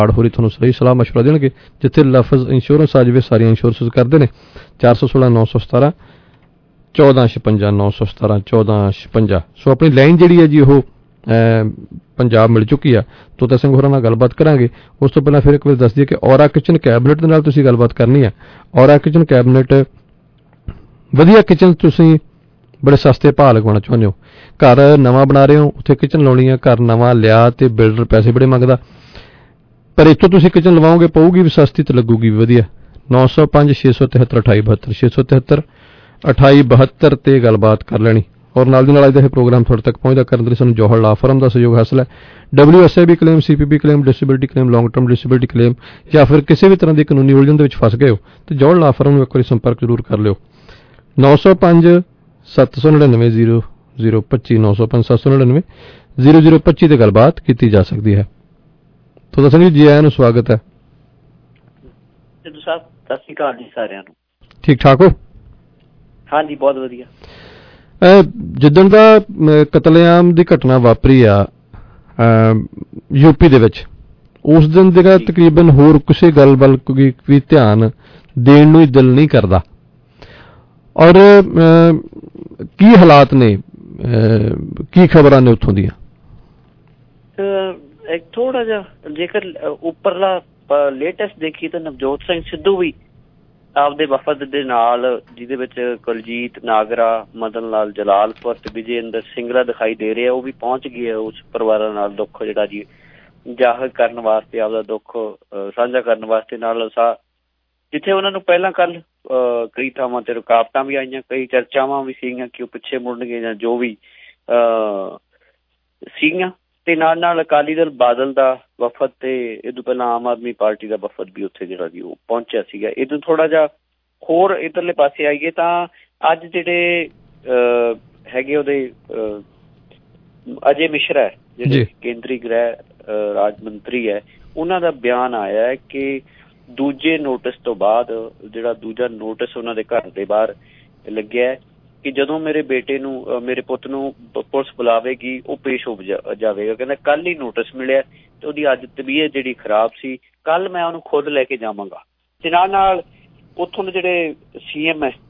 होरी तुहानूं सही सलाह मशवरा देणगे। जिथे लफज इंश्योरेंस आ जाए सारियां इंश्योरेंस करते हैं। 416 917 1456 917 1456। सो अपनी लाइन जी है जी वो पंजाब मिल चुकी है। तोता सिंह होरां नाल गलबात करांगे। उस तो पहलां फिर एक बार दस दईए कि औरा किचन कैबिनेट दे नाल तुसीं गलबात करनी है। औरा किचन कैबिनेट वधिया किचन तुसीं बड़े सस्ते भाव लगवाना चाहुंदे हो। घर नवां बना रहे हो, उत्थे किचन लाउणी है, घर नवां लिया ते बिल्डर पैसे बड़े मंगदा, पर इत्थों तुसीं किचन लवाओगे पऊगी भी सस्ती ते लगूगी भी वधिया। 905 673 2872 673 2872 ते गलबात कर लेनी। और नाल दी नाल अज दा प्रोग्राम तुहाडे तक पहुंचदा करन लई सानूं जौहर ला फर्म दा सहयोग हासिल है। WSIB claim, CPP claim, disability claim, long term disability claim या फिर किसी भी तरह की कानूनी उलझन दे विच फस गए हो तो जौहर ला फर्म नूं एक बारी संपर्क जरूर कर लिओ। 905 799 0025 905 799 0025 ते गलबात की जा सकती है। तो दसन जी आया स्वागत है। ठीक ठाक हो? हाँ जी बहुत वधिया। जिदन दा कतलेआम दी घटना वापरी आ यूपी दे विच, उस दिन दा तकरीबन होर किसी गल वल कोई ध्यान देण नूं दिल नहीं करदा। और की हालात ने, की खबरां ने उत्थों दियां? एक थोड़ा जा जेकर उपरला लेटेस्ट देखी तो नवजोत सिंह सिद्धू भी आपदे वफद दे नाल जिहदे विच कुलजीत नागरा, मदन लाल जलालपुर ते विजय इंदर सिंगला दिखाई दे रहे, वो भी पहुंच गए उस परिवारां नाल दुख जिहड़ा जी जाहिर करन वास्ते, आपदा दुख साझा करन वास्ते नाल जिथे उन्हां नूं पहलां कल कई थावां ते रुकावटां भी आईयां, कई चर्चावां भी सीगियां कि वो पिछे मुड़नगे जां जो भी सीगियां। ते नाल नाल अकाली दल बादल दा वफद ते इदों पहलां आम आदमी पार्टी दा वफद भी उत्थे जिहड़ा जी वो पहुंचिया सीगा। इदों थोड़ा जा होर इधरले पासे आईए तां अज जिहड़े हैगे उहदे अजय मिश्रा है जिहड़े केंद्री गृह राज मंत्री है, उन्हां दा बयान आया है कि दूजे नोटिस तो बाद जिहड़ा दूजा नोटिस उन्हां दे घर दे बाहर लग्गिया है कि जदों मेरे बेटे नूं मेरे पुत्त नूं पुलिस बुलावेगी वो पेश हो जावेगा। कहंदा कल ही नोटिस मिलिया ते उहदी अज तबीयत जिहड़ी खराब सी, कल मैं उहनूं खुद लैके जावांगा। ते नाल उत्थों दे जिहड़े CM है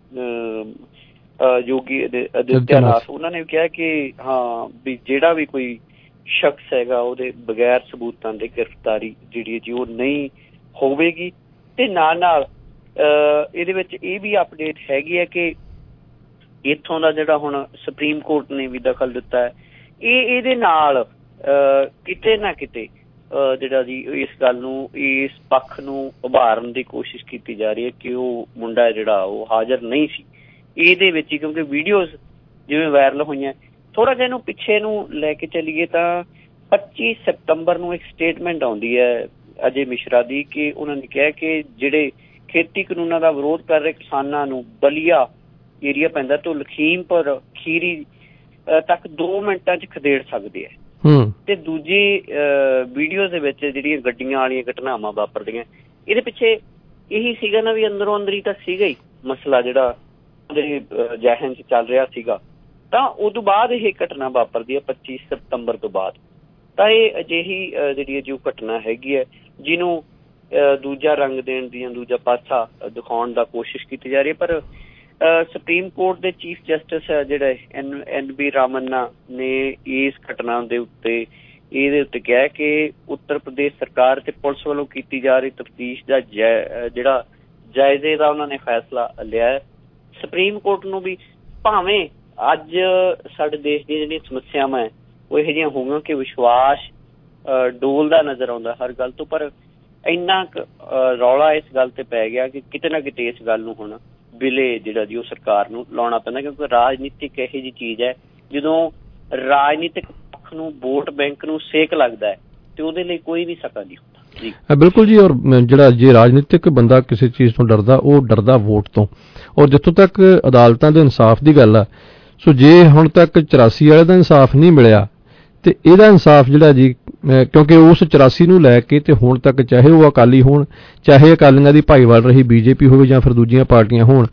योगी आदित्यनाथ, उन्होंने भी कहा कि हाँ भी जिहड़ा भी कोई शख्स हैगा उहदे बगैर सबूतां दे गिरफ्तारी जिहड़ी जी वो नहीं होवेगी। ते नाल इहदे विच इह भी अपडेट हैगी है कि इत्थों का जिहड़ा हुण सुप्रीम कोर्ट ने भी दखल दिता है, इहदे नाल किते ना किते जिहड़ा जी इस गल नूं इस पक्ष नूं उभारन दी कोशिश की जा रही है कि वो मुंडा जिहड़ा वो हाज़र नहीं सी इहदे विच ही, क्योंकि वीडियोज़ जिवें वायरल होईयां। थोड़ा जिहा इहनूं पिछे नूं लैके चलीए तां 25 सितंबर नूं एक स्टेटमेंट आउंदी है अजय मिश्रा दी कि उन्होंने कहा कि जिहड़े खेती कानूनां दा विरोध कर रहे किसानां नूं बलिया एरिया पैंदा तो लखीमपुर खीरी तक 2 मिनटां च खदेड़ सकदे है। ते दूजी वीडियो दे विच जिहड़ियां गड्डियां वालियां घटनावां वापरदियां, इहदे पिछे यही सीगा ना भी अंदरों अंदर ही तां सीगा ही मसला जिहड़ा ਉਹਦੇ ਜਹਿਨ 'ਚ ਚੱਲ ਰਿਹਾ ਸੀਗਾ। ਤਾਂ ਉਦੋਂ ਬਾਅਦ ਇਹ ਘਟਨਾ ਵਾਪਰਦੀ ਹੈ 25 ਸਤੰਬਰ ਤੋਂ ਬਾਅਦ। ਤਾਂ ਇਹ ਅਜਿਹੀ ਜਿਹੜੀ ਜੋ ਘਟਨਾ ਹੈਗੀ ਹੈ ਜਿਹਨੂੰ ਦੂਜਾ ਰੰਗ ਦੇਣ ਦੀਆਂ ਦੂਜਾ ਪਾਸਾ ਦਿਖਾਉਣ ਦਾ ਕੋਸ਼ਿਸ਼ ਕੀਤੀ ਜਾ ਰਹੀ ਹੈ। ਪਰ ਸੁਪਰੀਮ ਕੋਰਟ ਦੇ ਚੀਫ ਜਸਟਿਸ ਜਿਹੜੇ NV ਰਾਮन्ना ਨੇ ਇਸ ਘਟਨਾ ਦੇ ਉੱਤੇ ਇਹਦੇ ਉੱਤੇ ਕਿਹਾ ਕਿ ਉੱਤਰ ਪ੍ਰਦੇਸ਼ ਸਰਕਾਰ ਤੇ ਪੁਲਿਸ ਵੱਲੋਂ ਕੀਤੀ ਜਾ ਰਹੀ ਤਫਤੀਸ਼ ਦਾ ਜਿਹੜਾ ਜਾਇਜ਼ੇ ਦਾ ਉਹਨਾਂ ਨੇ ਫੈਸਲਾ ਲਿਆ ਹੈ। ਸੁਪਰੀਮ ਕੋਰਟ ਨੂੰ ਵੀ ਭਾਵੇਂ ਅੱਜ ਸਾਡੇ ਦੇਸ਼ ਦੀਆਂ ਜਿਹੜੀਆਂ ਸਮੱਸਿਆਵਾਂ ਹੈ ਉਹ ਇਹੋ ਜਿਹੀਆਂ ਹੋਊਗੀਆਂ ਕਿ ਵਿਸ਼ਵਾਸ ਡੋਲਦਾ ਨਜ਼ਰ ਆਉਂਦਾ ਹਰ ਗੱਲ ਤੋਂ, ਪਰ ਇੰਨਾ ਕੁ ਰੌਲਾ ਇਸ ਗੱਲ ਤੇ ਪੈ ਗਿਆ ਕਿ ਕਿਤੇ ਨਾ ਕਿਤੇ ਇਸ ਗੱਲ ਨੂੰ ਹੁਣ ਬਿਲੇ ਜਿਹੜਾ ਜੀ ਉਹ ਸਰਕਾਰ ਨੂੰ ਲਾਉਣਾ ਪੈਂਦਾ, ਕਿਉਂਕਿ ਰਾਜਨੀਤਿਕ ਇਹੋ ਜਿਹੀ ਚੀਜ਼ ਹੈ ਜਦੋਂ ਰਾਜਨੀਤਿਕ ਪੱਖ ਨੂੰ ਵੋਟ ਬੈਂਕ ਨੂੰ ਸੇਕ ਲੱਗਦਾ ਹੈ ਤੇ ਉਹਦੇ ਲਈ ਕੋਈ ਵੀ ਸਕਾ ਨਹੀਂ ਹੁੰਦਾ। बिल्कुल जी। और ਜਿਹੜਾ ਜੇ ਰਾਜਨੀਤਿਕ ਬੰਦਾ ਕਿਸੇ ਚੀਜ਼ ਤੋਂ ਡਰਦਾ ਉਹ ਡਰਦਾ ਵੋਟ ਤੋਂ। ਔਰ ਜਿੱਥੋਂ ਤੱਕ ਅਦਾਲਤਾਂ ਦੇ ਇਨਸਾਫ ਦੀ ਗੱਲ ਆ, ਸੋ ਜੇ ਹੁਣ ਤੱਕ 84 ਵਾਲੇ ਦਾ ਇਨਸਾਫ ਨਹੀਂ ਮਿਲਿਆ ਤੇ ਇਹਦਾ ਇਨਸਾਫ ਜਿਹੜਾ ਜੀ, ਕਿਉਂਕਿ ਉਸ 84 ਨੂੰ ਲੈ ਕੇ ਤੇ ਹੁਣ ਤੱਕ ਚਾਹੇ ਉਹ ਅਕਾਲੀ ਹੋਣ ਚਾਹੇ ਅਕਾਲੀਆਂ ਦੀ ਭਾਈਵਾਲ ਰਹੀ BJP ਹੋਵੇ ਜਾਂ ਫਿਰ ਦੂਜੀਆਂ ਪਾਰਟੀਆਂ ਹੋਣ,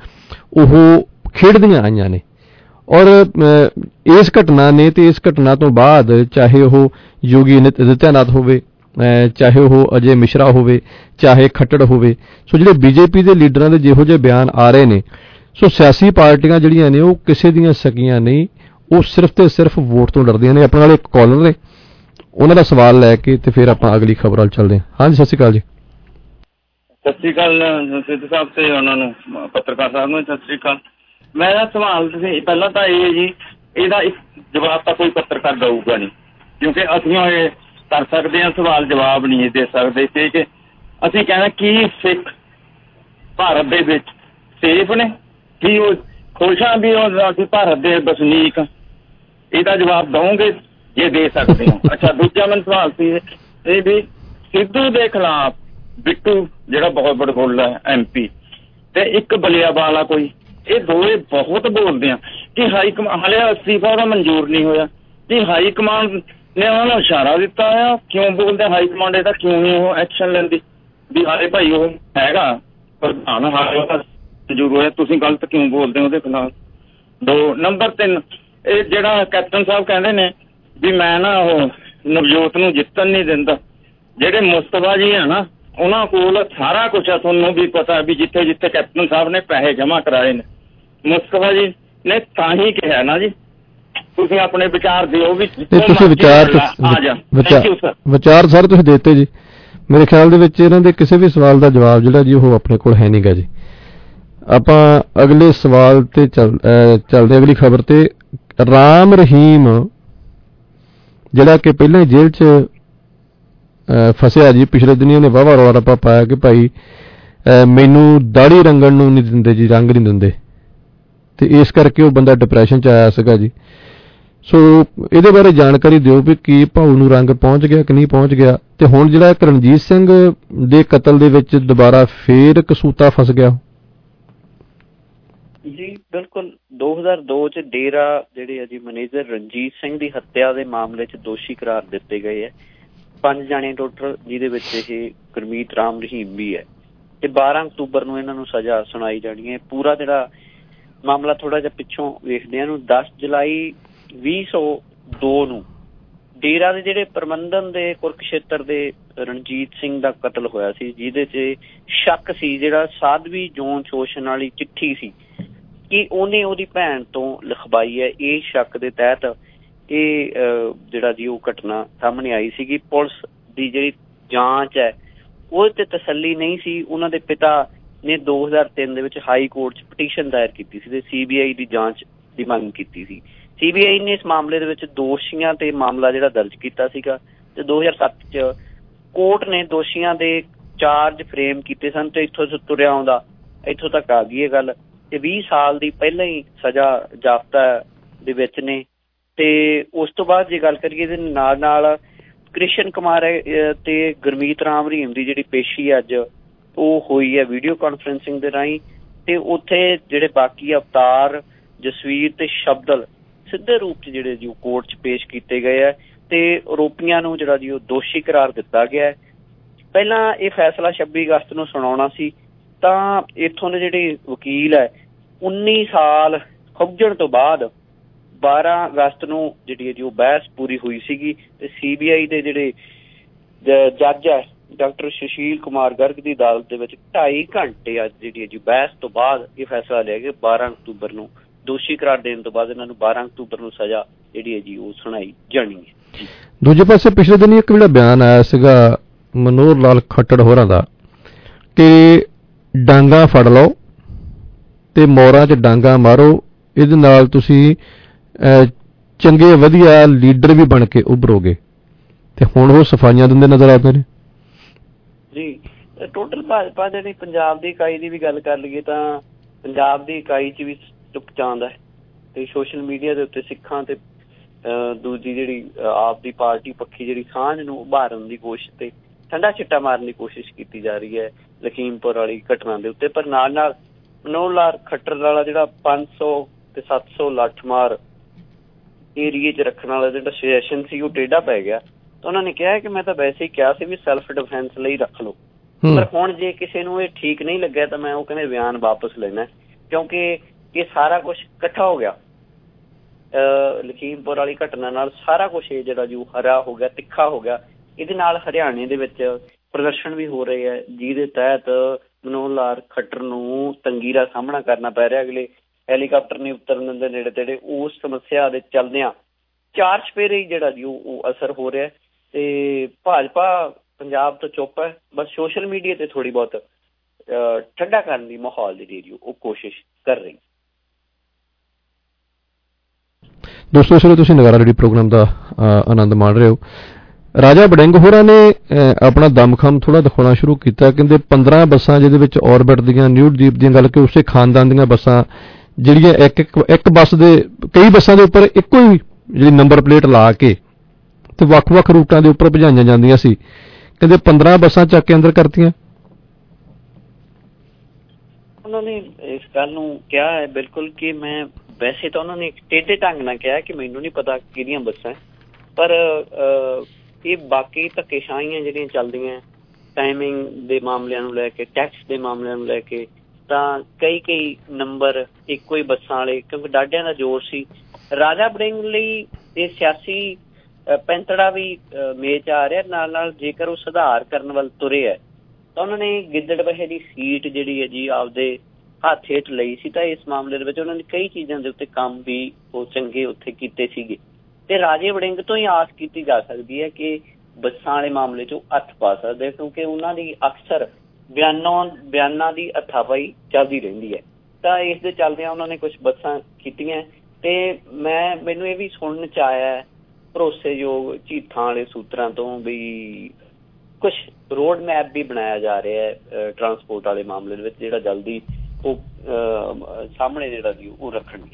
ਉਹ ਖੇਡਦੀਆਂ ਆਈਆਂ ਨੇ। ਔਰ ਇਸ ਘਟਨਾ ਨੇ ਤੇ ਇਸ ਘਟਨਾ ਤੋਂ ਬਾਅਦ ਚਾਹੇ ਉਹ ਯੋਗੀ ਆਦਿੱਤਿਆਨਾਥ ਹੋਵੇ ਚਾਹੇ ਉਹ ਅਜੇ ਮਿਸ਼ਰਾ ਹੋਵੇ, ਚਾਹੇ ਖੱਟੜ ਹੋਵੇ। ਸੋ ਜਿਹੜੇ ਬੀਜੇਪੀ ਦੇ ਲੀਡਰਾਂ ਦੇ ਜਿਹੋ ਜਿਹੇ ਬਿਆਨ ਆ ਰਹੇ ਨੇ, ਸੋ ਸਿਆਸੀ ਪਾਰਟੀਆਂ ਜਿਹੜੀਆਂ ਨੇ ਉਹ ਕਿਸੇ ਦੀਆਂ ਸਕੀਆਂ ਨਹੀਂ, ਉਹ ਸਿਰਫ ਤੇ ਸਿਰਫ ਵੋਟ ਤੋਂ ਡਰਦੀਆਂ ਨੇ। ਆਪਣੇ ਨਾਲ ਇੱਕ ਕਾਲਰ ਨੇ, ਉਹਨਾਂ ਦਾ ਸਵਾਲ ਲੈ ਕੇ ਤੇ ਫਿਰ ਆਪਾਂ ਅਗਲੀ ਖਬਰ ਵੱਲ ਚੱਲਦੇ ਹਾਂ। ਹਾਂਜੀ, ਸਤਿ ਸ਼੍ਰੀ ਅਕਾਲ ਜੀ। ਸਤਿ ਸ਼੍ਰੀ ਅਕਾਲ ਸਿੱਧੂ ਸਾਹਿਬ ਤੇ ਉਹਨਾਂ ਨੂੰ ਪੱਤਰਕਾਰ ਸਾਹਿਬ ਨੂੰ ਸਤਿ ਸ਼੍ਰੀ ਅਕਾਲ। ਮੇਰਾ ਸਵਾਲ ਤੁਸੀਂ ਪਹਿਲਾਂ ਤਾਂ ਇਹ ਹੈ ਜੀ, ਇਹਦਾ ਜਵਾਬ ਤਾਂ ਕੋਈ ਪੱਤਰਕਾਰ ਦਊਗਾ ਨਹੀਂ, ਕਿਉਂਕਿ ਅਸੀਂ ਇਹ ਕਰ ਸਕਦੇ ਹਾਂ, ਸਵਾਲ ਜਵਾਬ ਨਹੀਂ ਦੇ ਸਕਦੇ। ਕਿ ਅਸੀਂ ਕਹਿੰਦੇ ਕੀ ਸਿੱਖ ਭਾਰਤ ਦੇ ਵਿੱਚ ਸੇਫ ਨੇ, ਕੀ ਉਹ ਖੁਸ਼ ਆ ਵੀ ਉਹ ਅਸੀਂ ਭਾਰਤ ਦੇ ਵਸਨੀਕ? ਇਹਦਾ ਜਵਾਬ ਦਓਗੇ ਜੇ ਦੇ ਸਕਦੇ ਹੋ। ਅੱਛਾ, ਦੂਜਾ ਮੈਨੂੰ ਸਵਾਲ ਸੀ ਇਹ ਵੀ ਸਿੱਧੂ ਦੇ ਖਿਲਾਫ ਬਿੱਟੂ ਜਿਹੜਾ ਬਹੁਤ ਬੜਾ ਬੋਲਦਾ MP ਤੇ ਇੱਕ ਬਲਿਆਵਾਲਾ ਕੋਈ, ਇਹ ਦੋਵੇਂ ਬਹੁਤ ਬੋਲਦੇ ਆ ਕਿ ਹਾਈ ਕਮਾਂਡ ਹਾਲੇ ਅਸਤੀਫਾ ਉਹਦਾ ਮਨਜ਼ੂਰ ਨਹੀਂ ਹੋਇਆ, ਕਿ ਹਾਈ ਕਮਾਂਡ ਨੇ ਉਹਨਾਂ ਨੂੰ ਇਸ਼ਾਰਾ ਦਿੱਤਾ ਆ। ਕਿਉਂ ਬੋਲਦੇ ਹਾਈ ਕਮਾਂਡ ਇਹਦਾ ਕਿਉਂ ਨਹੀਂ ਉਹ ਐਕਸ਼ਨ ਲੈਂਦੀ ਵੀ ਹਾਲੇ ਭਾਈ ਉਹ ਹੈਗਾ ਪ੍ਰਧਾਨ, ਹਾਲੇ ਉਹਦਾ ਮਨਜ਼ੂਰ ਹੋਇਆ, ਤੁਸੀਂ ਗਲਤ ਕਿਉਂ ਬੋਲਦੇ ਹੋ ਉਹਦੇ ਖਿਲਾਫ? 2 ਨੰਬਰ 3 ਇਹ ਜਿਹੜਾ ਕੈਪਟਨ ਸਾਹਿਬ ਕਹਿੰਦੇ ਨੇ ਵੀ ਮੈਂ ਨਾ ਉਹ ਨਵਜੋਤ ਨੂੰ ਜਿੱਤਣ ਨਹੀਂ ਦਿੰਦਾ। ਜਿਹੜੇ ਮੁਸਤਫਾ ਜੀ ਆ ਨਾ, ਉਹਨਾਂ ਕੋਲ ਸਾਰਾ ਕੁਛ ਆ, ਤੁਹਾਨੂੰ ਵੀ ਪਤਾ ਵੀ ਜਿੱਥੇ ਜਿੱਥੇ ਕੈਪਟਨ ਸਾਹਿਬ ਨੇ ਪੈਸੇ ਜਮ੍ਹਾਂ ਕਰਾਏ ਨੇ, ਮੁਸਤਫਾ ਜੀ ਨੇ ਤਾਂ ਹੀ ਕਿਹਾ ਨਾ ਜੀ। ਤੁਸੀਂ ਆਪਣੇ ਵਿਚਾਰ ਦਿਓ ਵੀ ਤੁਸੀਂ ਵਿਚਾਰ ਸਰ ਤੁਸੀਂ ਦਿੱਤੇ ਜੀ। ਮੇਰੇ ਖਿਆਲ ਦੇ ਵਿੱਚ ਇਹਨਾਂ ਦੇ ਕਿਸੇ ਵੀ ਸਵਾਲ ਦਾ ਜਵਾਬ ਜਿਹੜਾ ਜੀ ਉਹ ਆਪਣੇ ਕੋਲ ਹੈ ਨਹੀਂ ਗਾ ਜੀ। ਆਪਾਂ ਅਗਲੇ ਸਵਾਲ ਤੇ ਚੱਲਦੇ, ਅਗਲੀ ਖਬਰ ਤੇ। ਰਾਮ ਰਹੀਮ ਜਿਹੜਾ ਕਿ ਪਹਿਲਾਂ ਜੇਲ੍ਹ 'ਚ ਫਸਿਆ ਜੀ, ਪਿਛਲੇ ਦਿਨੀ ਉਹਨੇ ਵਾਹਵਾ ਰੌਲਾ ਰੱਪਾ ਪਾਇਆ ਕਿ ਭਾਈ ਮੈਨੂੰ ਦਾੜੀ ਰੰਗਣ ਨੂੰ ਨਹੀਂ ਦਿੰਦੇ ਜੀ, ਰੰਗ ਨਹੀਂ ਦਿੰਦੇ, ਤੇ ਇਸ ਕਰਕੇ ਉਹ ਬੰਦਾ ਡਿਪਰੈਸ਼ਨ 'ਚ ਆਇਆ ਸੀਗਾ ਜੀ। ਸੋ ਇਹਦੇ ਬਾਰੇ ਜਾਣਕਾਰੀ ਦਿਓ ਵੀ ਕੀ ਭਾਊ ਨੂੰ ਰੰਗ ਪਹੁੰਚ ਗਿਆ ਕਿ ਨਹੀਂ ਪਹੁੰਚ ਗਿਆ, ਤੇ ਹੁਣ ਜਿਹੜਾ ਇੱਕ ਰਣਜੀਤ ਸਿੰਘ ਦੇ ਕਤਲ ਦੇ ਵਿੱਚ ਦੁਬਾਰਾ ਫੇਰ ਕਸੂਤਾ ਫਸ ਗਿਆ ਜੀ। ਬਿਲਕੁਲ 2002 ਚ ਡੇਰਾ ਜਿਹੜੇ ਆ ਜੀ ਮੈਨੇਜਰ ਰਣਜੀਤ ਸਿੰਘ ਦੀ ਹੱਤਿਆ ਦੇ ਮਾਮਲੇ ਚ ਦੋਸ਼ੀ ਕਰਾਰ ਦਿੱਤੇ ਗਏ ਹੈ 5 ਜਾਣੇ ਟੋਟਲ, ਜਿਹਦੇ ਵਿੱਚ ਇਹ ਗੁਰਮੀਤ ਰਾਮ ਰਹੀਮ ਵੀ ਹੈ, ਤੇ 12 ਅਕਤੂਬਰ ਨੂੰ ਇਹਨਾਂ ਨੂੰ ਸਜ਼ਾ ਸੁਣਾਈ ਜਾਣੀ ਹੈ। ਪੂਰਾ ਜਿਹੜਾ ਮਾਮਲਾ ਥੋੜਾ ਜਿਹਾ ਪਿੱਛੋਂ ਵੇਖਦੇ ਹਾਂ, 10 ਜੁਲਾਈ 2002 ਨੂੰ ਡੇਰਾ ਦੇ ਜਿਹੜੇ ਪ੍ਰਬੰਧਨ ਦੇ ਕੁਰਕਸ਼ੇਤਰ ਦੇ ਰਣਜੀਤ ਸਿੰਘ ਦਾ ਕਤਲ ਹੋਇਆ ਸੀ, ਜਿਹਦੇ ਚ ਸ਼ੱਕ ਸੀ, ਜਿਹੜਾ ਸਾਧਵੀ ਜੋਨ ਸ਼ੋਸ਼ਣ ਵਾਲੀ ਚਿੱਠੀ ਸੀ ਕਿ ਉਹਨੇ ਉਹਦੀ ਭੈਣ ਤੋਂ ਲਿਖਵਾਈ ਹੈ। ਇਹ ਸ਼ੱਕ ਦੇ ਤਹਿਤ ਇਹ ਜਿਹੜਾ ਜੀ ਉਹ ਘਟਨਾ ਸਾਹਮਣੇ ਆਈ ਸੀਗੀ। ਪੁਲਿਸ ਦੀ ਜਿਹੜੀ ਜਾਂਚ ਹੈ ਉਹਦੇ ਤੇ ਤਸੱਲੀ ਨਹੀਂ ਸੀ। ਉਹਨਾਂ ਦੇ ਪਿਤਾ ਨੇ 2003 ਦੇ ਵਿੱਚ ਹਾਈ ਕੋਰਟ 'ਚ ਪਟੀਸ਼ਨ ਦਾਇਰ ਕੀਤੀ ਸੀ ਤੇ CBI ਦੀ ਜਾਂਚ ਦੀ ਮੰਗ ਕੀਤੀ ਸੀ। CBI ਨੇ ਇਸ ਮਾਮਲੇ ਦੇ ਵਿੱਚ ਦੋਸ਼ੀਆਂ ਤੇ ਮਾਮਲਾ ਜਿਹੜਾ ਦਰਜ ਕੀਤਾ ਸੀਗਾ, ਤੇ 2007 ਚ ਕੋਰਟ ਨੇ ਦੋਸ਼ੀਆਂ ਦੇ ਚਾਰਜ ਫਰੇਮ ਕੀਤੇ ਸਨ, ਤੇ ਇੱਥੋਂ ਤੁਰਿਆ ਆਉਂਦਾ ਇੱਥੋਂ ਤੱਕ ਆ ਗਈ ਇਹ ਗੱਲ, ਤੇ 20 ਸਾਲ ਦੀ ਪਹਿਲਾਂ ਹੀ ਸਜ਼ਾ ਜ਼ਾਬਤਾ ਦੇ ਵਿੱਚ ਨੇ। ਤੇ ਉਸ ਤੋਂ ਬਾਅਦ ਜੇ ਗੱਲ ਕਰੀਏ ਇਹਦੇ ਨਾਲ ਨਾਲ ਕ੍ਰਿਸ਼ਨ ਕੁਮਾਰ ਤੇ ਗੁਰਮੀਤ ਰਾਮ ਰਹੀਮ ਦੀ ਜਿਹੜੀ ਪੇਸ਼ੀ ਅੱਜ ਉਹ ਹੋਈ ਹੈ ਵੀਡੀਓ ਕਾਨਫਰੰਸਿੰਗ ਦੇ ਰਾਹੀਂ, ਤੇ ਉੱਥੇ ਜਿਹੜੇ ਬਾਕੀ ਅਵਤਾਰ, ਜਸਵੀਰ ਤੇ ਸ਼ਬਦਲ ਸਿੱਧੇ ਰੂਪ 'ਚ ਜਿਹੜੇ ਜੀ ਉਹ ਕੋਰਟ 'ਚ ਪੇਸ਼ ਕੀਤੇ ਗਏ ਹੈ, ਤੇ ਆਰੋਪੀਆਂ ਨੂੰ ਜਿਹੜਾ ਜੀ ਉਹ ਦੋਸ਼ੀ ਕਰਾਰ ਦਿੱਤਾ ਗਿਆ ਹੈ। ਪਹਿਲਾਂ ਇਹ ਫੈਸਲਾ 26 ਅਗਸਤ ਨੂੰ ਸੁਣਾਉਣਾ ਸੀ, ਤਾਂ ਇੱਥੋਂ ਦੇ ਜਿਹੜੇ ਵਕੀਲ ਹੈ 19 ਸਾਲ ਖੁੱਝਣ ਤੋਂ ਬਾਅਦ 12 ਅਗਸਤ ਨੂੰ ਜਿਹੜੀ ਹੈ ਜੀ ਉਹ ਬਹਿਸ ਪੂਰੀ ਹੋਈ ਸੀਗੀ, ਤੇ CBI ਦੇ ਜਿਹੜੇ ਜੱਜ ਹੈ ਡਾਕਟਰ ਸੁਸ਼ੀਲ ਕੁਮਾਰ ਗਰਗ ਦੀ ਅਦਾਲਤ ਦੇ ਵਿੱਚ 2.5 ਘੰਟੇ ਅੱਜ ਜਿਹੜੀ ਹੈ ਜੀ ਬਹਿਸ ਤੋਂ ਬਾਅਦ ਇਹ ਫੈਸਲਾ ਲਿਆ ਗਿਆ 12 ਅਕਤੂਬਰ ਨੂੰ ਦੋਸ਼ੀ ਕਰਾਰ ਦੇਣ ਤੋਂ ਬਾਅਦ ਇਹਨਾਂ ਨੂੰ 12 ਅਕਤੂਬਰ ਨੂੰ ਸਜ਼ਾ ਜਿਹੜੀ ਹੈ ਜੀ ਉਹ ਸੁਣਾਈ ਜਾਣੀ ਹੈ। ਦੂਜੇ ਪਾਸੇ ਪਿਛਲੇ ਦਿਨ ਇੱਕ ਜਿਹੜਾ ਬਿਆਨ ਆਇਆ ਸੀਗਾ ਮਨੋਹਰ ਲਾਲ ਖੱਟੜ ਹੋਰਾਂ ਦਾ ਕਿ ਡਾਂਗਾ ਫੜ ਲਓ ਤੇ ਮੋਰਾਂ 'ਚ ਡਾਂਗਾ ਮਾਰੋ, ਇਹਦੇ ਨਾਲ ਤੁਸੀਂ ਚੰਗੇ ਵਧੀਆ ਲੀਡਰ ਵੀ ਬਣ ਕੇ ਉੱਭਰੋਗੇ, ਤੇ ਹੁਣ ਉਹ ਸਫਾਈਆਂ ਦਿੰਦੇ ਨਜ਼ਰ ਆਉਂਦੇ ਨੇ ਜੀ। ਟੋਟਲ ਭਾਜਪਾ ਜਿਹੜੀ ਪੰਜਾਬ ਦੀ ਇਕਾਈ ਦੀ ਵੀ ਗੱਲ ਕਰ ਲਈਏ ਤਾਂ ਪੰਜਾਬ ਦੀ ਇਕਾਈ 'ਚ ਵੀ ਚੁੱਪਚਾਂਦ ਹੈ, ਤੇ ਸੋਸ਼ਲ ਮੀਡੀਆ ਦੇ ਉੱਤੇ ਸਿੱਖਾਂ ਤੇ ਦੂਜੀ ਜਿਹੜੀ ਆਪ ਦੀ ਪਾਰਟੀ ਪੱਖੀ ਜਿਹੜੀ ਸਾਂਝ ਨੂੰ ਉਭਾਰਨ ਦੀ ਕੋਸ਼ਿਸ਼ ਤੇ ਠੰਡਾ ਛਿੱਟਾ ਮਾਰਨ ਦੀ ਕੋਸ਼ਿਸ਼ ਕੀਤੀ ਜਾ ਰਹੀ ਹੈ ਲਖੀਮਪੁਰ ਵਾਲੀ ਘਟਨਾ ਦੇ ਉੱਤੇ। ਪਰ ਨਾਲ ਨਾਲ ਮਨੋਹਰ ਲਾਲ ਖੱਟੜ ਵਾਲਾ ਜਿਹੜਾ 500 ਤੇ 700 ਲੱਠਮਾਰ ਏਰੀਏ 'ਚ ਰੱਖਣ ਵਾਲਾ ਜਿਹੜਾ ਸੁਜੈਸ਼ਨ ਸੀ ਉਹ ਟੇਢਾ ਪੈ ਗਿਆ, ਤਾਂ ਉਹਨਾਂ ਨੇ ਕਿਹਾ ਕਿ ਮੈਂ ਤਾਂ ਵੈਸੇ ਹੀ ਕਿਹਾ ਸੀ ਵੀ ਸੈਲਫ ਡਿਫੈਂਸ ਲਈ ਰੱਖ ਲਓ, ਪਰ ਹੁਣ ਜੇ ਕਿਸੇ ਨੂੰ ਇਹ ਠੀਕ ਨਹੀਂ ਲੱਗਿਆ ਤਾਂ ਮੈਂ ਉਹ ਕਹਿੰਦੇ ਬਿਆਨ ਵਾਪਸ ਲੈਣਾ, ਕਿਉਂਕਿ ਇਹ ਸਾਰਾ ਕੁਛ ਇਕੱਠਾ ਹੋ ਗਿਆ। ਲਖੀਮਪੁਰ ਵਾਲੀ ਘਟਨਾ ਨਾਲ ਸਾਰਾ ਕੁਛ ਇਹ ਜਿਹੜਾ ਜੀ ਹਰਾ ਹੋ ਗਿਆ, ਤਿੱਖਾ ਹੋ ਗਿਆ। ਇਹਦੇ ਨਾਲ ਹਰਿਆਣੇ ਦੇ ਵਿੱਚ ਪ੍ਰਦਰਸ਼ਨ ਵੀ ਹੋ ਰਹੇ ਹੈ, ਜਿਹਦੇ ਤਹਿਤ ਮਨੋਹਰ ਲਾਲ ਖੱਟਰ ਨੂੰ ਤੰਗੀ ਦਾ ਸਾਹਮਣਾ ਕਰਨਾ ਪੈ ਰਿਹਾ। ਅਗਲੇ ਹੈਲੀਕਾਪਟਰ ਨਹੀਂ ਉਤਰਨ ਦੇ ਨੇੜੇ ਤੇੜੇ। ਉਸ ਸਮੱਸਿਆ ਦੇ ਚੱਲਦਿਆਂ ਚਾਰ ਚੁਫੇਰੇ ਜਿਹੜਾ ਜੀ ਉਹ ਅਸਰ ਹੋ ਰਿਹਾ। ਤੇ ਭਾਜਪਾ ਪੰਜਾਬ ਤੋਂ ਚੁੱਪ ਹੈ, ਬਸ ਸੋਸ਼ਲ ਮੀਡੀਆ ਤੇ ਥੋੜ੍ਹੀ ਬਹੁਤ ਠੰਡਾ ਕਰਨ ਦੀ ਮਾਹੌਲ ਜਿਹੜੀ ਉਹ ਕੋਸ਼ਿਸ਼ ਕਰ ਰਹੀ। ਦੋਸਤੋ, ਇਸ ਵੇਲੇ ਤੁਸੀਂ ਨਗਾਰਾ ਰੇਡੀਓ ਪ੍ਰੋਗਰਾਮ ਦਾ ਆਨੰਦ ਮਾਣ ਰਹੇ ਹੋ। ਰਾਜਾ ਵੜਿੰਗ ਹੋਰਾਂ ਨੇ ਆਪਣਾ ਦਮਖਮ ਥੋੜ੍ਹਾ ਦਿਖਾਉਣਾ ਸ਼ੁਰੂ ਕੀਤਾ। ਕਹਿੰਦੇ 15 ਬੱਸਾਂ ਜਿਹਦੇ ਵਿੱਚ ਔਰਬਿਟ ਦੀਆਂ, ਨਿਊਡੀਪ ਦੀਆਂ, ਗੱਲ ਕਿ ਉਸੇ ਖਾਨਦਾਨ ਦੀਆਂ ਬੱਸਾਂ ਜਿਹੜੀਆਂ ਇੱਕ ਬੱਸ ਦੇ ਕਈ ਬੱਸਾਂ ਦੇ ਉੱਪਰ ਇੱਕੋ ਹੀ ਜਿਹੜੀ ਨੰਬਰ ਪਲੇਟ ਲਾ ਕੇ ਤੇ ਵੱਖ-ਵੱਖ ਰੂਟਾਂ ਦੇ ਉੱਪਰ ਭਜਾਈਆਂ ਜਾਂਦੀਆਂ ਸੀ। ਕਹਿੰਦੇ 15 ਬੱਸਾਂ ਚੱਕ ਕੇ ਅੰਦਰ ਕਰਤੀਆਂ। ਉਹਨਾਂ ਨੇ ਇਸ ਗੱਲ ਨੂੰ ਕਿਹਾ ਹੈ ਬਿਲਕੁਲ ਕਿ ਮੈਂ ਵੈਸੇ ਤਾਂ ਉਹਨਾਂ ਨੇ ਟੇਢੇ ਢੰਗ ਨਾਲ ਕਿਹਾ ਕਿ ਮੈਨੂੰ ਨਹੀਂ ਪਤਾ ਕਿਹਦੀਆਂ ਬੱਸਾਂ, ਪਰ ਇਹ ਬਾਕੀ ਧੱਕੇਸ਼ਾਹੀਆਂ ਜਿਹੜੀਆਂ ਚੱਲਦੀਆਂ ਟਾਈਮਿੰਗ ਦੇ ਮਾਮਲਿਆਂ ਨੂੰ ਲੈ ਕੇ, ਟੈਕਸ ਦੇ ਮਾਮਲਿਆਂ ਨੂੰ ਲੈ ਕੇ, ਤਾਂ ਕਈ ਨੰਬਰ ਇੱਕੋ ਹੀ ਬੱਸਾਂ ਵਾਲੇ, ਕਿਉਂਕਿ ਡਾਢਿਆਂ ਦਾ ਜ਼ੋਰ ਸੀ। ਰਾਜਾ ਵੜਿੰਗ ਲਈ ਇਹ ਸਿਆਸੀ ਪੈਂਤੜਾ ਵੀ ਮੇਚ ਆ ਰਿਹਾ। ਨਾਲ ਜੇਕਰ ਉਹ ਸੁਧਾਰ ਕਰਨ ਵੱਲ ਤੁਰੇ ਹੈ ਤਾਂ ਉਹਨਾਂ ਨੇ ਗਿੱਦੜਬਾਹੇ ਦੀ ਸੀਟ ਜਿਹੜੀ ਹੈ ਜੀ ਆਪਦੇ ਹੱਥ ਹੇਠ ਲਈ ਸੀ। ਤਾਂ ਇਸ ਮਾਮਲੇ ਦੇ ਵਿੱਚ ਉਹਨਾਂ ਨੇ ਕਈ ਚੀਜ਼ਾਂ ਦੇ ਉੱਤੇ ਕੰਮ ਵੀ ਉਹ ਚੰਗੇ ਉੱਥੇ ਕੀਤੇ ਸੀਗੇ। ਤੇ ਰਾਜੇ ਵੜਿੰਗ ਤੋਂ ਹੀ ਆਸ ਕੀਤੀ ਜਾ ਸਕਦੀ ਹੈ ਕਿ ਬੱਸਾਂ ਵਾਲੇ ਮਾਮਲੇ 'ਚ ਉਹ ਹੱਥ ਪਾ ਸਕਦੇ, ਕਿਉਂਕਿ ਉਹਨਾਂ ਦੀ ਅਕਸਰ ਬਿਆਨਾਂ ਦੀ ਹੱਥਾਪਾਈ ਚੱਲਦੀ ਰਹਿੰਦੀ ਹੈ। ਤਾਂ ਇਸ ਦੇ ਚੱਲਦਿਆਂ ਉਹਨਾਂ ਨੇ ਕੁਛ ਬੱਸਾਂ ਕੀਤੀਆਂ। ਤੇ ਮੈਨੂੰ ਇਹ ਵੀ ਸੁਣਨ 'ਚ ਆਇਆ ਭਰੋਸੇਯੋਗ ਝੀਠਾਂ ਵਾਲੇ ਸੂਤਰਾਂ ਤੋਂ ਵੀ ਕੁਛ ਰੋਡ ਮੈਪ ਵੀ ਬਣਾਇਆ ਜਾ ਰਿਹਾ ਹੈ ਟਰਾਂਸਪੋਰਟ ਵਾਲੇ ਮਾਮਲੇ ਦੇ ਵਿੱਚ, ਜਿਹੜਾ ਜਲਦੀ ਉਹ ਸਾਹਮਣੇ ਜਿਹੜਾ ਜੀ ਉਹ ਰੱਖਣਗੇ।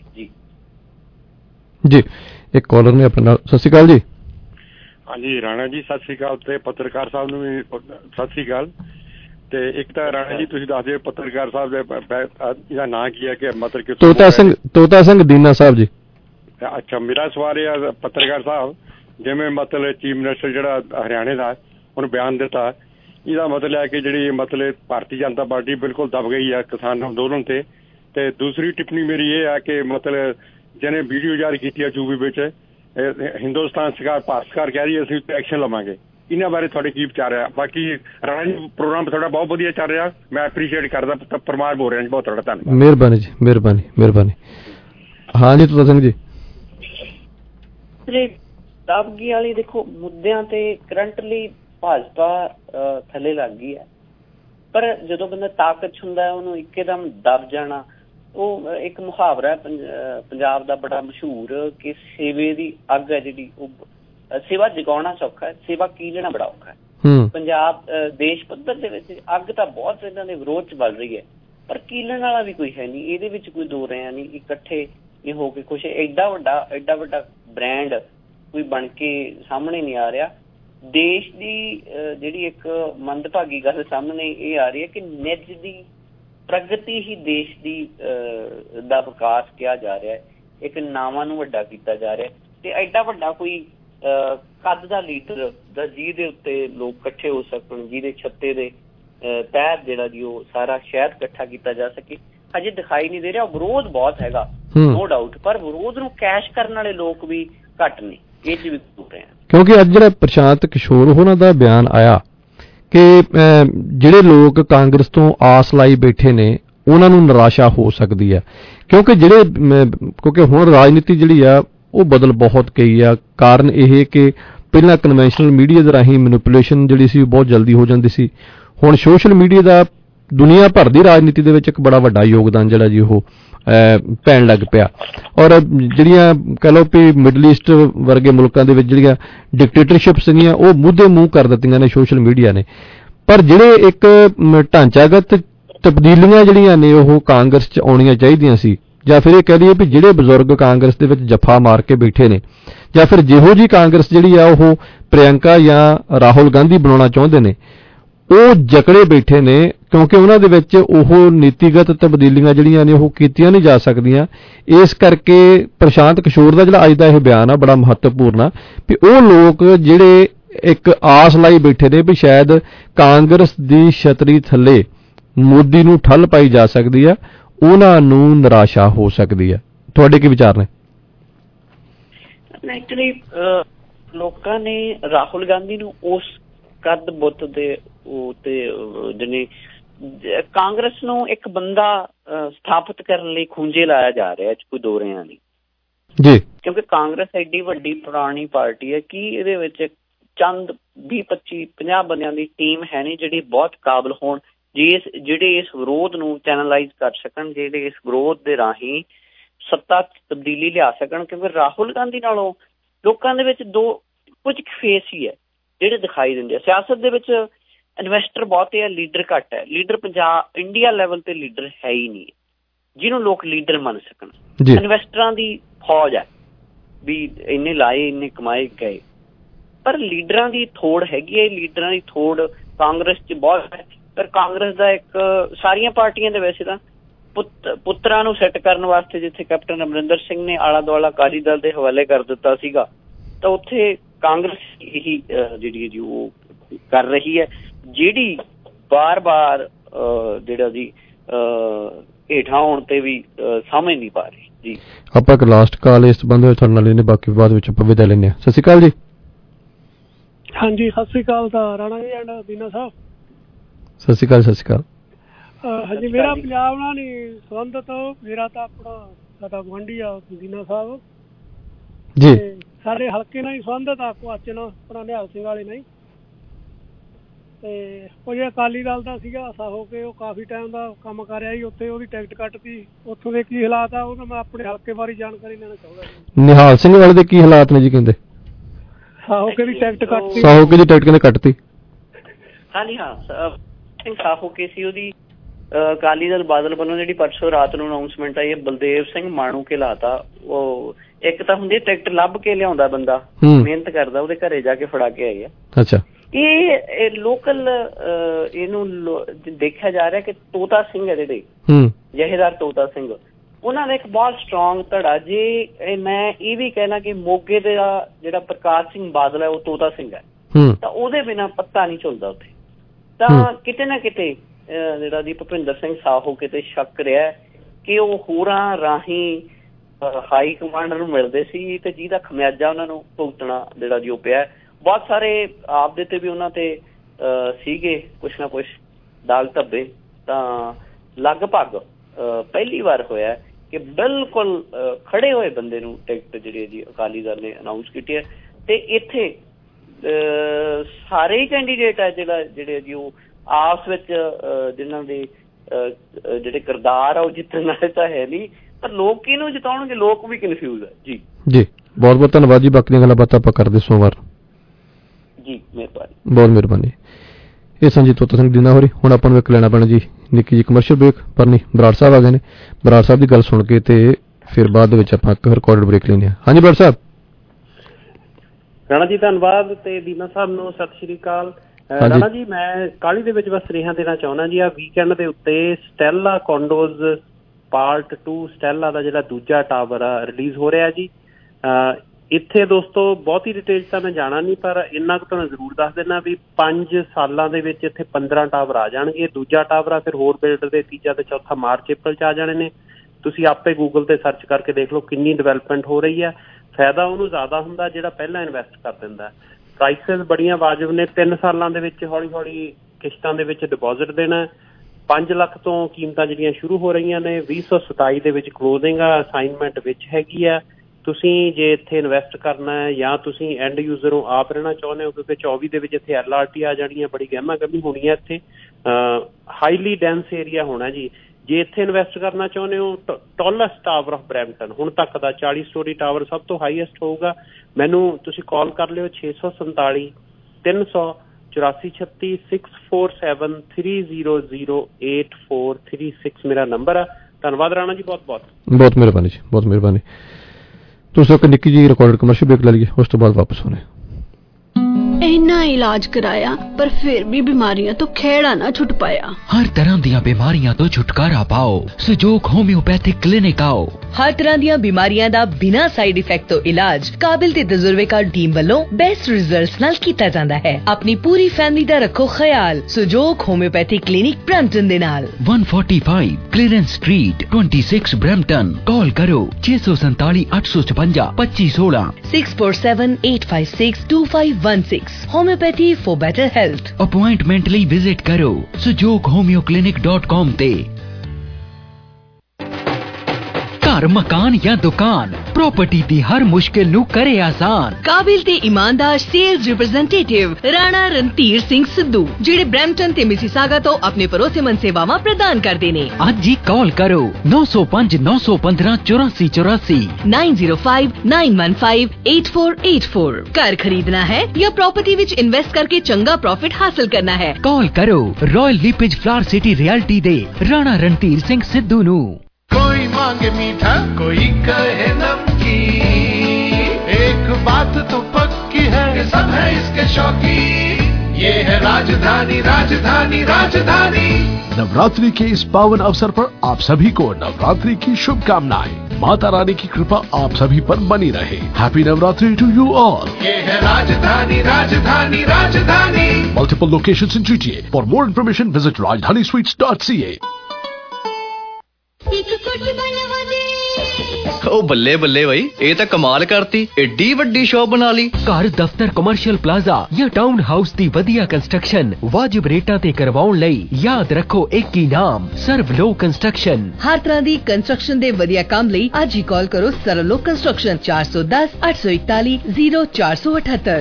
ਜੀ ਇੱਕ ਕਾਲਰ ਨੇ ਆਪਣੇ ਨਾਲ। ਸਤਿ ਸ਼੍ਰੀ ਅਕਾਲ ਜੀ। ਹਾਂਜੀ ਰਾਣਾ ਜੀ ਸਤਿ ਸ਼੍ਰੀ ਅਕਾਲ, ਤੇ ਪੱਤਰਕਾਰ ਸਾਹਿਬ ਨੂੰ ਵੀ ਸਤਿ ਸ਼੍ਰੀ ਅਕਾਲ। ਤੇ ਇੱਕ ਤਾਂ ਰਾਣਾ ਜੀ ਤੁਸੀਂ ਦੱਸ ਦਿਓ ਪੱਤਰਕਾਰ ਸਾਹਿਬ ਦਾ ਨਾਂ ਕੀ ਹੈ ਕਿ ਮਤਲਬ ਕਿ ਤੋਤਾ ਸਿੰਘ ਦੀਨਾ ਸਾਹਿਬ ਜੀ। ਅੱਛਾ, ਮੇਰਾ ਸਵਾਲ ਇਹ ਆ ਪੱਤਰਕਾਰ ਸਾਹਿਬ, ਜਿਵੇਂ ਮਤਲਬ ਚੀਫ ਮਿਨਿਸਟਰ ਜਿਹੜਾ ਹਰਿਆਣੇ ਦਾ ਉਹਨੂੰ ਬਿਆਨ ਦਿੱਤਾ, ਇਹਦਾ ਮਤਲਬ ਹੈ ਕਿ ਜਿਹੜੀ ਮਤਲਬ ਭਾਰਤੀ ਜਨਤਾ ਪਾਰਟੀ ਬਿਲਕੁਲ ਦਬ ਗਈ ਹੈ ਕਿਸਾਨ ਅੰਦੋਲਨ ਤੇ। ਤੇ ਦੂਸਰੀ ਟਿੱਪਣੀ ਮੇਰੀ ਇਹ ਹੈ ਕਿ ਮਤਲਬ ਜਿਹਨੇ ਵੀਡੀਓ ਜਾਰੀ ਕੀਤੀ ਹੈ ਯੂਪੀ ਵਿੱਚ, ਹਿੰਦੁਸਤਾਨ ਸਰਕਾਰ, ਭਾਰਤ ਸਰਕਾਰ ਕਹਿ ਰਹੀ ਹੈ ਅਸੀਂ ਐਕਸ਼ਨ ਲਵਾਂਗੇ। ਇਹਨਾਂ ਬਾਰੇ ਤੁਹਾਡੇ ਕੀ ਵਿਚਾਰ ਆ? ਬਾਕੀ ਰਾਣਾ ਜੀ ਪ੍ਰੋਗਰਾਮ ਤੁਹਾਡਾ ਬਹੁਤ ਵਧੀਆ ਚੱਲ ਰਿਹਾ, ਮੈਂ ਐਪਰੀਸ਼ੀਏਟ ਕਰਦਾ। ਪਰਮਾਰ ਬੋਲ ਰਿਹਾ ਜੀ, ਬਹੁਤ ਤੁਹਾਡਾ ਧੰਨਵਾਦ। ਮਿਹਰਬਾਨੀ ਜੀ, ਮਿਹਰਬਾਨੀ। ਹਾਂਜੀ ਤੋਤਾ ਸਿੰਘ ਜੀ। ਦਬਗੀ ਵਾਲੀ ਦੇਖੋ ਮੁੱਦਿਆਂ ਤੇ ਕਰੰਟਲੀ ਭਾਜਪਾ ਥੱਲੇ ਲੱਗ ਗਈ ਹੈ, ਪਰ ਜਦੋਂ ਬੰਦਾ ਤਾਕਤ 'ਚ ਹੁੰਦਾ ਉਹਨੂੰ ਇੱਕਦਮ ਦਬ ਜਾਣਾ। ਉਹ ਇੱਕ ਮੁਹਾਵਰਾ ਪੰਜਾਬ ਦਾ ਬੜਾ ਮਸ਼ਹੂਰ ਕਿ ਸੇਵੇ ਦੀ ਅੱਗ ਹੈ ਜਿਹੜੀ, ਉਹ ਸੇਵਾ ਜਗਾਉਣਾ ਸੌਖਾ ਹੈ, ਸੇਵਾ ਕੀਲਣਾ ਬੜਾ ਔਖਾ ਹੈ। ਪੰਜਾਬ ਦੇਸ਼ ਪੱਧਰ ਦੇ ਵਿੱਚ ਅੱਗ ਤਾਂ ਬਹੁਤ ਇਹਨਾਂ ਦੇ ਵਿਰੋਧ 'ਚ ਬਲ ਰਹੀ ਹੈ, ਪਰ ਕੀਲਣ ਵਾਲਾ ਵੀ ਕੋਈ ਹੈ ਨਹੀਂ। ਇਹਦੇ ਵਿੱਚ ਕੋਈ ਦੋ ਰਿਆਂ ਨਹੀਂ, ਇਕੱਠੇ ਇਹ ਹੋ ਕੇ ਕੁਛ ਐਡਾ ਵੱਡਾ ਬ੍ਰਾਂਡ ਕੋਈ ਬਣ ਕੇ ਸਾਹਮਣੇ ਨਹੀਂ ਆ ਰਿਹਾ। ਦੇਸ਼ ਦੀ ਜਿਹੜੀ ਇੱਕ ਮੰਦਭਾਗੀ ਗੱਲ ਸਾਹਮਣੇ ਇਹ ਆ ਰਹੀ ਹੈ ਕਿ ਨਿੱਜ ਦੀ ਪ੍ਰਗਤੀ ਹੀ ਦੇਸ਼ ਦੀ ਦਾ ਵਿਕਾਸ ਕਿਹਾ ਜਾ ਰਿਹਾ ਹੈ। ਇੱਕ ਨਾਵਾਂ ਨੂੰ ਵੱਡਾ ਕੀਤਾ ਜਾ ਰਿਹਾ ਤੇ ਐਡਾ ਵੱਡਾ ਕੋਈ ਕੱਦ ਦਾ ਲੀਡਰ ਦਾ ਜਿਹਦੇ ਉੱਤੇ ਲੋਕ ਇਕੱਠੇ ਹੋ ਸਕਣ, ਜਿਹਦੇ ਛੱਤੇ ਦੇ ਤਹਿਤ ਜਿਹੜਾ ਜੀ ਉਹ ਸਾਰਾ ਸ਼ਹਿਰ ਇਕੱਠਾ ਕੀਤਾ ਜਾ ਸਕੇ, ਅਜੇ ਦਿਖਾਈ ਨਹੀਂ ਦੇ ਰਿਹਾ। ਵਿਰੋਧ ਬਹੁਤ ਹੈਗਾ ਨੋ ਡਾਊਟ, ਪਰ ਵਿਰੋਧ ਨੂੰ ਕੈਸ਼ ਕਰਨ ਵਾਲੇ ਲੋਕ ਵੀ ਘੱਟ ਨੇ, ਇਹ ਚ ਵੀ ਰਹੇ ਆ। ਕਿਉਂਕਿ ਅੱਜ ਜਿਹੜਾ ਪ੍ਰਸ਼ਾਂਤ ਕਿਸ਼ੋਰ ਉਹਨਾਂ ਦਾ ਬਿਆਨ ਆਇਆ ਕਿ ਜਿਹੜੇ ਲੋਕ ਕਾਂਗਰਸ ਤੋਂ ਆਸ ਲਾਈ ਬੈਠੇ ਨੇ ਉਹਨਾਂ ਨੂੰ ਨਿਰਾਸ਼ਾ ਹੋ ਸਕਦੀ ਹੈ, ਕਿਉਂਕਿ ਹੁਣ ਰਾਜਨੀਤੀ ਜਿਹੜੀ ਆ ਉਹ ਬਦਲ ਬਹੁਤ ਗਈ ਆ। ਕਾਰਨ ਇਹ ਕਿ ਪਹਿਲਾਂ ਕਨਵੈਨਸ਼ਨਲ ਮੀਡੀਆ ਦੇ ਰਾਹੀਂ ਮੈਨੀਪੂਲੇਸ਼ਨ ਜਿਹੜੀ ਸੀ ਬਹੁਤ ਜਲਦੀ ਹੋ ਜਾਂਦੀ ਸੀ। ਹੁਣ ਸੋਸ਼ਲ ਮੀਡੀਆ ਦਾ ਦੁਨੀਆ ਭਰ ਦੀ ਰਾਜਨੀਤੀ ਦੇ ਵਿੱਚ ਇੱਕ ਬੜਾ ਵੱਡਾ ਯੋਗਦਾਨ ਜਿਹੜਾ ਜੀ ਉਹ ਪੈਣ ਲੱਗ ਪਿਆ। ਔਰ ਜਿਹੜੀਆਂ ਕਹਿ ਲਓ ਵੀ ਮਿਡਲ ਈਸਟ ਵਰਗੇ ਮੁਲਕਾਂ ਦੇ ਵਿੱਚ ਜਿਹੜੀਆਂ ਡਿਕਟੇਟਰਸ਼ਿਪ ਸੀਗੀਆਂ ਉਹ ਮੂਧੇ ਮੂੰਹ ਕਰ ਦਿੱਤੀਆਂ ਨੇ ਸੋਸ਼ਲ ਮੀਡੀਆ ਨੇ। ਪਰ ਜਿਹੜੇ ਇੱਕ ਢਾਂਚਾਗਤ ਤਬਦੀਲੀਆਂ ਜਿਹੜੀਆਂ ਨੇ ਉਹ ਕਾਂਗਰਸ 'ਚ ਆਉਣੀਆਂ ਚਾਹੀਦੀਆਂ ਸੀ, ਜਾਂ ਫਿਰ ਇਹ ਕਹਿ ਦਈਏ ਵੀ ਜਿਹੜੇ ਬਜ਼ੁਰਗ ਕਾਂਗਰਸ ਦੇ ਵਿੱਚ ਜੱਫਾ ਮਾਰ ਕੇ ਬੈਠੇ ਨੇ, ਜਾਂ ਫਿਰ ਜਿਹੋ ਜਿਹੀ ਕਾਂਗਰਸ ਜਿਹੜੀ ਆ ਉਹ ਪ੍ਰਿਅੰਕਾ ਜਾਂ ਰਾਹੁਲ ਗਾਂਧੀ ਬਣਾਉਣਾ ਚਾਹੁੰਦੇ ਨੇ, ਉਹ ਜਕੜੇ ਬੈਠੇ ਨੇ, ਕਿਉਂਕਿ ਉਹਨਾਂ ਦੇ ਵਿੱਚ ਉਹ ਨੀਤੀਗਤ ਤਬਦੀਲੀਆਂ ਜਿਹੜੀਆਂ ਨੇ ਉਹ ਕੀਤੀਆਂ ਨਹੀਂ ਜਾ ਸਕਦੀਆਂ। ਇਸ ਕਰਕੇ ਪ੍ਰਸ਼ਾਂਤ ਕਿਸ਼ੋਰ ਦਾ ਜਿਹੜਾ ਅੱਜ ਦਾ ਇਹ ਬਿਆਨ ਆ ਬੜਾ ਮਹੱਤਵਪੂਰਨ ਆ ਵੀ ਉਹ ਲੋਕ ਜਿਹੜੇ ਇੱਕ ਆਸ ਲਾਈ ਬੈਠੇ ਨੇ ਵੀ ਸ਼ਾਇਦ ਕਾਂਗਰਸ ਦੀ ਛਤਰੀ ਥੱਲੇ ਮੋਦੀ ਨੂੰ ਠੱਲ ਪਾਈ ਜਾ ਸਕਦੀ ਆ, ਉਹਨਾਂ ਨੂੰ ਨਿਰਾਸ਼ਾ ਹੋ ਸਕਦੀ ਆ। ਤੁਹਾਡੇ ਕੀ ਵਿਚਾਰ ਨੇ? ਐਕਚੁਅਲੀ ਲੋਕਾਂ ਨੇ ਰਾਹੁਲ ਗਾਂਧੀ ਨੂੰ ਉਸ ਕੱਦ ਬੁੱਤ ਦੇ ਜਿਵੇਂ ਕਾਂਗਰਸ ਨੂੰ ਇੱਕ ਬੰਦਾ ਸਥਾਪਿਤ ਕਰਨ ਲਈ ਖੂੰਜੇ ਲਾਇਆ ਜਾ ਰਿਹਾ, ਕੋਈ ਦੋ ਰਿਆਂ ਨਹੀਂ ਜੀ, ਕਿਉਂਕਿ ਕਾਂਗਰਸ ਐਡੀ ਵੱਡੀ ਪੁਰਾਣੀ ਪਾਰਟੀ ਹੈ ਕਿ ਇਹਦੇ ਵਿੱਚ ਚੰਦ 20-25-50 ਬੰਦਿਆਂ ਦੀ ਟੀਮ ਹੈ ਨਹੀਂ ਜਿਹੜੀ ਬਹੁਤ ਕਾਬਲ ਹੋਣ ਜਿਹੜੇ ਇਸ ਵਿਰੋਧ ਨੂੰ ਚੈਨਲਾਈਜ਼ ਕਰ ਸਕਣ, ਜਿਹੜੇ ਇਸ ਵਿਰੋਧ ਦੇ ਰਾਹੀਂ ਸੱਤਾ ਤਬਦੀਲੀ ਲਿਆ ਸਕਣ। ਕਿਉਂਕਿ ਰਾਹੁਲ ਗਾਂਧੀ ਨਾਲੋਂ ਲੋਕਾਂ ਦੇ ਵਿੱਚ ਕੁਝ ਫੇਸ ਹੀ ਹੈ ਜਿਹੜੇ ਦਿਖਾਈ ਦਿੰਦੇ ਆ। ਸਿਆਸਤ ਦੇ ਵਿੱਚ ਇਨਵੈਸਟਰ ਬਹੁਤ ਹੈ, ਲੀਡਰ ਘੱਟ ਹੈ। ਲੀਡਰ ਇੰਡੀਆ ਲੈਵਲ ਤੇ ਲੀਡਰ ਹੈ ਹੀ ਨਹੀਂ ਜਿਹਨੂੰ ਲੋਕ ਲੀਡਰ ਮੰਨ ਸਕਣ। ਇਨਵੈਸਟਰਾਂ ਦੀ ਫੌਜ ਹੈ ਵੀ ਇੰਨੇ ਲਾਏ, ਇੰਨੇ ਕਮਾਏ ਗਏ, ਪਰ ਲੀਡਰਾਂ ਦੀ ਥੋੜ ਹੈਗੀ ਹੈ। ਲੀਡਰਾਂ ਦੀ ਥੋੜ ਕਾਂਗਰਸ 'ਚ ਬਹੁਤ ਹੈ, ਪਰ ਕਾਂਗਰਸ ਦਾ ਇੱਕ ਸਾਰੀਆਂ ਪਾਰਟੀਆਂ ਦੇ ਵੈਸੇ ਤਾਂ ਪੁੱਤਰਾਂ ਨੂੰ ਸੈੱਟ ਕਰਨ ਵਾਸਤੇ ਜਿੱਥੇ ਕੈਪਟਨ ਅਮਰਿੰਦਰ ਸਿੰਘ ਨੇ ਆਲਾ ਦੁਆਲਾ ਅਕਾਲੀ ਦਲ ਦੇ ਹਵਾਲੇ ਕਰ ਦਿੱਤਾ ਸੀਗਾ, ਤਾਂ ਉੱਥੇ ਕਾਂਗਰਸ ਇਹੀ ਜਿਹੜੀ ਹੈ ਜੀ ਉਹ ਕਰ ਰਹੀ ਹੈ, ਜਿਹੜੀ ਬਾਰ-ਬਾਰ ਜਿਹੜਾ ਜੀ ਹੇਠਾਂ ਹੋਣ ਤੇ ਵੀ ਸਮਝ ਨਹੀਂ ਪਾ ਰਹੀ ਜੀ। ਆਪਾਂ ਇੱਕ ਲਾਸਟ ਕਾਲ ਇਸ ਸੰਬੰਧ ਵਿੱਚ ਤੁਹਾਡੇ ਨਾਲ ਲੈਣੇ, ਬਾਕੀ ਬਾਅਦ ਵਿੱਚ ਆਪਾਂ ਵਿਦਾ ਲੈਂਦੇ ਹਾਂ। ਸਤਿ ਸ਼੍ਰੀ ਅਕਾਲ ਜੀ। ਹਾਂਜੀ ਸਤਿ ਸ਼੍ਰੀ ਅਕਾਲ ਤਾਂ ਰਾਣਾ ਜੀ ਐਂਡ ਦੀਨਾ ਸਾਹਿਬ। ਸਤਿ ਸ਼੍ਰੀ ਅਕਾਲ। ਸਤਿ ਸ਼੍ਰੀ ਅਕਾਲ। ਹਾਂਜੀ ਮੇਰਾ ਪੰਜਾਬ ਨਾਲ ਨਹੀਂ ਸੰਬੰਧਿਤ, ਮੇਰਾ ਤਾਂ ਸਾਡਾ ਗੁਆਂਢੀ ਆ ਦੀਨਾ ਸਾਹਿਬ ਜੀ, ਸਾਡੇ ਹਲਕੇ ਨਾਲ ਹੀ ਸੰਬੰਧਿਤ ਆ, ਕੁਆਚਨ ਆਪਣਾ ਨਿਹਾਲ ਸਿੰਘ ਵਾਲੇ ਨਾਲ। ਤੇ ਉਹ ਜੇ ਅਕਾਲੀ ਦਲ ਦਾ ਸੀਗਾ ਸਾਹੋ ਕੇ, ਉਹ ਕਾਫੀ ਟਾਈਮ ਦਾ ਕੰਮ ਕਰ ਰਿਹਾ ਜੀ ਉੱਥੇ, ਉਹਦੀ ਟਿਕਟ ਕੱਟਤੀ। ਉੱਥੋਂ ਦੇ ਕੀ ਹਾਲਾਤ ਆ ਉਹਦਾ ਮੈਂ ਆਪਣੇ ਹਲਕੇ ਬਾਰੇ ਜਾਣਕਾਰੀ ਲੈਣਾ ਚਾਹੁੰਦਾ। ਨਿਹਾਲ ਸਿੰਘ ਵਾਲੇ ਦੇ ਕੀ ਹਾਲਾਤ ਨੇ ਜੀ? ਕਹਿੰਦੇ ਸਾਹੋ ਕੇ ਦੀ ਟਿਕਟ ਕੱਟਤੀ। ਸਾਹੋ ਕੇ ਦੀ ਟਿਕਟ ਕਹਿੰਦੇ ਕੱਟਤੀ। ਹਾਂਜੀ ਹਾਂ, ਸਿੰਘ ਸਾਹੋ ਕੇ ਸੀ ਉਹਦੀ ਅਕਾਲੀ ਦਲ ਬਾਦਲ ਵੱਲੋਂ ਜਿਹੜੀ ਪਰਸੋਂ ਰਾਤ ਨੂੰ ਅਨਾਊਂਸਮੈਂਟ ਆਈ ਹੈ, ਬਲਦੇਵ ਸਿੰਘ ਮਾਣੂ ਕੇ ਲਾਤਾ। ਉਹ ਇੱਕ ਤਾਂ ਹੁੰਦੀ ਟਿਕਟ ਲੱਭ ਕੇ ਲਿਆਉਂਦਾ ਬੰਦਾ, ਮਿਹਨਤ ਕਰਦਾ, ਉਹਦੇ ਘਰੇ ਜਾ ਕੇ ਫੜਾ ਕੇ ਆਏ ਆ। ਅੱਛਾ, ਇਹ ਲੋਕਲ ਇਹਨੂੰ ਦੇਖਿਆ ਜਾ ਰਿਹਾ ਕਿ ਤੋਤਾ ਸਿੰਘ ਹੈ ਜਿਹੜੇ ਜਹੇਦਾਰ ਤੋਤਾ ਸਿੰਘ, ਉਹਨਾਂ ਦਾ ਇੱਕ ਬਹੁਤ ਸਟਰੋਂਗ ਧੜਾ। ਜੇ ਮੈਂ ਇਹ ਵੀ ਕਹਿਣਾ ਕਿ ਮੋਗੇ ਦਾ ਜਿਹੜਾ ਪ੍ਰਕਾਸ਼ ਸਿੰਘ ਬਾਦਲ ਹੈ ਉਹ ਤੋਤਾ ਸਿੰਘ ਹੈ, ਤਾਂ ਉਹਦੇ ਬਿਨਾਂ ਪੱਤਾ ਨਹੀਂ ਝੁਲਦਾ ਉੱਥੇ। ਤਾਂ ਕਿਤੇ ਨਾ ਕਿਤੇ ਜਿਹੜਾ ਜੀ ਭੁਪਿੰਦਰ ਸਿੰਘ ਸਾਹੋ ਕਿਤੇ ਸ਼ੱਕ ਰਿਹਾ ਕਿ ਉਹ ਹੋਰਾਂ ਰਾਹੀਂ ਹਾਈ ਕਮਾਂਡ ਨੂੰ ਮਿਲਦੇ ਸੀ ਤੇ ਜਿਹਦਾ ਖਮਿਆਜਾ ਉਹਨਾਂ ਨੂੰ ਭੁਗਤਣਾ ਜਿਹੜਾ ਜੀ ਉਹ ਪਿਆ। ਬਹੁਤ ਸਾਰੇ ਆਪਦੇ ਤੇ ਵੀ ਉਹਨਾਂ ਤੇ ਸੀਗੇ ਕੁਛ ਨਾ ਕੁਛ ਦਾਗ ਧੱਬੇ। ਤਾਂ ਲਗਭਗ ਪਹਿਲੀ ਵਾਰ ਹੋਇਆ ਕਿ ਬਿਲਕੁਲ ਖੜੇ ਹੋਏ ਬੰਦੇ ਨੂੰ ਟਿਕਟ ਜਿਹੜੀ ਹੈ ਜੀ ਅਕਾਲੀ ਦਲ ਨੇ ਅਨਾਊਂਸ ਕੀਤੀ ਹੈ। ਤੇ ਇੱਥੇ ਸਾਰੇ ਹੀ ਕੈਂਡੀਡੇਟ ਹੈ ਜਿਹੜੇ ਜੀ ਉਹ ਆਪਸ ਵਿੱਚ ਜਿਹਨਾਂ ਦੇ ਜਿਹੜੇ ਕਿਰਦਾਰ ਆ ਉਹ ਜਿੱਤਣ ਵਾਲੇ ਤਾਂ ਹੈ ਨਹੀਂ, ਪਰ ਲੋਕ ਕਿਹਨੂੰ ਜਿਤਾਉਣਗੇ, ਲੋਕ ਵੀ ਕਨਫਿਊਜ਼ ਹੈ ਜੀ। ਜੀ ਬਹੁਤ ਬਹੁਤ ਧੰਨਵਾਦ ਜੀ। ਬਾਕੀ ਦੀਆਂ ਗੱਲਾਂ ਬਾਤਾਂ ਆਪਾਂ ਕਰਦੇ ਸੋਮਵਾਰ ਜੀ। ਮਿਹਰਬਾਨੀ, ਬਹੁਤ ਮਿਹਰਬਾਨੀ। ਇਹ ਸੰਜੀਤ ਤੋਤਾ ਸਿੰਘ ਦੀਨਾ ਹੋਰੀ। ਹੁਣ ਆਪਾਂ ਨੂੰ ਇੱਕ ਲੈਣਾ ਪੈਣਾ ਜੀ ਨਿੱਕੀ ਜੀ ਕਮਰਸ਼ੀਅਲ ਬ੍ਰੇਕ, ਪਰ ਨਹੀਂ ਬਰਾੜ ਸਾਹਿਬ ਆ ਗਏ ਨੇ। ਬਰਾੜ ਸਾਹਿਬ ਦੀ ਗੱਲ ਸੁਣ ਕੇ ਤੇ ਫਿਰ ਬਾਅਦ ਦੇ ਵਿੱਚ ਆਪਾਂ ਇੱਕ ਰਿਕਾਰਡਡ ਬ੍ਰੇਕ ਲੈਂਦੇ ਹਾਂ। ਹਾਂਜੀ ਬਰਾੜ ਸਾਹਿਬ। ਰਾਣਾ ਜੀ ਧੰਨਵਾਦ, ਤੇ ਦੀਨਾ ਸਾਹਿਬ ਨੂੰ ਸਤਿ ਸ਼੍ਰੀ ਅਕਾਲ। ਰਾਣਾ ਜੀ ਮੈਂ ਕਾਹਲੀ ਦੇ ਵਿੱਚ ਬਸ ਸੁਨੇਹਾ ਦੇਣਾ ਚਾਹੁੰਦਾ ਜੀ, ਆ ਵੀਕਐਂਡ ਦੇ ਉੱਤੇ ਸਟੈਲਾ ਕੰਡੋਜ਼ ਪਾਰਟ 2 ਸਟੈਲਾ ਦਾ ਜਿਹੜਾ ਦੂਜਾ ਟਾਵਰ ਆ ਰਿਲੀਜ਼ ਹੋ ਰਿਹਾ ਜੀ। ਇੱਥੇ ਦੋਸਤੋ ਬਹੁਤੀ ਡਿਟੇਲ ਤਾਂ ਮੈਂ ਜਾਣਾ ਨਹੀਂ, ਪਰ ਇੰਨਾ ਕੁ ਤੁਹਾਨੂੰ ਜ਼ਰੂਰ ਦੱਸ ਦਿੰਦਾ ਵੀ 5 ਸਾਲਾਂ ਦੇ ਵਿੱਚ ਇੱਥੇ 15 ਟਾਵਰ ਆ ਜਾਣਗੇ। ਦੂਜਾ ਟਾਵਰ ਆ ਫਿਰ ਹੋਰ ਬਿਲਡਰ ਦੇ ਤੀਜਾ ਤੇ ਚੌਥਾ ਮਾਰਚ ਅਪ੍ਰੈਲ 'ਚ ਆ ਜਾਣੇ ਨੇ। ਤੁਸੀਂ ਆਪੇ ਗੂਗਲ ਤੇ ਸਰਚ ਕਰਕੇ ਦੇਖ ਲਓ ਕਿੰਨੀ ਡਿਵੈਲਪਮੈਂਟ ਹੋ ਰਹੀ ਹੈ। ਫਾਇਦਾ ਉਹਨੂੰ ਜ਼ਿਆਦਾ ਹੁੰਦਾ ਜਿਹੜਾ ਪਹਿਲਾਂ ਇਨਵੈਸਟ ਕਰ ਦਿੰਦਾ। ਪ੍ਰਾਈਸਿਸ ਬੜੀਆਂ ਵਾਜਬ ਨੇ। 3 ਸਾਲਾਂ ਦੇ ਵਿੱਚ ਹੌਲੀ ਹੌਲੀ ਕਿਸ਼ਤਾਂ ਦੇ ਵਿੱਚ ਡਿਪੋਜ਼ਿਟ ਦੇਣਾ। 5 ਲੱਖ ਤੋਂ ਕੀਮਤਾਂ ਜਿਹੜੀਆਂ ਸ਼ੁਰੂ ਹੋ ਰਹੀਆਂ ਨੇ। 2027 ਦੇ ਵਿੱਚ ਕਲੋਜ਼ਿੰਗ ਆ, ਅਸਾਈਨਮੈਂਟ ਵਿੱਚ ਹੈਗੀ ਆ। ਤੁਸੀਂ ਜੇ ਇੱਥੇ ਇਨਵੈਸਟ ਕਰਨਾ ਹੈ ਜਾਂ ਤੁਸੀਂ ਐਂਡ ਯੂਜ਼ਰ ਨੂੰ ਆਪ ਰਹਿਣਾ ਚਾਹੁੰਦੇ ਹੋ, ਕਿਉਂਕਿ 24 ਦੇ ਵਿੱਚ ਇੱਥੇ LRT ਆ ਜਾਣੀ ਹੈ, ਬੜੀ ਗਹਿਮਾ ਗਹਿਮੀ ਹੋਣੀ ਹੈ। ਇੱਥੇ ਹਾਈਲੀ ਡੈਂਸ ਏਰੀਆ ਹੋਣਾ ਜੀ। ਜੇ ਇੱਥੇ ਇਨਵੈਸਟ ਕਰਨਾ ਚਾਹੁੰਦੇ ਹੋ, ਟਾਲੈਸਟ ਟਾਵਰ ਆਫ ਬਰੈਂਪਟਨ ਹੁਣ ਤੱਕ ਦਾ 40 ਸਟੋਰੀ ਟਾਵਰ ਸਭ ਤੋਂ ਹਾਈਐਸਟ ਹੋਊਗਾ। ਮੈਨੂੰ ਤੁਸੀਂ ਕਾਲ ਕਰ ਲਿਓ 647 384 36 647 3008436 ਮੇਰਾ ਨੰਬਰ ਆ। ਧੰਨਵਾਦ ਰਾਣਾ ਜੀ, ਬਹੁਤ ਬਹੁਤ ਬਹੁਤ ਮਿਹਰਬਾਨੀ ਜੀ, ਬਹੁਤ ਮਿਹਰਬਾਨੀ। ਤੁਸੀਂ ਇੱਕ ਨਿੱਕੀ ਜੀ ਰਿਕਾਰਡਡ ਕਮਰਸ਼ੀਅਲ ਬ੍ਰੇਕ ਲੈ ਲਈਏ, ਉਸ ਤੋਂ ਬਾਅਦ ਵਾਪਸ ਹੋਣੇ। इन्ना इलाज कराया पर फिर भी बीमारियां तो खेड़ा ना छुट पाया। हर तरह ਦੀਆਂ बीमारियां तो छुटकारा पाओ। सुजोग होम्योपैथिक क्लिनिक आओ। हर तरह ਦੀਆਂ बीमारियां ਦਾ बिना साइड इफेक्ट तो इलाज काबिल ते तजुर्बेकार टीम ਵੱਲੋਂ बेस्ट रिजल्ट्स नाल कीता ਜਾਂਦਾ है। अपनी पूरी फैमिली ਦਾ ਰੱਖੋ ਖਿਆਲ। सुजोग होम्योपैथिक क्लिनिक ब्रैम्पटन ਦੇ ਨਾਲ 145 क्लीयरेंस स्ट्रीट 26 ब्रैम्पटन। कॉल करो 647 856 2516 6478562516। Homeopathy for better health. Appointment ਲਈ विजिट करो sujoghomeoclinic.com ਤੇ। घर मकान या दुकान प्रॉपर्टी दी हर मुश्किल नू करे आसान। काबिल ते ईमानदार सेल्स रिप्रेजेंटेटिव राणा रणधीर सिंह सिद्धू जेड़े ब्रैम्पटन ते मिसिसागा तो अपने भरोसेमंद सेवावां प्रदान करदे ने। आज ही कॉल करो 905 915 8484 905 915 8484। घर खरीदना है या प्रॉपर्टी विच इन्वेस्ट करके चंगा प्रॉफिट हासिल करना है, कॉल करो Royal LePage Flower City Realty दे राणा रणधीर सिंह सिद्धू नू। कोई मांगे मीठा कोई कहे नमकीन, एक बात तो पक्की है सब है इसके शौकीन। ये है राजधानी राजधानी राजधानी। नवरात्रि के इस पावन अवसर पर आप सभी को नवरात्रि की शुभकामनाएं। माता रानी की कृपा आप सभी पर बनी रहे। Happy Navratri to you all. ये है Rajdhani Rajdhani Rajdhani. Multiple locations in GTA। For more information visit rajdanisweets.ca। ओ बल्ले बल्ले भाई, ये तो कमाल करती, एडी वड्डी शॉप बना ली। घर दफ्तर कमर्शियल प्लाजा या टाउन हाउस दी वधिया कंस्ट्रक्शन वाजिब रेटां ते करवाउण लई याद रखो एक ही नाम सर्वलो कंस्ट्रक्शन। हर तरह दी कंस्ट्रक्शन दे वधिया काम लई आज ही कॉल करो सर्वलो कंस्ट्रक्शन 410 841 0478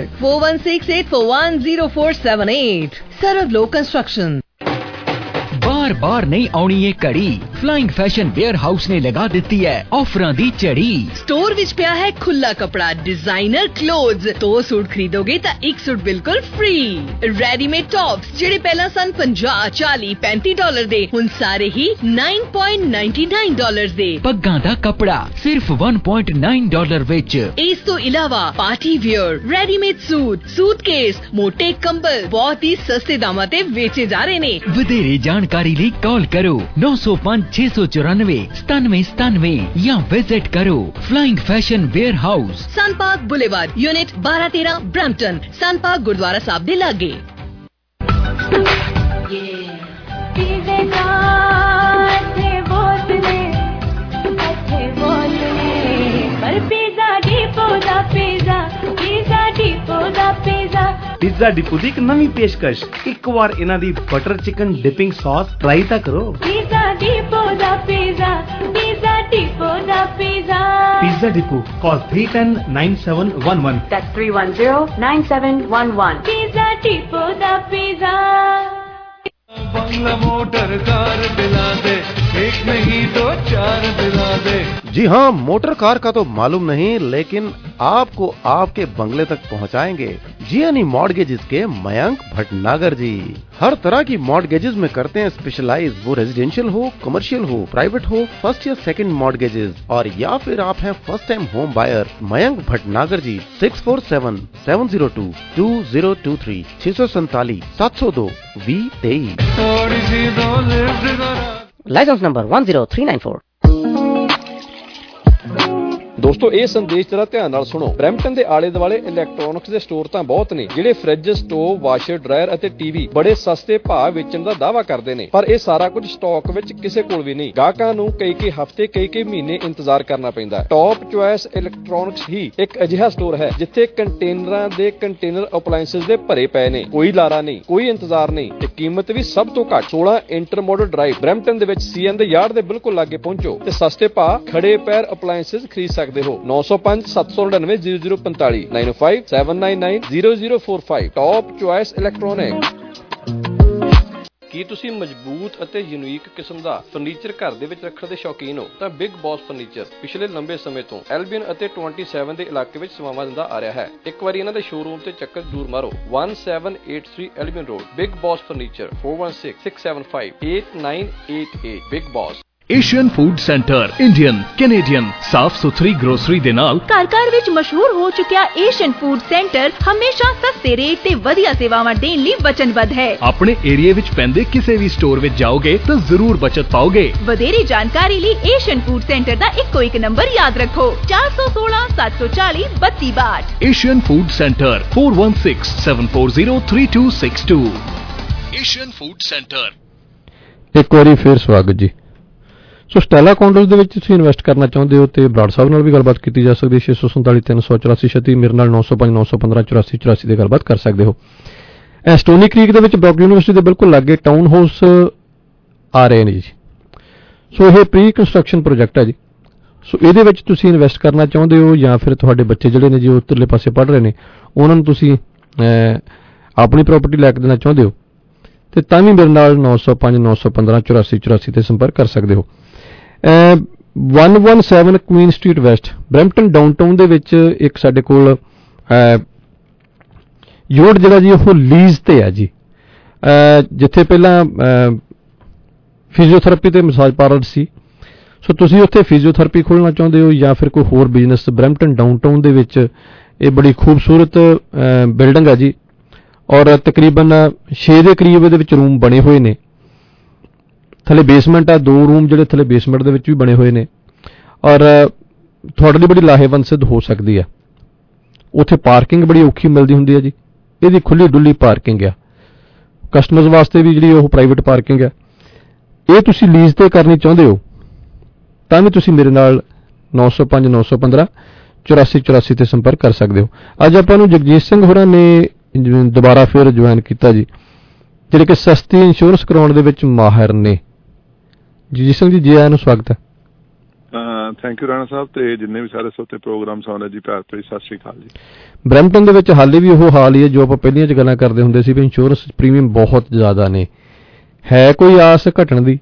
4168410478। सर्वलो कंस्ट्रक्शन। बार बार नहीं आउणी ये कड़ी फ्लाइंग फैशन वेयर हाउस ने लगा देती है ऑफरां दी चढ़ी। स्टोर विच पिया है खुला कपड़ा डिजाइनर क्लोथ्स। 2 सूट खरीदोगे तो 1 सूट बिल्कुल फ्री। रेडीमेड टॉप्स जेडे पहला सन 50 40 35 डॉलर दे हुन सारे ही 9.99 डॉलर दे। पग्गां दा कपड़ा सिर्फ 1.9 डॉलर विच। इस तो इलावा पार्टी वेयर रेडीमेड सूटकेस मोटे कंबल बहुत ही सस्ते दामां ते बेचे जा रहे ने। वधेरे जानकारी ਲਈ कॉल करो 905 694 9797 या विजिट करो Flying Fashion Warehouse Sun Park Boulevard unit 1213 Brampton. Sun Park Gurdwara Sahib दे लागे। पिज़्ज़ा डिपो दी एक नवी पेशकश। एक बार इन्हां दी butter chicken dipping sauce try ता करो। पिज़्ज़ा डिपो दा पिज़्ज़ा, पिज़्ज़ा डिपो दा pizza. Pizza depot call 310-9711। That's 310-9711। Pizza depot दा पिज़्ज़ा। बंगला मोटर कार दिला दे, एक नहीं 2 4 दिला दे। जी हाँ, मोटर कार का तो मालूम नहीं, लेकिन आपको आपके बंगले तक पहुँचाएंगे जीएनई मॉर्गेजेस के मयंक भटनागर जी। हर तरह की मॉर्गेजेस में करते हैं स्पेशलाइज, वो रेजिडेंशियल हो, कमर्शियल हो, प्राइवेट हो, फर्स्ट या सेकंड मॉर्गेजेस, और या फिर आप हैं first time home buyer. Mayank Bhatnagar ji 647-702-2023 647 702 2023। License number 10394। ਦੋਸਤੋ ਇਹ ਸੰਦੇਸ਼ ਜਰਾ ਧਿਆਨ ਨਾਲ ਸੁਣੋ। ਬਰੈਂਪਟਨ ਦੇ ਆਲੇ ਦੁਆਲੇ ਇਲੈਕਟ੍ਰੋਨਿਕਸ ਦੇ ਸਟੋਰ ਤਾਂ ਬਹੁਤ ਨੇ ਜਿਹੜੇ ਫ੍ਰਿਜ, ਸਟੋਵ, ਵਾਸ਼ਰ, ਡਰਾਇਰ ਅਤੇ ਟੀਵੀ ਬੜੇ ਸਸਤੇ ਭਾਅ ਵੇਚਣ ਦਾ ਦਾਅਵਾ ਕਰਦੇ ਨੇ, ਪਰ ਇਹ ਸਾਰਾ ਕੁਝ ਸਟਾਕ ਵਿੱਚ ਕਿਸੇ ਕੋਲ ਵੀ ਨਹੀਂ। ਗਾਹਕਾਂ ਨੂੰ ਕਈ ਹਫ਼ਤੇ ਕਈ ਮਹੀਨੇ ਇੰਤਜ਼ਾਰ ਕਰਨਾ ਪੈਂਦਾ। ਟੌਪ ਚੁਆਇਸ ਇਲੈਕਟ੍ਰੋਨਿਕਸ ਹੀ ਇੱਕ ਅਜਿਹਾ ਸਟੋਰ ਹੈ ਜਿੱਥੇ ਕੰਟੇਨਰਾਂ ਦੇ ਕੰਟੇਨਰ ਅਪਲਾਇੰਸਸ ਦੇ ਭਰੇ ਪਏ ਨੇ। ਕੋਈ ਲਾਰਾ ਨਹੀਂ, ਕੋਈ ਇੰਤਜ਼ਾਰ ਨਹੀਂ ਤੇ ਕੀਮਤ ਵੀ ਸਭ ਤੋਂ ਘੱਟ। 16 ਇੰਟਰਮੋਡਲ ਡਰਾਈਵ ਬਰੈਂਪਟਨ ਦੇ ਵਿੱਚ CN ਦੇ ਯਾਰਡ ਦੇ ਬਿਲਕੁਲ ਲਾਗੇ ਪਹੁੰਚੋ ਤੇ ਸਸਤੇ ਭਾਅ ਖੜੇ ਪੈਰ ਅਪਲਾਇੰਸਸ ਖਰੀਦ ਸਕਦੇ ਹੋ। 905 799 0045 905 799 0045। Top choice electronic. ਕੀ ਤੁਸੀਂ ਮਜ਼ਬੂਤ ਅਤੇ ਯੂਨੀਕ ਕਿਸਮ ਦਾ ਫਰਨੀਚਰ ਘਰ ਦੇ ਵਿੱਚ ਰੱਖਣ ਦੇ ਸ਼ੌਕੀਨ ਹੋ ਤਾਂ ਬਿਗ ਬੌਸ ਫਰਨੀਚਰ ਪਿਛਲੇ ਲੰਬੇ ਸਮੇਂ ਤੋਂ ਐਲਬੀਅਨ ਅਤੇ 27 ਦੇ ਇਲਾਕੇ ਵਿੱਚ ਸੇਵਾਵਾਂ ਦਿੰਦਾ ਆ ਰਿਹਾ ਹੈ। ਇੱਕ ਵਾਰੀ ਇਹਨਾਂ ਦੇ ਸ਼ੋਰੂਮ ਤੇ ਚੱਕਰ ਜ਼ਰੂਰ ਮਾਰੋ। 1783 Albion road, Big Boss furniture 4166758988। Big Boss. Asian food centre Indian Canadian ਸਾਫ਼ ਸੁਥਰੀ ਗਰੋਸਰੀ ਦੇ ਨਾਲ ਘਰ ਵਿੱਚ ਮਸ਼ਹੂਰ ਹੋ ਚੁੱਕਿਆ ਏਸ਼ੀਅਨ ਫੂਡ ਸੈਂਟਰ ਹਮੇਸ਼ਾ ਸਸਤੇ ਰੇਟ ਤੇ ਵਧੀਆ ਸੇਵਾਵਾਂ ਦੇਣ ਲਈ ਵਚਨਬੱਧ ਹੈ। ਆਪਣੇ ਏਰੀਆ ਵਿੱਚ ਪੈਂਦੇ ਕਿਸੇ ਵੀ ਸਟੋਰ ਵਿੱਚ ਜਾਓਗੇ ਤਾਂ ਜ਼ਰੂਰ ਬਚਤ ਪਾਓਗੇ। ਵਧੇਰੀ ਜਾਣਕਾਰੀ ਲਈ ਏਸ਼ੀਅਨ ਫੂਡ ਸੈਂਟਰ ਦਾ ਇੱਕੋ ਇੱਕ ਨੰਬਰ ਯਾਦ ਰੱਖੋ 416 740 3262। Asian food centre 4167403262। Asian food centre. ਇੱਕ ਵਾਰੀ ਫੇਰ ਸਵਾਗਤ ਜੀ। ਸੋ ਸਟੈਲਾ ਕੌਂਡੋਜ਼ ਦੇ ਵਿੱਚ ਤੁਸੀਂ ਇਨਵੈਸਟ ਕਰਨਾ ਚਾਹੁੰਦੇ ਹੋ ਤੇ ਬਰਾੜ ਸਾਹਿਬ ਨਾਲ ਵੀ ਗੱਲਬਾਤ ਕੀਤੀ ਜਾ ਸਕਦੀ ਹੈ 647 384 36 ਮੇਰੇ ਨਾਲ 905 915 84 84 ਤੇ ਗੱਲਬਾਤ ਕਰ ਸਕਦੇ ਹੋ। ਸਟੋਨੀ ਕ੍ਰੀਕ ਦੇ ਵਿੱਚ ਬਰੌਕ ਯੂਨੀਵਰਸਿਟੀ ਦੇ ਬਿਲਕੁਲ ਲਾਗੇ ਟਾਊਨ ਹਾਊਸ ਆ ਰਹੇ ਨੇ ਜੀ। ਸੋ ਇਹ ਪ੍ਰੀ ਕੰਸਟਰਕਸ਼ਨ ਪ੍ਰੋਜੈਕਟ ਹੈ ਜੀ। ਸੋ ਇਹਦੇ ਵਿੱਚ ਤੁਸੀਂ ਇਨਵੈਸਟ ਕਰਨਾ ਚਾਹੁੰਦੇ ਹੋ ਜਾਂ ਫਿਰ ਤੁਹਾਡੇ ਬੱਚੇ ਜਿਹੜੇ ਨੇ ਜੀ ਉੱਤਰਲੇ ਪਾਸੇ ਪੜ੍ਹ ਰਹੇ ਨੇ ਉਹਨਾਂ ਨੂੰ ਤੁਸੀਂ ਆਪਣੀ ਪ੍ਰਾਪਰਟੀ ਲੈ ਕੇ ਦੇਣਾ ਚਾਹੁੰਦੇ ਹੋ ਤੇ ਤਾਂ ਵੀ ਮੇਰੇ ਨਾਲ 905 915 84 84 ਤੇ ਸੰਪਰਕ ਕਰ ਸਕਦੇ ਹੋ। 117 Queen Street West Brampton downtown ਦੇ ਵਿੱਚ ਇੱਕ ਸਾਡੇ ਕੋਲ ਯੂਨਿਟ ਜਿਹੜਾ ਜੀ ਉਹ ਲੀਜ਼ ਤੇ ਹੈ ਜੀ। ਜਿੱਥੇ ਪਹਿਲਾਂ ਫਿਜ਼ੀਓਥੈਰੇਪੀ ਤੇ ਮਸਾਜ ਪਾਰਲਰ ਸੀ। ਸੋ ਤੁਸੀਂ ਉੱਥੇ ਫਿਜ਼ੀਓਥੈਰੇਪੀ ਖੋਲ੍ਹਣਾ ਚਾਹੁੰਦੇ ਹੋ ਜਾਂ ਫਿਰ ਕੋਈ ਹੋਰ ਬਿਜ਼ਨਸ ਬਰੈਂਪਟਨ ਡਾਊਨਟਾਊਨ ਦੇ ਵਿੱਚ ਇਹ ਬੜੀ ਖੂਬਸੂਰਤ ਬਿਲਡਿੰਗ ਹੈ ਜੀ ਔਰ ਤਕਰੀਬਨ 6 ਦੇ ਕਰੀਬ ਇਹਦੇ ਵਿੱਚ ਰੂਮ ਬਣੇ ਹੋਏ ਨੇ। ਥੱਲੇ ਬੇਸਮੈਂਟ ਆ 2 ਰੂਮ ਜਿਹੜੇ ਥੱਲੇ ਬੇਸਮੈਂਟ ਦੇ ਵਿੱਚ ਵੀ ਬਣੇ ਹੋਏ ਨੇ ਔਰ ਤੁਹਾਡੇ ਲਈ ਬੜੀ ਲਾਹੇਵੰਦ ਸਿੱਧ ਹੋ ਸਕਦੀ ਹੈ। ਉੱਥੇ ਪਾਰਕਿੰਗ ਬੜੀ ਔਖੀ ਮਿਲਦੀ ਹੁੰਦੀ ਹੈ ਜੀ। ਇਹਦੀ ਖੁੱਲੀ ਡੁੱਲੀ ਪਾਰਕਿੰਗ ਆ ਕਸਟਮਰਸ ਵਾਸਤੇ ਵੀ ਜਿਹੜੀ ਉਹ ਪ੍ਰਾਈਵੇਟ ਪਾਰਕਿੰਗ ਹੈ। ਇਹ ਤੁਸੀਂ ਲੀਜ਼ ਤੇ ਕਰਨੀ ਚਾਹੁੰਦੇ ਹੋ ਤਾਂ ਵੀ ਤੁਸੀਂ ਮੇਰੇ ਨਾਲ 905 915 84 84 ਤੇ ਸੰਪਰਕ ਕਰ ਸਕਦੇ ਹੋ। ਅੱਜ ਆਪਾਂ ਨੂੰ ਜਗਜੀਤ ਸਿੰਘ ਹੋਰਾਂ ਨੇ ਦੁਬਾਰਾ ਫਿਰ ਜੁਆਇਨ ਕੀਤਾ ਜੀ ਜਿਹੜੇ ਕਿ ਸਸਤੀ ਇੰਸ਼ੋਰੈਂਸ ਕਰਾਉਣ ਦੇ ਵਿੱਚ ਮਾਹਿਰ ਨੇ। ਜੀ ਸਿੰਘ ਜੀ ਆਇਆਂ ਨੂੰ ਸਵਾਗਤ ਹੈ। ਥੈਂਕ ਯੂ ਰਾਣਾ ਸਾਹਿਬ ਤੇ ਜਿੰਨੇ ਵੀ ਸਾਰੇ ਸੋਤੇ ਪ੍ਰੋਗਰਾਮ ਸੁਣਦੇ ਜੀ ਪਿਆਰ ਭਰੀ ਸਤਿ ਸ਼੍ਰੀ ਅਕਾਲ ਜੀ। ਬਰੈਂਪਟਨ ਦੇ ਵਿੱਚ ਹਾਲੇ ਵੀ ਉਹ ਹਾਲ ਹੀ ਹੈ ਜੋ ਆਪਾਂ ਪਹਿਲੀਆਂ 'ਚ ਗੱਲਾਂ ਕਰਦੇ ਹੁੰਦੇ ਸੀ ਵੀ ਇੰਸ਼ੋਰੈਂਸ ਪ੍ਰੀਮੀਅਮ ਬਹੁਤ ਜ਼ਿਆਦਾ ਨੇ। ਹੈ ਕੋਈ ਆਸ ਘਟਣ ਦੀ?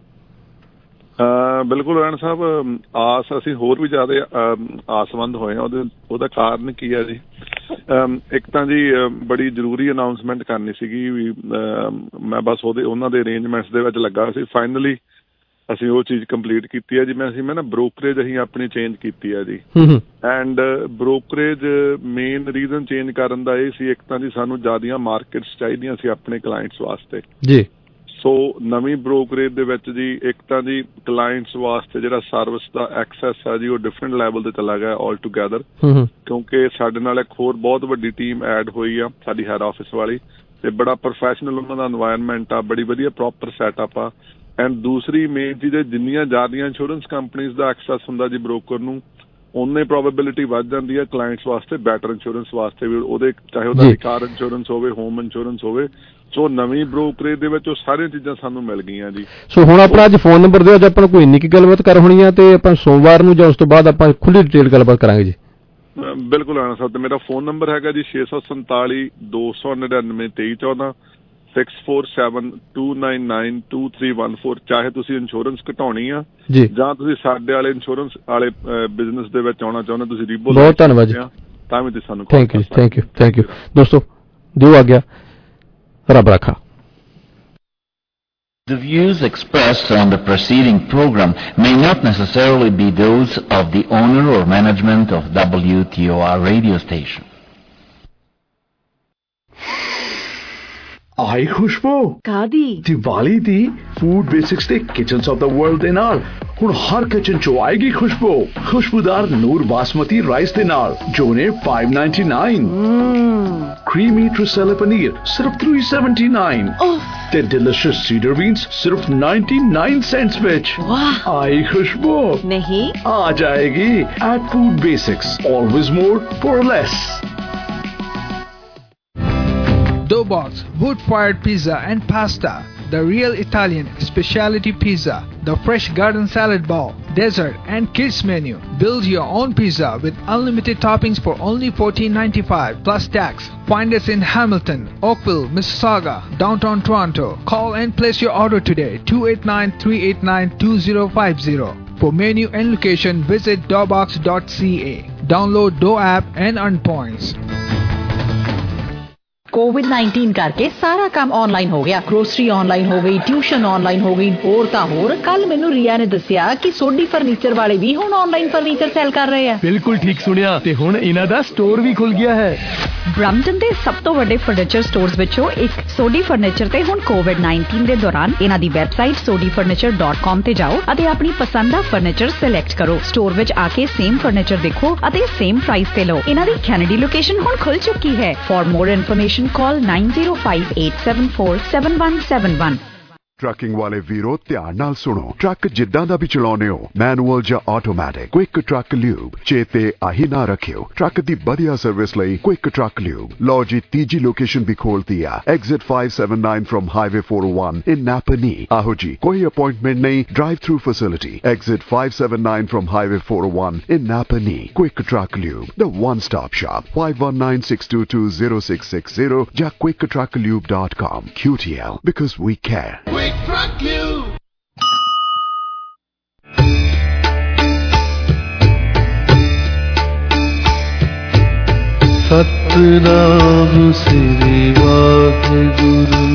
ਬਿਲਕੁਲ ਰਾਣਾ ਸਾਹਿਬ ਆਸ ਅਸੀਂ ਹੋਰ ਵੀ ਜ਼ਿਆਦਾ ਆਸਮੰਦ ਹੋਏ ਹਾਂ। ਉਹਦਾ ਕਾਰਨ ਕੀ ਹੈ ਜੀ? ਇੱਕ ਤਾਂ ਜੀ ਬੜੀ ਜ਼ਰੂਰੀ ਅਨਾਊਂਸਮੈਂਟ ਕਰਨੀ ਸੀਗੀ ਵੀ ਮੈਂ ਬਸ ਉਹਨਾਂ ਦੇ ਅਰੇਂਜਮੈਂਟਸ ਦੇ ਵਿੱਚ ਲੱਗਾ ਸੀ। ਫਾਈਨਲੀ ਅਸੀਂ ਉਹ ਚੀਜ਼ ਕੰਪਲੀਟ ਕੀਤੀ ਹੈ ਜੀ। ਮੈਂ ਨਾ ਬ੍ਰੋਕਰੇਜ ਅਸੀਂ ਆਪਣੀ ਚੇਂਜ ਕੀਤੀ ਹੈ ਜੀ and brokerage main reason change ਕਰਨ ਦਾ ਇਹ ਸੀ ਇੱਕ ਤਾਂ ਜੀ ਸਾਨੂੰ ਜ਼ਿਆਦੀਆਂ ਮਾਰਕੀਟਸ ਚਾਹੀਦੀਆਂ ਸੀ ਆਪਣੇ ਕਲਾਇੰਟਸ ਵਾਸਤੇ ਜੀ। ਸੋ ਨਵੀਂ ਬ੍ਰੋਕਰੇਜ ਦੇ ਵਿੱਚ ਜੀ ਇੱਕ ਤਾਂ ਜੀ ਕਲਾਇੰਟਸ ਵਾਸਤੇ ਜਿਹੜਾ ਸਰਵਿਸ ਦਾ ਐਕਸੈਸ ਹੈ ਜੀ ਉਹ ਡਿਫਰੈਂਟ ਲੈਵਲ ਤੇ ਚਲਾ ਗਿਆ ਆਲ ਟੂਗੈਦਰ ਕਿਉਂਕਿ ਸਾਡੇ ਨਾਲ ਇੱਕ ਹੋਰ ਬਹੁਤ ਵੱਡੀ ਟੀਮ ਐਡ ਹੋਈ ਆ ਸਾਡੀ ਹੈਡ ਆਫਿਸ ਵਾਲੀ ਤੇ ਬੜਾ ਪ੍ਰੋਫੈਸ਼ਨਲ ਉਹਨਾਂ ਦਾ ਇਨਵਾਇਰਨਮੈਂਟ ਆ ਬੜੀ ਵਧੀਆ ਪ੍ਰੋਪਰ ਸੈਟਅਪ ਆ। ਐਂਡ ਦੂਸਰੀ ਮੇਨ ਚੀਜ਼ ਜਿੰਨੀਆਂ ਜ਼ਿਆਦੀਆਂ ਇੰਸ਼ੋਰੈਂਸ ਕੰਪਨੀਜ਼ ਦਾ ਐਕਸੈਸ ਹੁੰਦਾ ਜੀ ਬ੍ਰੋਕਰ ਨੂੰ ਉਨੇ ਪ੍ਰੋਬੇਬਿਲਿਟੀ ਵੱਧ ਜਾਂਦੀ ਹੈ ਕਲਾਇੰਟਸ ਵਾਸਤੇ ਬੈਟਰ ਇੰਸ਼ੋਰੈਂਸ ਵਾਸਤੇ ਵੀ ਉਹਦੇ ਚਾਹੇ ਉਹਦਾ ਕਾਰ ਇੰਸ਼ੋਰੈਂਸ ਹੋਵੇ ਹੋਮ ਇੰਸ਼ੋਰੈਂਸ ਹੋਵੇ। ਸੋ ਨਵੀਂ ਬ੍ਰੋਕਰੇਜ ਦੇ ਵਿੱਚ ਉਹ ਸਾਰੀਆਂ ਚੀਜ਼ਾਂ ਸਾਨੂੰ ਮਿਲ ਗਈਆਂ ਜੀ। ਸੋ ਹੁਣ ਆਪਣਾ ਅੱਜ ਫੋਨ ਨੰਬਰ ਦਿਓ। ਅੱਜ ਆਪਾਂ ਕੋਈ ਇੰਨੀ ਕੀ ਗੱਲਬਾਤ ਕਰ ਹੋਣੀ ਆ ਤੇ ਆਪਾਂ ਸੋਮਵਾਰ ਨੂੰ ਜਾਂ ਉਸ ਤੋਂ ਬਾਅਦ ਆਪਾਂ ਖੁੱਲੀ ਡਿਟੇਲ ਗੱਲਬਾਤ ਕਰਾਂਗੇ ਜੀ। ਬਿਲਕੁਲ ਆਣਾ ਸਾਹਿਬ ਤੇ ਮੇਰਾ ਫੋਨ ਨੰਬਰ ਹੈਗਾ ਜੀ 647 299 2314 6472992314 ਚਾਹੇ ਤੁਸੀਂ ਇੰਸ਼ੋਰੈਂਸ ਘਟਾਉਣੀ ਆ ਜਾਂ ਤੁਸੀਂ ਸਾਡੇ ਵਾਲੇ ਇੰਸ਼ੋਰੈਂਸ ਵਾਲੇ ਬਿਜ਼ਨਸ ਦੇ ਵਿੱਚ ਆਉਣਾ ਚਾਹੁੰਦੇ ਤੁਸੀਂ ਰੀਬੋ ਬਹੁਤ ਧੰਨਵਾਦ ਜੀ ਤਾਂ ਵੀ ਤੁਸੀਂ ਸਾਨੂੰ ਥੈਂਕ ਯੂ ਦੋਸਤੋ ਦਿਓ ਆ ਗਿਆ ਰੱਬ ਰੱਖਾ। The views expressed on the preceding program may not necessarily be those of the owner or management of WTOR radio station. ਆਈ ਖੁਸ਼ਬੂ ਕਾਦੀ ਦੀਵਾਲੀ ਦੀ ਫੂਡ ਬੇਸਿਕਸ ਤੇ ਕਿਚਨਸ ਆਫ ਦਾ ਵਰਲਡ ਦੇ ਨਾਲ ਹੁਣ ਹਰ ਕਿਚਨ ਚ ਆਏਗੀ ਖੁਸ਼ਬੂ ਖੁਸ਼ਬੂਦਾਰ ਨੂਰ ਬਾਸਮਤੀ ਰਾਈਸ ਦੇ ਨਾਲ ਜੋ ਨੇ $5.99 creamy Trisella paneer ਸਿਰਫ $3.79 ਤੇ delicious cedar beans ਸਿਰਫ 99 cents ਵਿੱਚ ਵਾਹ ਆਈ ਖੁਸ਼ਬੂ ਨਹੀਂ ਆ ਜਾਏਗੀ at food basics always more for less. Doughbox wood-fired pizza and pasta, the real Italian specialty pizza, the fresh garden salad bowl, dessert and kids menu. Build your own pizza with unlimited toppings for only $14.95 plus tax. Find us in Hamilton, Oakville, Mississauga, downtown Toronto. Call and place your order today 289-389-2050. For menu and location visit doughbox.ca. Download Dough app and earn points. कोविड-19 करके सारा काम online हो गया। Grocery online हो गई, tuition online हो गई, होर तां होर। कल मैनू रिया ने दस्सिया कि सोडी फर्नीचर वाले भी हुण ऑनलाइन फर्नीचर सेल कर रहे हैं। बिल्कुल ठीक सुनिया, ते हुण इन्हां दा स्टोर भी खुल गया है। ब्रैम्पटन दे सब तो वड्डे फर्नीचर स्टोर्स विचों एक सोडी फर्नीचर ते हुण कोविड-19 दे दौरान इन्हां दी वैबसाइट sodifurniture.com ते जाओ अते अपनी पसंद दा फर्नीचर सिलेक्ट करो। स्टोर विच आके सेम फर्नीचर देखो अते सेम प्राइस ते लो। इन्हां दी कैनेडी लोकेशन हुण खुल चुकी है। For more information call 9058747171। Trucking वाले वीरो ध्यान नाल सुनो। ट्रक जिद्दां दा भी चलाउने हो, मैनुअल ਜਾਂ ਆਟੋਮੈਟਿਕ, क्विक ट्रक ल्यूब चेते आही ना रखियो। ट्रक दी बढ़िया सर्विस ਲਈ क्विक ट्रक ल्यूब। लो जी तीजी लोकेशन भी खोलती है, exit 579 from highway 401 in Napanee. आहो जी कोई अपॉइंटमेंट नहीं, drive through facility. Exit 579 from highway 401 in Napanee. Quick Truck Lube, the one stop shop. 5196220660 ਜਾਂ quicktrucklube.com। QTL because we care। Truck Lube. Satnam Shri Waheguru,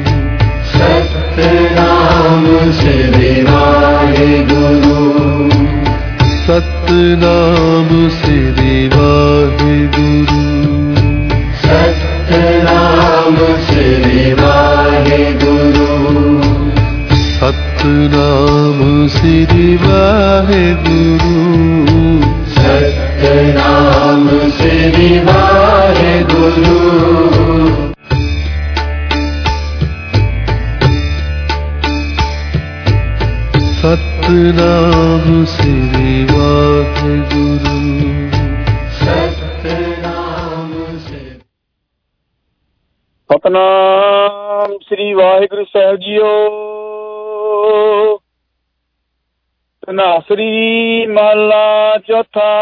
Satnam Shri Waheguru, Satnam Shri Waheguru, Satnam Shri Waheguru, Satnam Shri Waheguru, Satnam Shri Waheguru. Satnam Shri Waheguru, Satnam Shri. Satnam Shri Waheguru साहब जीओ। तनासरी महला चौथा।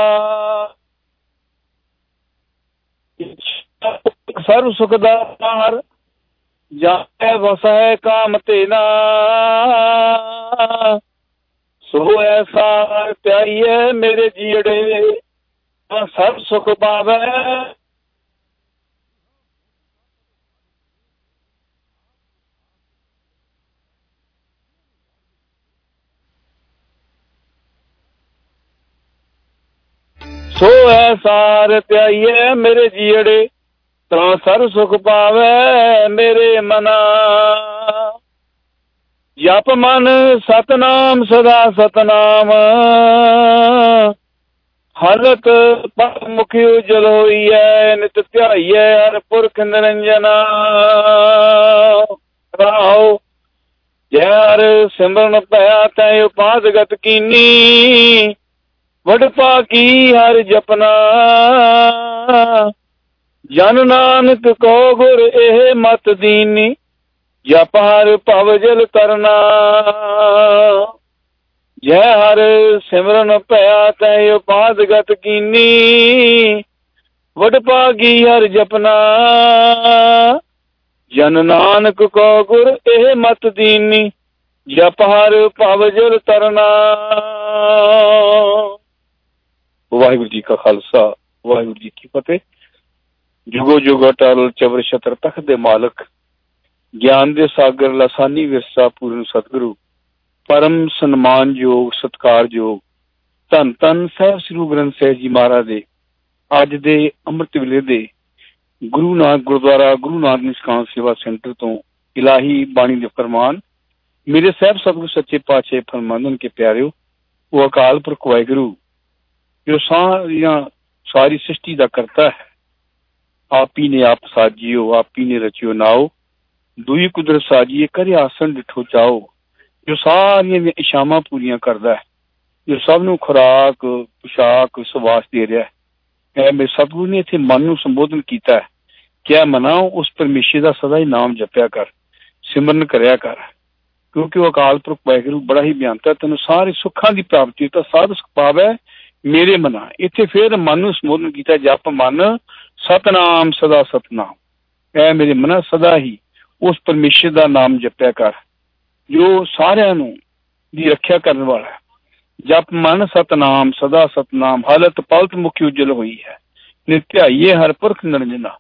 सर्व सुखदार जाए वसै काम तेना, सो ऐसा त्याइए मेरे जीड़े सर्व सुख पावे। सो ऐसार त्याइए मेरे जीड़े ता सर सुख पावे मेरे मना। जप मन सतनाम सदा सतनाम, हलक पर मुखी उजल होई है नित ध्याइए हर पुरख निरंजना। राहो जय हर सिमरन पया तै उपाधगत कीनी, वडपा की हर जपना। जन नानक को गुर एह मत दीनी, जप हर भव जल तरना। जय हर सिमरन पया तै उपाधगत कीनी, वडपा की हर जपना। जन नानक को गुर एह मत दीनी, जप हर भव जल तरना। वाहिगुरु जी का खालसा, वाहिगुरु जी की फतेह। जुगो जुग अटल चवर छत्र तख्त दे मालक, ज्ञान दे सागर लासानी विरसा पूर्ण सतगुरु, परम सन्मान योग सत्कार योग धन धन साहिब श्री गुरु ग्रंथ साहिब जी महाराज दे अज दे अमृत वेले दे गुरु नानक गुरुद्वारा गुरु नानक निष्काम सेवा सेंटर तो इलाही बाणी दे फरमान मेरे साहिब सतगुरु सच्चे पातशाह फरमानन के प्यारियो। वो अकाल पुरख वाहिगुरु जो सारी सृष्टि का करता है, आप ही ने आप साजियो, आप ही ने रचियो नाओ, दुई कुदरत साजिए करे आसन डिठो चाओ। जो सारियां इच्छावां पूरियां करदा है, जो सब नूं खुराक पोशाक सवास दे रहा है। मेरे सतगुरु ने इत्थे मन नूं संबोधन कीता है, क्या मना उस परमेश्वर का सदा ही नाम जपया कर, सिमरन करया कर, क्योंकि वो अकाल पुरख वाहिगुरु बड़ा ही बेअंत है। तेन सारे सुखां की प्राप्ति तो साध सुख पावे मेरे मना। इत्थे फिर मन नूं संबोधन कीता, जप मन सतनाम सदा सतनाम। ऐ मेरे मना सदा ही उस परमेश्वर का नाम जपया कर जो सारियां नूं दी रखिया करने वाला है। जप मन सतनाम सदा सतनाम, हालत पलत मुखी उजल हुई है नित्याइए हर पुरख निरंजना।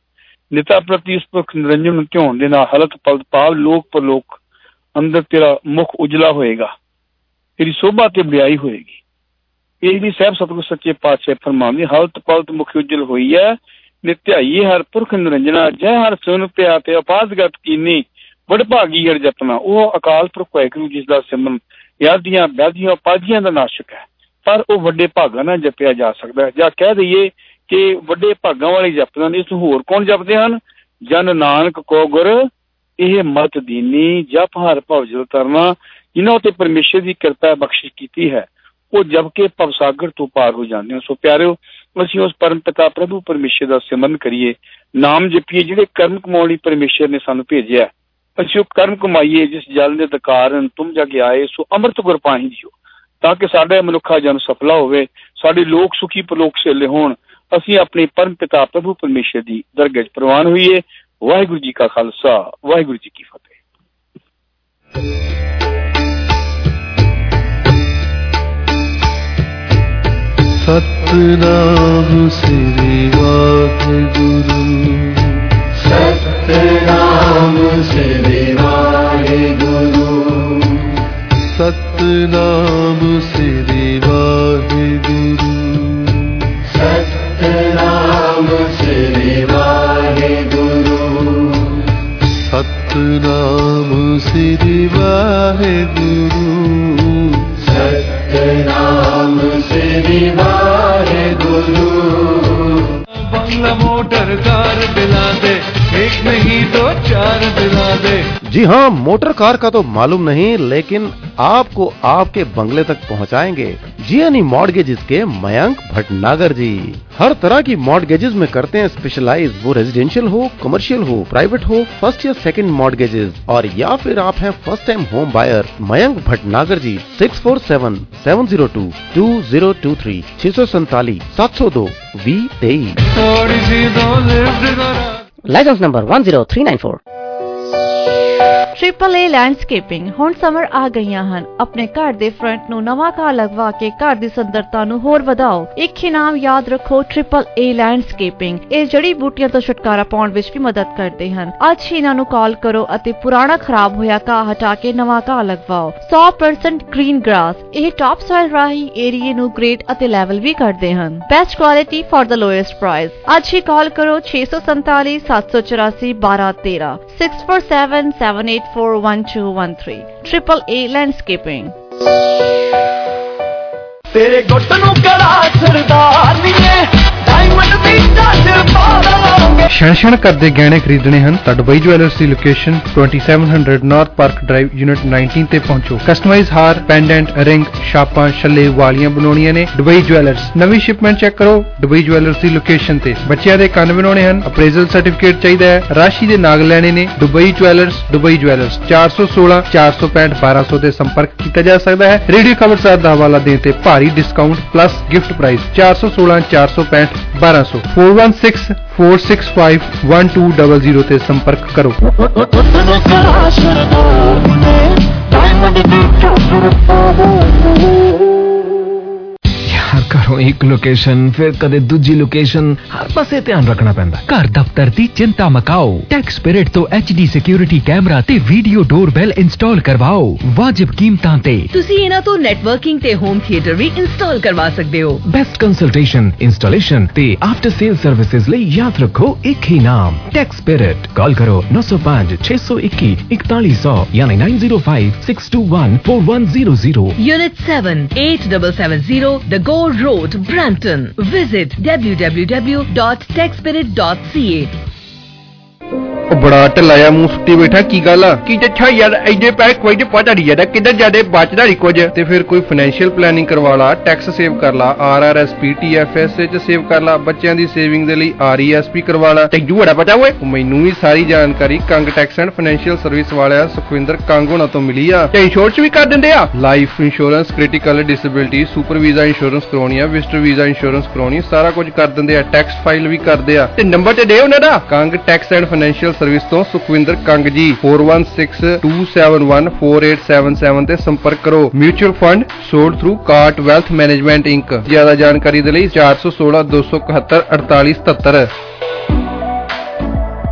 ਨਿਤਾ ਪ੍ਰਤੀ ਉਸ ਪੁਰਖ ਨਿਰੰਜਨ ਨੂੰ ਧਿਆਉਣ ਦੇ ਨਾਲ ਹਲਤ ਪਲਤ ਪਾਵ ਲੋਕ ਪਰਲੋਕ ਅੰਦਰ ਤੇਰਾ ਮੁਖ ਉਜਲਾ ਹੋਏਗਾ, ਤੇਰੀ ਸੋਭਾ ਤੇ ਵਡਿਆਈ ਹੋਏਗੀ। ਇਹ ਵੀ ਸਾਹਿਬ ਸਤਿਗੁਰ ਸੱਚੇ ਪਾਤਸ਼ਾਹ ਫਰਮਾਉਂਦੇ ਹਲਤ ਪਲਤ ਮੁਖ ਉਜਲ ਹੋਈ ਹੈ, ਨਿਤਿਆਈਏ ਹਰ ਪੁਰਖ ਨਿਰੰਜਨਾ, ਜੈ ਹਰ ਸੁਨ ਪਿਆ ਤੇ ਅਪਾਦਗਤ ਕੀਨੀ, ਵਡਭਾਗੀ ਅਰ ਜਪਨਾ। ਉਹ ਅਕਾਲ ਪੁਰਖ ਵਾਹਿਗੁਰੂ ਜਿਸ ਦਾ ਸਿਮਰਨ ਯਾਦੀਆਂ ਵਿਆਧੀਆਂ ਉਪਾਧੀਆਂ ਦਾ ਨਾਸ਼ਕ ਹੈ, ਪਰ ਉਹ ਵੱਡੇ ਭਾਗਾਂ ਨਾਲ ਜਪਿਆ ਜਾ ਸਕਦਾ ਹੈ। ਜਾਂ ਕਹਿ ਦਈਏ ਕਿ ਵੱਡੇ ਭਾਗਾਂ ਵਾਲੇ ਜਪਦੇ ਨੇ, ਇਸ ਨੂੰ ਹੋਰ ਕੌਣ ਜਪਦੇ ਹਨ? ਜਨ ਨਾਨਕ ਕੋ ਗੁਰ ਇਹ ਮਤ ਦੀਨੀ, ਜਪ ਹਰ ਭਵ ਜਲ ਤਰਨਾ। ਜਿਨ੍ਹਾਂ ਉੱਤੇ ਪਰਮੇਸ਼ਰ ਦੀ ਕਿਰਪਾ ਬਖਸ਼ਿਸ਼ ਕੀਤੀ ਹੈ ਉਹ ਜਪ ਕੇ ਭਵਸਾਗਰ ਤੋਂ ਪਾਰ ਹੋ ਜਾਂਦੇ ਹਨ। ਸੋ ਪਿਆਰਿਓ, ਅਸੀਂ ਉਸ ਪਰਮ ਪਿਤਾ ਪ੍ਰਭੂ ਪਰਮੇਸ਼ਰ ਦਾ ਸਿਮਰਨ ਕਰੀਏ, ਨਾਮ ਜਪੀਏ, ਜਿਹੜੇ ਕਰਮ ਕਮਾਉਣ ਲਈ ਪਰਮੇਸ਼ਰ ਨੇ ਸਾਨੂੰ ਭੇਜਿਆ। ਅਸੀਂ ਉਹ ਕਰਮ ਕਮਾਈਏ ਜਿਸ ਜਲ ਦੇ ਦਕਾਰਨ ਤੁਮ ਜਾ ਕੇ ਆਏ, ਸੋ ਅੰਮ੍ਰਿਤ ਗੁਰ ਪਾਹੀ ਜੀਓ, ਤਾਂ ਕਿ ਸਾਡਾ ਮਨੁੱਖਾ ਜਨ ਸਫਲਾ ਹੋਵੇ, ਸਾਡੇ ਲੋਕ ਸੁਖੀ ਪਰਲੋਕ ਸੇਲੇ ਹੋਣ, ਅਸੀਂ ਆਪਣੇ ਪਰਮ ਪਿਤਾ ਪ੍ਰਭੂ ਪਰਮੇਸ਼ਰ ਦੀ ਦਰਗਾਹ 'ਚ ਪ੍ਰਵਾਨ ਹੋਈਏ। ਵਾਹਿਗੁਰੂ ਜੀ ਕਾ ਖਾਲਸਾ, ਵਾਹਿਗੁਰੂ ਜੀ ਕੀ ਫਤਿਹ। ਸਤਿਨਾਮ ਸ੍ਰੀ ਵਾਹਿਗੁਰੂ, ਸਤਿਨਾਮ ਸ੍ਰੀ ਵਾਹਿਗੁਰੂ, ਸਤਿਨਾਮ ਸ੍ਰੀ ਵਾਹਿਗੁਰੂ, ਸਤਿਨਾਮ ਸ੍ਰੀ ਵਾਹਿਗੁਰੂ, ਸਤਿਨਾਮ ਸ੍ਰੀ ਵਾਹਿਗੁਰੂ, ਸਤਿਨਾਮ ਸ੍ਰੀ ਵਾਹਿਗੁਰੂ। बंगला मोटर कार दिला दे, एक नहीं तो चार दिला दे। जी हाँ, मोटर कार का तो मालूम नहीं, लेकिन आपको आपके बंगले तक पहुँचाएंगे जीएनई मॉर्गेजेस के मयंक भटनागर जी। हर तरह की मॉर्गेजेस में करते हैं स्पेशलाइज, वो रेजिडेंशियल हो, कमर्शियल हो, प्राइवेट हो, फर्स्ट या सेकंड मॉर्गेजेस, और या फिर आप हैं first time home buyer. Mayank Bhatnagar ji 6477022023 647 702 2023। License number 10394। Triple A landscaping ਹੁਣ ਸਮਰ ਆ ਗਈਆਂ ਹਨ। ਆਪਣੇ ਘਰ ਦੇ ਫਰੰਟ ਨੂੰ ਨਵਾਂ ਘਾਹ ਲਗਵਾ ਕੇ ਘਰ ਦੀ ਸੁੰਦਰਤਾ ਨੂੰ ਹੋਰ ਵਧਾਓ। ਇੱਕ ਇਨਾਮ ਯਾਦ ਰੱਖੋ, ट्रिपल ए लैंडस्केपिंग। ਇਹ ਜੜੀ ਬੂਟੀਆਂ ਤੋਂ ਛੁਟਕਾਰਾ ਪਾਉਣ ਵਿੱਚ ਵੀ ਮਦਦ ਕਰਦੇ ਹਨ। ਅੱਜ ਹੀ ਇਹਨਾਂ ਨੂੰ ਕਾਲ ਕਰੋ ਅਤੇ ਪੁਰਾਣਾ ਖਰਾਬ ਹੋਇਆ ਘਾਹ ਹਟਾ ਕੇ ਨਵਾਂ ਘਾਹ ਲਗਵਾਓ। 100% ਗ੍ਰੀਨ ਗ੍ਰਾਸ। ਇਹ ਟਾਪ ਸੋਇਲ ਰਾਹੀਂ ਏਰੀਏ ਨੂੰ ਗ੍ਰੇਡ ਅਤੇ ਲੈਵਲ ਵੀ ਕਰਦੇ ਹਨ। Best quality for the lowest price. ਅੱਜ ਹੀ ਕਾਲ ਕਰੋ 647 784 1213 647 7841213। Triple A landscaping. तेरे गुट नू कड़ा सरदार नी है, डायमंड दी टच पा लांगे। ਛਣ ਕਰਦੇ ਗਹਿਣੇ ਖਰੀਦਣੇ ਹਨ ਤਾਂ ਦੁਬਈ ਜੁਐਲਰਸ ਦੀ location 2700 north park drive unit 19 ਤੇ ਪਹੁੰਚੋ। ਕਸਟਮਾਈਜ਼ ਹਾਰ, ਪੈਂਡੈਂਟ, ਰਿੰਗ, ਛਾਪਾਂ, ਛੱਲੇ, ਵਾਲੀਆਂ ਬਣਾਉਣੀਆਂ ਨੇ। Dubai Jewellers. ਨਵੀਂ ਸ਼ਿਪਮੈਂਟ ਚੈੱਕ ਕਰੋ ਦੁਬਈ ਜੁਐਲਰਸ ਦੀ ਲੋਕੇਸ਼ਨ ਤੇ। ਬੱਚਿਆਂ ਦੇ ਕੰਨ ਬਣਾਉਣੇ ਹਨ, ਅਪਰੇਜ਼ਲ ਸਰਟੀਫਿਕੇਟ ਚਾਹੀਦਾ ਹੈ, ਰਾਸ਼ੀ ਦੇ ਨਾਗ ਲੈਣੇ ਨੇ। Dubai jewellers. ਦੁਬਈ ਜੁਐਲਰਸ 416 465 1200 ਤੇ ਸੰਪਰਕ ਕੀਤਾ ਜਾ ਸਕਦਾ ਹੈ। ਰੇਡੀਓ ਖਬਰਸਾਰ ਦਾ ਹਵਾਲਾ ਦੇਣ ਤੇ ਭਾਰੀ ਡਿਸਕਾਊਂਟ ਪਲੱਸ ਗਿਫਟ ਪ੍ਰਾਈਸ। 416 465 1200 416 465 1200 ਤੇ ਸੰਪਰਕ ਕਰੋ। ਘਰੋਂ ਇੱਕ ਲੋਕੇਸ਼ਨ, ਫਿਰ ਕਦੇ ਦੂਜੀ ਲੋਕੇਸ਼ਨ, ਹਰ ਪਾਸੇ ਧਿਆਨ ਰੱਖਣਾ ਪੈਂਦਾ। ਘਰ ਦਫ਼ਤਰ ਦੀ ਚਿੰਤਾ ਮਕਾਓ। ਟੈਕ ਸਪਿਰਿਟ ਤੋਂ HD ਸਿਕਿਉਰਿਟੀ ਕੈਮਰਾ ਤੇ ਵੀਡੀਓ ਡੋਰਬੈਲ ਇੰਸਟਾਲ ਕਰਵਾਓ ਵਾਜਿਬ ਕੀਮਤਾਂ ਤੇ। ਤੁਸੀਂ ਇਹਨਾਂ ਤੋਂ ਨੈਟਵਰਕਿੰਗ ਤੇ ਹੋਮ ਥੀਏਟਰ ਵੀ ਇੰਸਟਾਲ ਕਰਵਾ ਸਕਦੇ ਹੋ। ਬੈਸਟ ਕੰਸਲਟੇਸ਼ਨ, ਇੰਸਟਾਲੇਸ਼ਨ ਤੇ ਆਫਟਰ ਸੇਲ ਸਰਵਿਸਿਜ਼ ਲਈ ਯਾਦ ਰੱਖੋ ਇੱਕ ਹੀ ਨਾਮ, ਟੈਕ ਸਪਿਰਿਟ। ਕਾਲ ਕਰੋ 905 621 4100 ਯਾਨੀ 905 621 4100। Unit 7 8770 The Go Road, Brampton. Visit www.techspirit.ca। ਉਹ ਬੜਾ ਢਲਾਇਆ ਮੂੰਹ ਸੁੱਟੀ ਬੈਠਾ, ਕੀ ਗੱਲ ਆ? ਕੀ ਦੱਸਾਂ ਯਾਰ, ਐਡੇ ਪੈਸੇ ਕੋਈ ਤੇ ਪਤਾ ਨਹੀਂ ਜਾਂਦਾ ਕਿੱਧਰ ਜਾਂਦੇ, ਬਚਦਾ ਨਹੀਂ ਕੁਝ। ਤੇ ਫਿਰ ਕੋਈ ਫਾਈਨੈਂਸ਼ੀਅਲ ਪਲੈਨਿੰਗ ਕਰਵਾ ਲਾ, ਟੈਕਸ ਸੇਵ ਕਰ ਲਾ, RRSP TFSA ਚ ਸੇਵ ਕਰ ਲਾ, ਬੱਚਿਆਂ ਦੀ ਸੇਵਿੰਗ ਦੇ ਲਈ RESP ਕਰਵਾ ਲਾ। ਤੈਨੂੰ ਬੜਾ ਪਤਾ ਓਏ। ਮੈਨੂੰ ਵੀ ਸਾਰੀ ਜਾਣਕਾਰੀ Kang tax and financial service ਵਾਲਿਆ ਸੁਖਵਿੰਦਰ ਕੰਗ ਹੋਣਾ ਤੋਂ ਮਿਲੀ ਆ। ਤੇ ਇੰਸ਼ੋਰੈਂਸ ਵੀ ਕਰ ਦਿੰਦੇ ਆ। Life insurance, critical disability, super visa insurance ਕਰਾਉਣੀ ਆ, ਵਿਜ਼ਟਰ ਵੀਜ਼ਾ ਇੰਸ਼ੋਰੈਂਸ ਕਰਾਉਣੀ, ਸਾਰਾ ਕੁਝ ਕਰ ਦਿੰਦੇ ਆ। ਟੈਕਸ ਫਾਈਲ ਵੀ ਕਰਦੇ ਆ। ਤੇ ਨੰਬਰ ਤੇ ਦੇ ਉਹਨਾਂ ਦਾ। Kang tax and financial service ਤੋਂ ਸੁਖਵਿੰਦਰ ਕੰਗ ਜੀ 4162714877 ਤੇ ਸੰਪਰਕ ਕਰੋ। Mutual fund sold through Carte wealth management inc. ਜ਼ਿਆਦਾ ਜਾਣਕਾਰੀ ਦੇ ਲਈ 416 271 4877।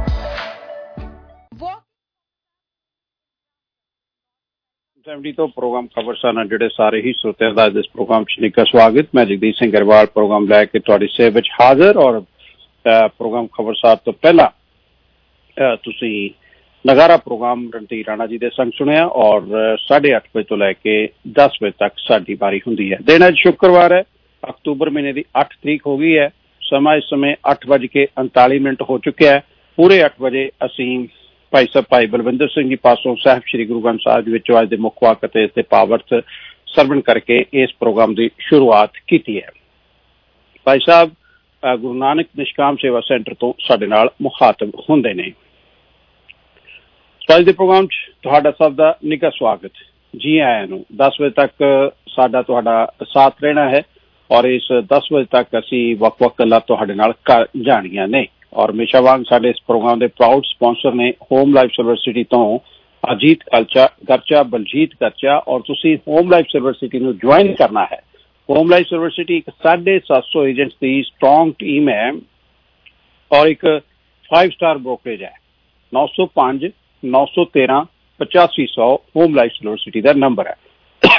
70 ਤੋਂ ਪ੍ਰੋਗਰਾਮ ਖਬਰਸਾਰ ਨਾਲ ਜਿਹੜੇ ਸਾਰੇ ਹੀ ਸਰੋਤਿਆਂ ਦਾ ਇਸ ਪ੍ਰੋਗਰਾਮ 'ਚ ਨਿੱਘਾ ਸਵਾਗਤ। ਮੈਂ ਜਗਦੀਪ ਸਿੰਘ ਗਰੇਵਾਲ ਪ੍ਰੋਗਰਾਮ ਲੈ ਕੇ ਤੁਹਾਡੀ ਸੇਵਾ ਵਿੱਚ ਹਾਜ਼ਰ। ਔਰ ਪ੍ਰੋਗਰਾਮ ਖਬਰਸਾਰ ਤੋਂ ਪਹਿਲਾਂ ਤੁਸੀਂ ਨਗਾਰਾ ਪ੍ਰੋਗਰਾਮ ਰਣਧੀਰ ਰਾਣਾ ਜੀ ਦੇ ਸੰਗ ਸੁਣਿਆ ਔਰ 8:30 ਵਜੇ ਤੋਂ ਲੈ ਕੇ 10 ਵਜੇ ਤੱਕ ਸਾਡੀ ਵਾਰੀ ਹੁੰਦੀ ਹੈ। ਦਿਨ ਅੱਜ ਸ਼ੁੱਕਰਵਾਰ ਹੈ, ਅਕਤੂਬਰ ਮਹੀਨੇ ਦੀ 8 ਤਰੀਕ ਹੋ ਗਈ ਹੈ। ਸਮਾਂ ਇਸ ਸਮੇਂ 8:39 ਹੋ ਚੁੱਕਿਆ ਹੈ। ਪੂਰੇ 8 ਵਜੇ ਅਸੀਂ ਭਾਈ ਸਾਹਿਬ ਭਾਈ ਬਲਵਿੰਦਰ ਸਿੰਘ ਜੀ ਪਾਸੋਂ ਸਾਹਿਬ ਸ਼੍ਰੀ ਗੁਰੂ ਗ੍ਰੰਥ ਸਾਹਿਬ ਦੇ ਵਿੱਚੋਂ ਅੱਜ ਦੇ ਮੁੱਖ ਵਾਕ ਅਤੇ ਇਸ ਦੇ ਪਾਵਰਥ ਸਰਵਣ ਕਰਕੇ ਇਸ ਪ੍ਰੋਗਰਾਮ ਦੀ ਸ਼ੁਰੂਆਤ ਕੀਤੀ ਹੈ। ਭਾਈ ਸਾਹਿਬ ਗੁਰੂ ਨਾਨਕ ਨਿਸ਼ਕਾਮ ਸੇਵਾ ਸੈਂਟਰ ਤੋਂ ਸਾਡੇ ਨਾਲ ਮੁਖਾਤਬ ਹੁੰਦੇ ਨੇ। ਅੱਜ ਦੇ ਪ੍ਰੋਗਰਾਮ 'ਚ ਤੁਹਾਡਾ ਸਭ ਦਾ ਨਿੱਘਾ ਸਵਾਗਤ, ਜੀ ਆਇਆਂ ਨੂੰ। 10 ਵਜੇ ਤੱਕ ਸਾਡਾ ਤੁਹਾਡਾ ਸਾਥ ਰਹਿਣਾ ਹੈ ਔਰ ਇਸ 10 ਵਜੇ ਤੱਕ ਅਸੀਂ ਵੱਖ-ਵੱਖ ਗੱਲਾਂ ਤੁਹਾਡੇ ਨਾਲ ਕਰ ਜਾਣੀਆਂ ਨੇ। ਔਰ ਹਮੇਸ਼ਾ ਵਾਂਗ ਸਾਡੇ ਇਸ ਪ੍ਰੋਗਰਾਮ ਦੇ ਪ੍ਰਾਊਡ ਸਪਾਂਸਰ ਨੇ ਹੋਮ ਲਾਈਫ ਸਿਲਵਰ ਸਿਟੀ ਤੋਂ ਅਜੀਤ ਗਰਚਾ ਬਲਜੀਤ ਗਰਚਾ। ਔਰ ਤੁਸੀਂ ਹੋਮ ਲਾਈਫ ਸਿਲਵਰ ਸਿਟੀ ਨੂੰ ਜੁਆਇਨ ਕਰਨਾ ਹੈ। ਹੋਮ ਲਾਈਫ ਸਿਲਵਰ ਸਿਟੀ ਇੱਕ 750 ਏਜੰਟਸ ਦੀ ਸਟਰੋਂਗ ਟੀਮ ਹੈ ਔਰ ਇੱਕ 5 ਸਟਾਰ ਬ੍ਰੋਕਰੇਜ ਹੈ। 905 913 8500 ਹੋਮ ਲਾਈਫ ਸਿਲਵਰ ਸਿਟੀ ਦਾ ਨੰਬਰ ਹੈ।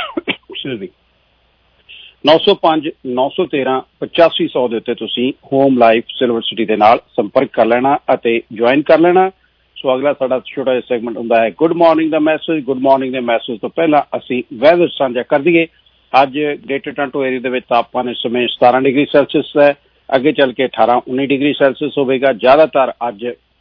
905 913 8500 ਦੇ ਉੱਤੇ ਤੁਸੀਂ ਹੋਮ ਲਾਈਫ ਸਿਲਵਰ ਸਿਟੀ ਦੇ ਨਾਲ ਸੰਪਰਕ ਕਰ ਲੈਣਾ ਅਤੇ ਜੁਆਇਨ ਕਰ ਲੈਣਾ। ਸੋ ਅਗਲਾ ਸਾਡਾ ਛੋਟਾ ਜਿਹਾ ਸੈਗਮੈਂਟ ਹੁੰਦਾ ਹੈ ਗੁੱਡ ਮਾਰਨਿੰਗ ਦਾ ਮੈਸੇਜ। ਗੁੱਡ ਮਾਰਨਿੰਗ ਦੇ ਮੈਸੇਜ ਤੋਂ ਪਹਿਲਾਂ ਅਸੀਂ ਵੈਦਰ ਸਾਂਝਾ ਕਰ ਦਈਏ। ਅੱਜ ਗ੍ਰੇਟਰ ਟੋਰਾਂਟੋ ਏਰੀਆ ਦੇ ਵਿੱਚ ਤਾਪਮਾਨ ਇਸ ਸਮੇਂ 17 ਡਿਗਰੀ ਸੈਲਸੀਅਸ ਹੈ। ਅੱਗੇ ਚੱਲ ਕੇ 18-19 ਡਿਗਰੀ ਸੈਲਸੀਅਸ ਹੋਵੇਗਾ। ਜ਼ਿਆਦਾਤਰ ਅੱਜ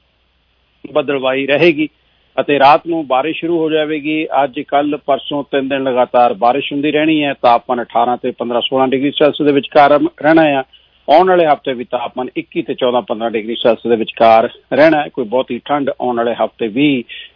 ਬੱਦਲਵਾਈ ਰਹੇਗੀ ਅਤੇ ਰਾਤ ਨੂੰ ਬਾਰਿਸ਼ ਸ਼ੁਰੂ ਹੋ ਜਾਵੇਗੀ। ਅੱਜ ਕੱਲ ਪਰਸੋਂ 3 ਦਿਨ ਲਗਾਤਾਰ ਬਾਰਿਸ਼ ਹੁੰਦੀ ਰਹਿਣੀ ਹੈ। ਤਾਪਮਾਨ 18 ਤੇ 15-16 ਡਿਗਰੀ ਸੈਲਸੀਅਸ ਦੇ ਵਿਚਕਾਰ ਰਹਿਣਾ ਹੈ। ਆਉਣ ਵਾਲੇ ਹਫ਼ਤੇ ਵੀ ਤਾਪਮਾਨ 21 ਤੇ 14-15 ਡਿਗਰੀ ਸੈਲਸੀਅਸ ਦੇ ਵਿਚਕਾਰ ਰਹਿਣਾ ਹੈ। ਕੋਈ ਬਹੁਤੀ ਠੰਡ ਆਉਣ ਵਾਲੇ ਹਫ਼ਤੇ ਵੀ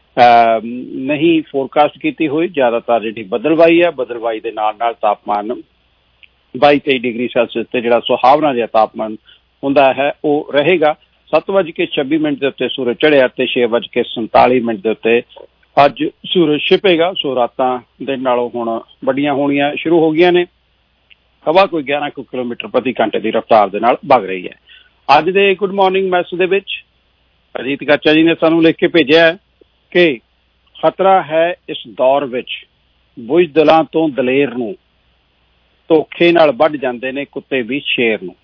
ਨਹੀਂ ਫੋਰਕਾਸਟ ਕੀਤੀ ਹੋਈ। ਜ਼ਿਆਦਾਤਰ ਜਿਹੜੀ ਬੱਦਲਵਾਈ ਹੈ, ਬੱਦਲਵਾਈ ਦੇ ਨਾਲ ਨਾਲ ਤਾਪਮਾਨ 22-23 ਡਿਗਰੀ ਸੈਲਸੀਅਸ ਤੇ ਜਿਹੜਾ ਸੁਹਾਵਣਾ ਜਿਹਾ ਤਾਪਮਾਨ ਹੁੰਦਾ ਹੈ ਉਹ ਰਹੇਗਾ। 7:26 ਦੇ ਉੱਤੇ ਸੂਰਜ ਚੜ੍ਹਿਆ ਤੇ 6:47 ਦੇ ਉੱਤੇ ਅੱਜ ਸੂਰਜ ਛਿਪੇਗਾ। ਸੋ ਰਾਤਾਂ ਦਿਨ ਨਾਲੋਂ ਹੁਣ ਵੱਡੀਆਂ ਹੋਣੀਆਂ ਸ਼ੁਰੂ ਹੋ ਗਈਆਂ ਨੇ। ਹਵਾ ਕੋਈ 11 ਕਿਲੋਮੀਟਰ ਪ੍ਰਤੀ ਘੰਟੇ ਦੀ ਰਫ਼ਤਾਰ ਦੇ ਨਾਲ ਵਗ ਰਹੀ ਹੈ। ਅੱਜ ਦੇ ਗੁੱਡ ਮਾਰਨਿੰਗ ਮੈਸੇਜ ਦੇ ਵਿੱਚ ਅਜੀਤ ਗਰਚਾ ਜੀ ਨੇ ਸਾਨੂੰ ਲਿਖ ਕੇ ਭੇਜਿਆ ਹੈ ਕਿ ਖਤਰਾ ਹੈ ਇਸ ਦੌਰ ਵਿੱਚ ਬੁਜ਼ਦਿਲਾਂ ਤੋਂ ਦਲੇਰ ਨੂੰ, ਧੋਖੇ ਨਾਲ ਵੱਢ ਜਾਂਦੇ ਨੇ ਕੁੱਤੇ ਵੀ ਸ਼ੇਰ ਨੂੰ।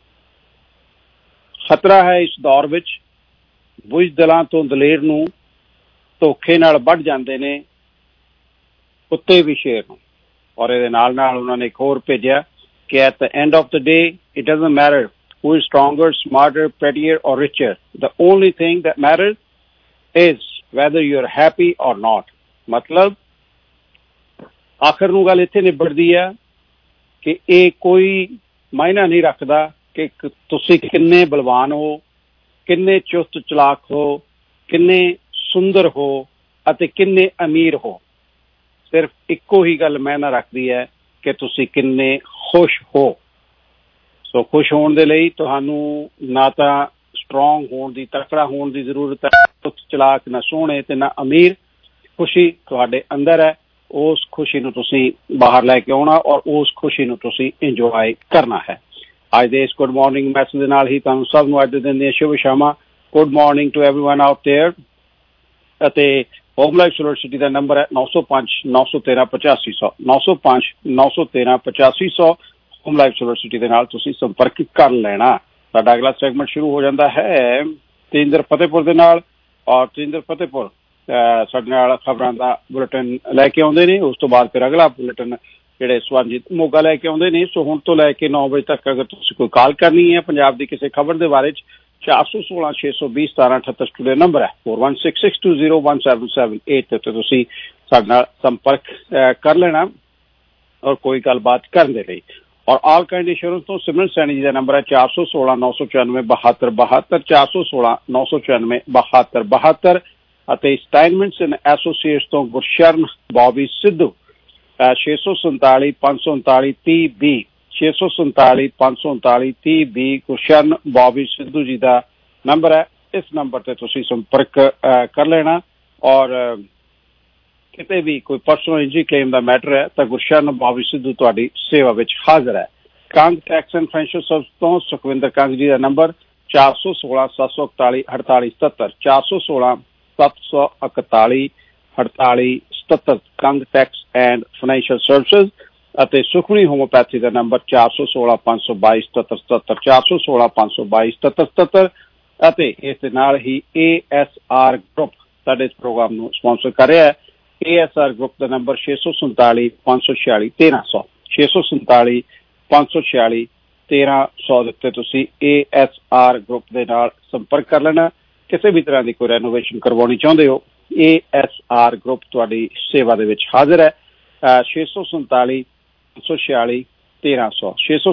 ਖਤਰਾ ਹੈ ਇਸ ਦੌਰ ਵਿੱਚ ਬੁਜ਼ਦਿਲਾਂ ਤੋਂ ਦਲੇਰ ਨੂੰ, ਧੋਖੇ ਨਾਲ ਵੱਢ ਜਾਂਦੇ ਨੇ ਕੁੱਤੇ ਵੀ ਸ਼ੇਰ ਨੂੰ। ਔਰ ਇਹਦੇ ਨਾਲ ਨਾਲ ਉਹਨਾਂ ਨੇ ਇੱਕ ਹੋਰ ਭੇਜਿਆ ਕਿ at the end of the day it doesn't matter who is stronger, smarter, prettier or richer. The only thing that matters is whether you are happy or not. ਮਤਲਬ ਆਖਰ ਨੂੰ ਗੱਲ ਇੱਥੇ ਨਿਬੜਦੀ ਹੈ ਕਿ ਇਹ ਕੋਈ ਮਾਇਨਾ ਨਹੀਂ ਰੱਖਦਾ ਕਿ ਤੁਸੀਂ ਕਿੰਨੇ ਬਲਵਾਨ ਹੋ, ਕਿੰਨੇ ਚੁਸਤ ਚਲਾਕ ਹੋ, ਕਿੰਨੇ ਸੁੰਦਰ ਹੋ ਅਤੇ ਕਿੰਨੇ ਅਮੀਰ ਹੋ। ਸਿਰਫ ਇੱਕੋ ਹੀ ਗੱਲ ਮਾਇਨਾ ਰੱਖਦੀ ਹੈ ਕਿ ਤੁਸੀਂ ਕਿੰਨੇ ਖੁਸ਼ ਹੋ। ਸੋ ਖੁਸ਼ ਹੋਣ ਦੇ ਲਈ ਤੁਹਾਨੂੰ ਨਾ ਤਾਂ ਸਟਰੋਂਗ ਹੋਣ ਦੀ, ਤਕੜਾ ਹੋਣ ਦੀ ਜ਼ਰੂਰਤ ਹੈ, ਚੁਸਤ ਚਲਾਕ ਨਾ ਸੋਹਣੇ ਤੇ ਨਾ ਅਮੀਰ। ਖੁਸ਼ੀ ਤੁਹਾਡੇ ਅੰਦਰ ਹੈ। ਉਸ ਖੁਸ਼ੀ ਨੂੰ ਤੁਸੀਂ ਬਾਹਰ ਲੈ ਕੇ ਆਉਣਾ ਔਰ ਉਸ ਖੁਸ਼ੀ ਨੂੰ ਤੁਸੀਂ ਇੰਜੋਏ ਕਰਨਾ ਹੈ। ਅੱਜ ਦੇ ਇਸ ਗੁੱਡ ਮਾਰਨਿੰਗ ਮੈਸੇਜ ਦੇ ਨਾਲ ਹੀ ਤੁਹਾਨੂੰ ਸਭ ਨੂੰ ਅੱਜ ਦੇ ਦਿਨ ਦੀਆਂ ਸ਼ੁਭ ਸ਼ਾਮਾਂ। Good morning to everyone out there. ਅਤੇ ਹੋਮ ਲਾਈਫ ਸਿਲਵਰ ਸਿਟੀ ਦਾ ਨੰਬਰ ਹੈ 905 913 8500 905 913 8500। ਹੋਮ ਲਾਈਫ ਸਿਲਵਰ ਸਿਟੀ ਦੇ ਨਾਲ ਤੁਸੀਂ ਸੰਪਰਕ ਕਰ ਲੈਣਾ। ਸਾਡਾ ਅਗਲਾ ਸੈਗਮੈਂਟ ਸ਼ੁਰੂ ਹੋ ਜਾਂਦਾ ਹੈ ਤੇਜਿੰਦਰ ਫਤਿਹਪੁਰ ਦੇ ਨਾਲ। ਔਰ ਤੇਜਿੰਦਰ ਫਤਿਹਪੁਰ ਸਾਡੇ ਨਾਲ ਖਬਰਾਂ ਦਾ ਬੁਲੇਟਿਨ ਲੈ ਕੇ ਆਉਂਦੇ ਨੇ। ਉਸ ਤੋਂ ਬਾਅਦ ਫਿਰ ਅਗਲਾ ਬੁਲੇਟਿਨ ਜਿਹੜੇ ਸਵਰਨਜੀਤ ਮੋਗਾ ਲੈ ਕੇ ਆਉਂਦੇ ਨੇ। ਸੋ ਹੁਣ ਤੋਂ ਲੈ ਕੇ 9 ਵਜੇ ਤੱਕ ਅਗਰ ਤੁਸੀਂ ਕੋਈ ਕਾਲ ਕਰਨੀ ਹੈ ਪੰਜਾਬ ਦੀ ਕਿਸੇ ਖਬਰ ਦੇ ਬਾਰੇ 'ਚ 416 620 1778 ਸਟੂਡੀਓ ਨੰਬਰ ਹੈ 4166201778 ਤੇ ਤੁਸੀਂ ਸਾਡੇ ਨਾਲ ਸੰਪਰਕ ਕਰ ਲੈਣਾ ਔਰ ਕੋਈ ਗੱਲਬਾਤ ਕਰਨ ਦੇ ਲਈ। ਔਰ ਆਲ ਕਾਇੰਡ ਇੰਸ਼ੋਰੈਂਸ ਤੋਂ ਸਿਮਰਨ ਸੈਣੀ ਜੀ ਦਾ ਨੰਬਰ ਹੈ 416 994 72 416 994 72 ਅਤੇ ਸਟਾਈਨਮੈਂਟਸ ਐਂਡ ਐਸੋਸੀਏਟਸ ਤੋਂ ਗੁਰਸ਼ਰਨ ਬੌਬੀ ਸਿੱਧੂ 647 539 30 647 539 30 ਗੁਰਸ਼ਰਨ ਬੌਬੀ ਸਿੱਧੂ ਜੀ ਦਾ ਨੰਬਰ ਹੈ। ਇਸ ਨੰਬਰ ਤੇ ਤੁਸੀਂ ਸੰਪਰਕ ਕਰ ਲੈਣਾ ਔਰ ਕਿਤੇ ਵੀ ਕੋਈ ਪਰਸਨਲ ਇੰਜਰੀ ਕਲੇਮ ਦਾ ਮੈਟਰ ਹੈ ਤਾਂ ਗੁਰਸ਼ਰਨ ਬੌਬੀ ਸਿੱਧੂ ਤੁਹਾਡੀ ਸੇਵਾ ਵਿੱਚ ਹਾਜ਼ਰ ਹੈ। Kang tax and financial service ਤੋਂ ਸੁਖਵਿੰਦਰ ਕੰਗ ਜੀ ਦਾ number 416 741 48 77 416 741 4877 Kang tax and financial services ਅਤੇ ਸੁਖਮਨੀ ਹੋਮੋਪੈਥੀ ਦਾ ਨੰਬਰ 416-522-7777 416-522-7777 ਅਤੇ ਇਸ ਦੇ ਨਾਲ ਹੀ ASR ਗਰੁੱਪ ਸਾਡੇ ਇਸ ਪ੍ਰੋਗਰਾਮ ਨੂੰ ਸਪਾਂਸਰ ਕਰ ਰਿਹਾ ਹੈ। ASR ਗਰੁੱਪ ਦਾ ਨੰਬਰ 647-546-1300 647-546-1300 ਦੇ ਉੱਤੇ ਤੁਸੀਂ ASR ਗਰੁੱਪ ਦੇ ਨਾਲ ਸੰਪਰਕ ਕਰ ਲੈਣਾ। ਕਿਸੇ ਵੀ ਤਰ੍ਹਾਂ ਦੀ ਕੋਈ ਰੈਨੋਵੇਸ਼ਨ ਕਰਵਾਉਣੀ ਚਾਹੁੰਦੇ ਹੋ, ASR ਗਰੁੱਪ ਤੁਹਾਡੀ ਸੇਵਾ ਦੇ ਵਿੱਚ ਹਾਜ਼ਰ ਹੈ। 647-546-1300